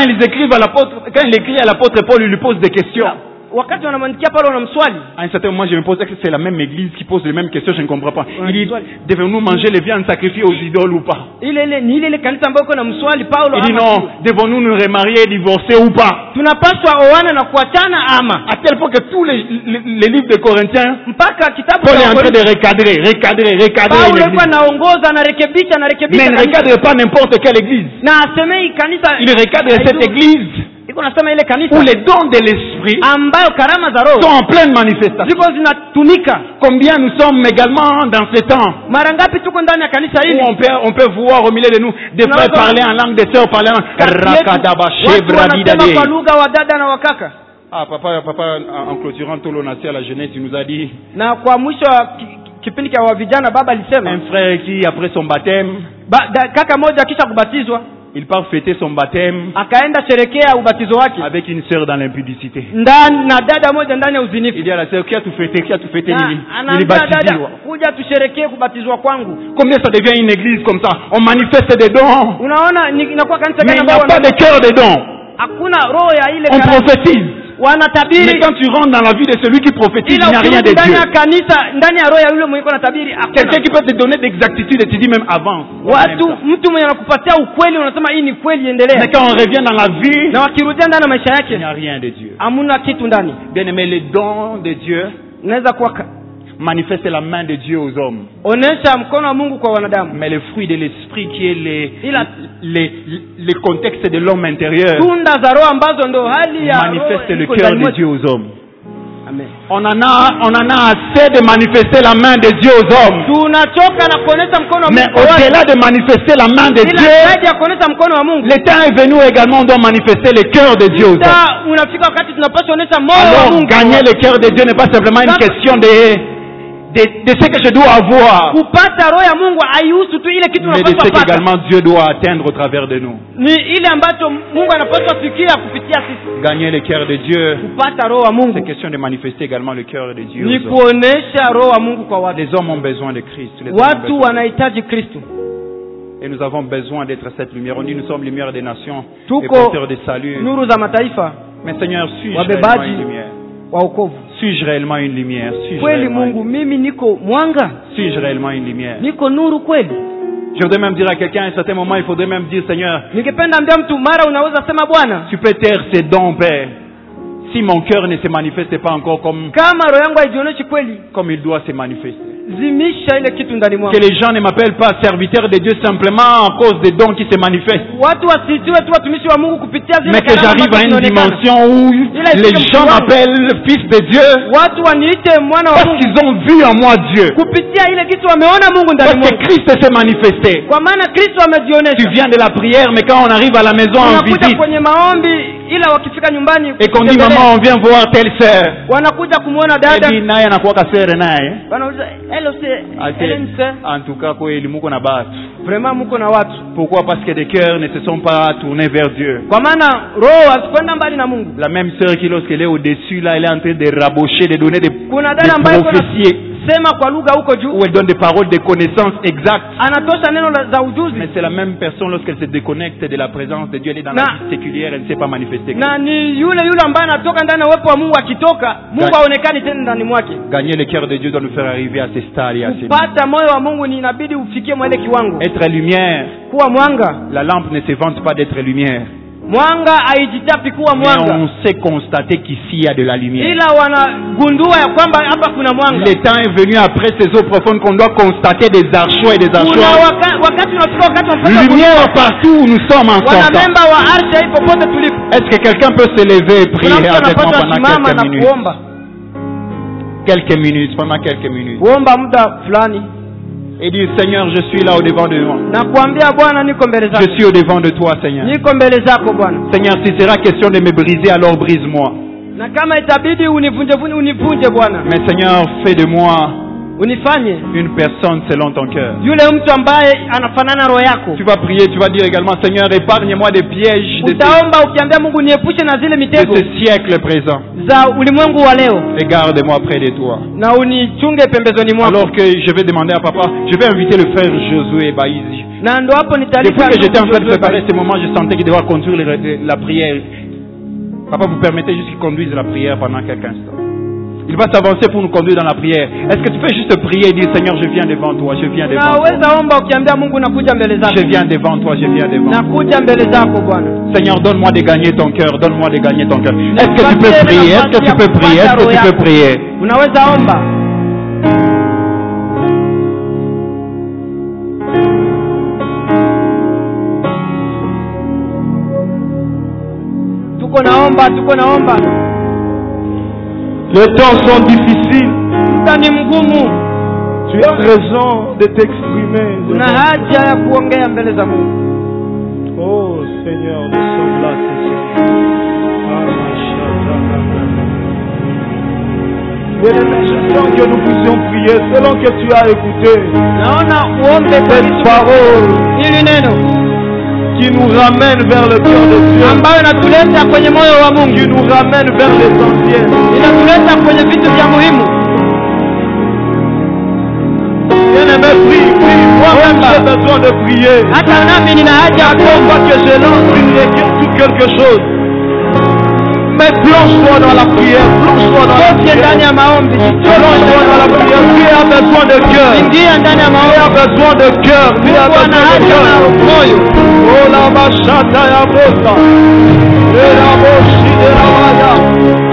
Speaker 2: il écrit à l'apôtre Paul, il lui pose des questions.
Speaker 3: Wakati wanamwandikia pale wanamswali.
Speaker 2: À un certain moment, je me pose que c'est la même église qui pose les mêmes questions, je ne comprends pas.
Speaker 3: Ouais,
Speaker 2: Il dit,
Speaker 3: soit-
Speaker 2: devons-nous manger les viandes sacrifiées aux idoles ou pas?
Speaker 3: Ni ile kanisa ambayo kuna mswali Paulo.
Speaker 2: Il dit non, devons-nous nous remarier et divorcer ou pas?
Speaker 3: Tunapaswa oana na kuachana ama.
Speaker 2: À tel point que tous les livres de Corinthiens,
Speaker 3: Mpaka kitabu
Speaker 2: Paul est en train
Speaker 3: cha
Speaker 2: de recadrer
Speaker 3: Paulo
Speaker 2: une
Speaker 3: alikuwa
Speaker 2: église.
Speaker 3: anaongoza anarekebisha
Speaker 2: Mais il ne recadre pas n'importe quelle église.
Speaker 3: na asemei kanisa.
Speaker 2: Il recadre cette église
Speaker 3: Iko nasema ile kanisa
Speaker 2: où les dons de l'esprit
Speaker 3: ambayo karama za roho
Speaker 2: sont en pleine manifestation.
Speaker 3: ziko zinatumika.
Speaker 2: Combien nous sommes également dans ce temps
Speaker 3: Mara ngapi tuko ndani ya kanisa
Speaker 2: où
Speaker 3: hili?
Speaker 2: on peut voir au milieu de nous des frères parler en langue, des sœurs parler en
Speaker 3: Watu wanasema kwa lugha wa dada na wakaka.
Speaker 2: Ah, papa, en clôturant tout l'onation à la jeunesse, il nous a dit,
Speaker 3: Na kwa mwisho wa kipindi cha vijana baba alisema
Speaker 2: un frère qui, après son baptême,
Speaker 3: kaka moja kisha kubatizwa
Speaker 2: il part fêter son baptême
Speaker 3: akaenda sherekea ubatizo wake
Speaker 2: avec une sœur dans l'impudicité.
Speaker 3: ndani na dada moja ndani ya uzinifu.
Speaker 2: Il dit à la sœur, qui a tout fêté,
Speaker 3: Na anaambia dada, kuja tusherekee kubatizwa kwangu.
Speaker 2: Combien ça devient une église comme ça? On manifeste des dons,
Speaker 3: Unaona inakuwa kanisa
Speaker 2: mais
Speaker 3: gani
Speaker 2: il n'y a
Speaker 3: ambao
Speaker 2: pas de cœur des dons.
Speaker 3: hakuna roho ya ile
Speaker 2: On
Speaker 3: karama.
Speaker 2: prophétise. Mais
Speaker 3: Wanatabiri
Speaker 2: quand tu rentres dans la vie de celui qui prophétise,
Speaker 3: ila
Speaker 2: il n'y a rien de
Speaker 3: ndani
Speaker 2: Dieu.
Speaker 3: ya kanisa ndani ya roho ya yule mwenye anatabiri
Speaker 2: Quelqu'un
Speaker 3: hakuna.
Speaker 2: qui peut te donner d'exactitude et tu dis même avance.
Speaker 3: Mtu mwenye anakupatia ukweli unasema hii ni kweli,
Speaker 2: Mais
Speaker 3: endelea.
Speaker 2: quand on revient dans la vie,
Speaker 3: Na wakirudia ndani ya maisha
Speaker 2: il
Speaker 3: yake
Speaker 2: n'y a rien de Dieu.
Speaker 3: hamuna kitu ndani.
Speaker 2: Bien aimé, les dons de Dieu
Speaker 3: Inaweza kuwa
Speaker 2: manifestent la main de Dieu aux hommes.
Speaker 3: onesha mkono wa Mungu kwa wanadamu.
Speaker 2: Mais le fruit de l'esprit qui est
Speaker 3: Ila
Speaker 2: les contextes de l'homme intérieur
Speaker 3: tunda za roho ambazo ndo hali ya
Speaker 2: manifeste
Speaker 3: roho
Speaker 2: le
Speaker 3: iko
Speaker 2: cœur
Speaker 3: ndani
Speaker 2: de
Speaker 3: mwetu.
Speaker 2: Dieu aux hommes.
Speaker 3: Amen.
Speaker 2: On en a assez de manifester la main de Dieu aux hommes.
Speaker 3: Tunachoka na kuonesha mkono wa
Speaker 2: Mais
Speaker 3: Mungu.
Speaker 2: au-delà de manifester la main de
Speaker 3: Ila
Speaker 2: Dieu,
Speaker 3: zaidi ya kuonesha mkono wa Mungu.
Speaker 2: le temps est venu également, on doit manifester le cœur de Dieu aux hommes.
Speaker 3: Sasa unafika wakati tunapaswa kuonesha moyo wa
Speaker 2: Alors,
Speaker 3: Mungu.
Speaker 2: gagner le cœur de Dieu n'est pas simplement une question de ce que je dois avoir,
Speaker 3: Kupata roho ya Mungu haihusu tu ile kitu
Speaker 2: mais de
Speaker 3: unapaswa
Speaker 2: ce
Speaker 3: kupata.
Speaker 2: qu'également Dieu doit atteindre au travers de nous.
Speaker 3: Ni ile ambacho Mungu anapaswa fikia kupitia sisi.
Speaker 2: Gagner le cœur de Dieu,
Speaker 3: Kupata roho wa
Speaker 2: c'est
Speaker 3: Mungu
Speaker 2: question de manifester également le cœur de Dieu
Speaker 3: ni
Speaker 2: aux hommes.
Speaker 3: kuonesha roho wa Mungu kwa watu.
Speaker 2: Les hommes ont besoin de Christ. Les hommes ont
Speaker 3: Watu
Speaker 2: besoin.
Speaker 3: wanahitaji Kristo.
Speaker 2: Et nous avons besoin d'être cette lumière. On dit nous sommes lumière des nations et
Speaker 3: Tuko
Speaker 2: porteurs de salut.
Speaker 3: nuru za mataifa,
Speaker 2: Mais Seigneur, suis-je
Speaker 3: wabebaji
Speaker 2: réellement une lumière?
Speaker 3: wa wokovu.
Speaker 2: Suis-je réellement une lumière? Suis-je
Speaker 3: Kweli
Speaker 2: réellement,
Speaker 3: Mungu, mimi niko mwanga,
Speaker 2: suis-je réellement une lumière?
Speaker 3: niko nuru kweli?
Speaker 2: Je voudrais même dire à quelqu'un, à un certain moment, il faudrait même dire, Seigneur,
Speaker 3: Ningependa ambia mtu mara unaweza sema Bwana,
Speaker 2: tu peux taire ces dons, Père. Si mon cœur ne se manifeste pas encore
Speaker 3: kama roho yangu haijionyeshi kweli,
Speaker 2: comme il doit se manifester.
Speaker 3: zimisha ile kitu ndani mwangu.
Speaker 2: Que les gens ne m'appellent pas serviteur de Dieu simplement à cause des dons qui se manifestent.
Speaker 3: Watu wasijue tu watumishi wa Mungu kupitia zile
Speaker 2: Mais que
Speaker 3: karama
Speaker 2: j'arrive à
Speaker 3: ambazo
Speaker 2: une
Speaker 3: zinaonekana.
Speaker 2: dimension où les gens m'appellent fils de Dieu
Speaker 3: Watu waniite mwana wa
Speaker 2: parce
Speaker 3: Mungu
Speaker 2: qu'ils ont vu en moi Dieu.
Speaker 3: kupitia ile kitu wameona Mungu ndani
Speaker 2: Parce que
Speaker 3: mwangu.
Speaker 2: Christ s'est manifesté.
Speaker 3: Kwa maana Kristo
Speaker 2: Tu
Speaker 3: amejionyesha.
Speaker 2: viens de la prière, mais quand on arrive à la maison en
Speaker 3: Wanakuja
Speaker 2: visite
Speaker 3: kwenye maombi, ila wakifika nyumbani
Speaker 2: et qu'on dit
Speaker 3: kutembelea,
Speaker 2: maman, on vient voir telle sœur,
Speaker 3: wanakuja kumuona
Speaker 2: elle
Speaker 3: dada,
Speaker 2: dit naye anakuwa sœur naye.
Speaker 3: wanauliza hello
Speaker 2: Ate,
Speaker 3: Helen sir,
Speaker 2: en tout cas kweli muko na batu.
Speaker 3: vraiment mko na watu.
Speaker 2: Pourquoi? Parce que des cœurs ne se sont pas tournés vers Dieu.
Speaker 3: Kwa maana roho asikwenda mbali na Mungu.
Speaker 2: La même sœur qui lorsqu'elle est au-dessus là, elle est en train de rabocher, de donner des
Speaker 3: Kuna dada ambaye
Speaker 2: prophéties
Speaker 3: sema kwa lugha huko juu,
Speaker 2: où elle donne des paroles de connaissance exactes.
Speaker 3: anatosha neno za ujuzi,
Speaker 2: Mais c'est la même personne lorsqu'elle se déconnecte de la présence de Dieu, elle est dans la vie séculière, elle ne sait pas manifester.
Speaker 3: na ni yule ambaye anatoka ndani ya uwepo wa Mungu, akitoka Mungu haonekani tena ndani mwake.
Speaker 2: Gagner le cœur de Dieu doit nous faire arriver à ces stades et à ces niveaux.
Speaker 3: Kupata moyo wa Mungu ni inabidi ufikie mwele kiwango,
Speaker 2: Être lumière,
Speaker 3: kuwa mwanga.
Speaker 2: la lampe ne se vante pas d'être lumière.
Speaker 3: Mwanga haijitapi kuwa
Speaker 2: Mais
Speaker 3: mwanga,
Speaker 2: on sait constater qu'ici il y a de la lumière.
Speaker 3: ila wanagundua ya kwamba hapa kuna mwanga.
Speaker 2: Le temps est venu après ces eaux profondes qu'on doit constater des archois et des
Speaker 3: Kuna
Speaker 2: archois.
Speaker 3: wakati unafika wakati unapata
Speaker 2: Lumière partout où nous sommes en ce
Speaker 3: wanamemba wa arsha hii popote tulipo.
Speaker 2: Est-ce que quelqu'un peut se lever et
Speaker 3: Kuna
Speaker 2: prier
Speaker 3: mtu
Speaker 2: avec moi
Speaker 3: anapaswa
Speaker 2: pendant
Speaker 3: simama
Speaker 2: quelques
Speaker 3: na
Speaker 2: minutes?
Speaker 3: kuomba,
Speaker 2: Quelques minutes, pendant quelques minutes.
Speaker 3: kuomba muda fulani.
Speaker 2: Et dis, Seigneur, je suis là au devant de moi.
Speaker 3: na kuambia Bwana, niko mbele
Speaker 2: Je
Speaker 3: zako,
Speaker 2: suis au devant de toi, Seigneur.
Speaker 3: niko mbele zako Bwana,
Speaker 2: Seigneur, s'il sera question de me briser, alors brise-moi.
Speaker 3: na kama itabidi univunje Bwana,
Speaker 2: Mais Seigneur, fais de moi
Speaker 3: unifanye
Speaker 2: une personne selon ton cœur.
Speaker 3: yule mtu ambaye anafanana roho yako.
Speaker 2: Tu vas prier, tu vas dire également, Seigneur, épargne-moi des pièges de
Speaker 3: Utaomba ukiambia Mungu, niepushe na zile mitego
Speaker 2: ce siècle présent.
Speaker 3: za ulimwengu wa leo,
Speaker 2: Et garde-moi près de toi.
Speaker 3: na unichunge pembezoni mwako.
Speaker 2: Alors que je vais demander à papa, je vais inviter le frère Josué Baïzi.
Speaker 3: Na ndo hapo
Speaker 2: Depuis
Speaker 3: nitalika
Speaker 2: que j'étais en train de préparer ce moment, je sentais qu'il devait conduire la prière. Papa, vous permettez juste qu'il conduise la prière pendant quelques instants. Il va s'avancer pour nous conduire dans la prière. Est-ce que tu peux juste prier et dire, Seigneur, je viens devant toi, je viens devant toi.
Speaker 3: naweza omba ukiambia Mungu, nakuja mbele zako,
Speaker 2: Je viens devant toi, je viens devant toi.
Speaker 3: nakuja mbele zako Bwana.
Speaker 2: Seigneur, donne-moi de gagner ton cœur, donne-moi de gagner ton cœur. Est-ce que tu peux prier? Est-ce que tu peux prier? Est-ce que tu peux prier?
Speaker 3: Unaweza omba. Tuko naomba.
Speaker 4: Les temps sont difficiles.
Speaker 3: Muda ni mgumu,
Speaker 4: Tu as raison de t'exprimer.
Speaker 3: una haja ya kuongea mbele za Mungu.
Speaker 4: Oh Seigneur, nous sommes là ce soir. Bien-aimé, je sens que nous puissions prier selon que tu as écouté
Speaker 3: Naona uombe
Speaker 4: cette parole
Speaker 3: hili neno
Speaker 4: qui nous ramène vers le cœur de Dieu,
Speaker 3: ambayo inatuleta kwenye moyo wa Mungu,
Speaker 4: qui nous ramène vers l'essentiel.
Speaker 3: inatuleta kwenye vitu vya muhimu.
Speaker 4: Bien-aimé, prie. Moi-même, j'ai besoin de prier.
Speaker 3: Hata nami nina haja ya
Speaker 4: Chaque
Speaker 3: kuomba.
Speaker 4: fois que je lance une requête ou quelque chose, mais plonge-toi dans la prière, plonge-toi dans la
Speaker 3: Toke
Speaker 4: prière.
Speaker 3: ndani ya maombi,
Speaker 4: Plonge-toi dans la prière. Dieu a besoin de cœur.
Speaker 3: ingia ndani ya
Speaker 4: Dieu
Speaker 3: maombi.
Speaker 4: a besoin de cœur. Dieu a
Speaker 3: Mungu ana
Speaker 4: besoin de
Speaker 3: haja na
Speaker 4: cœur.
Speaker 3: moyo.
Speaker 4: Oh la bachata ya bosa. Et la boshi de la maya.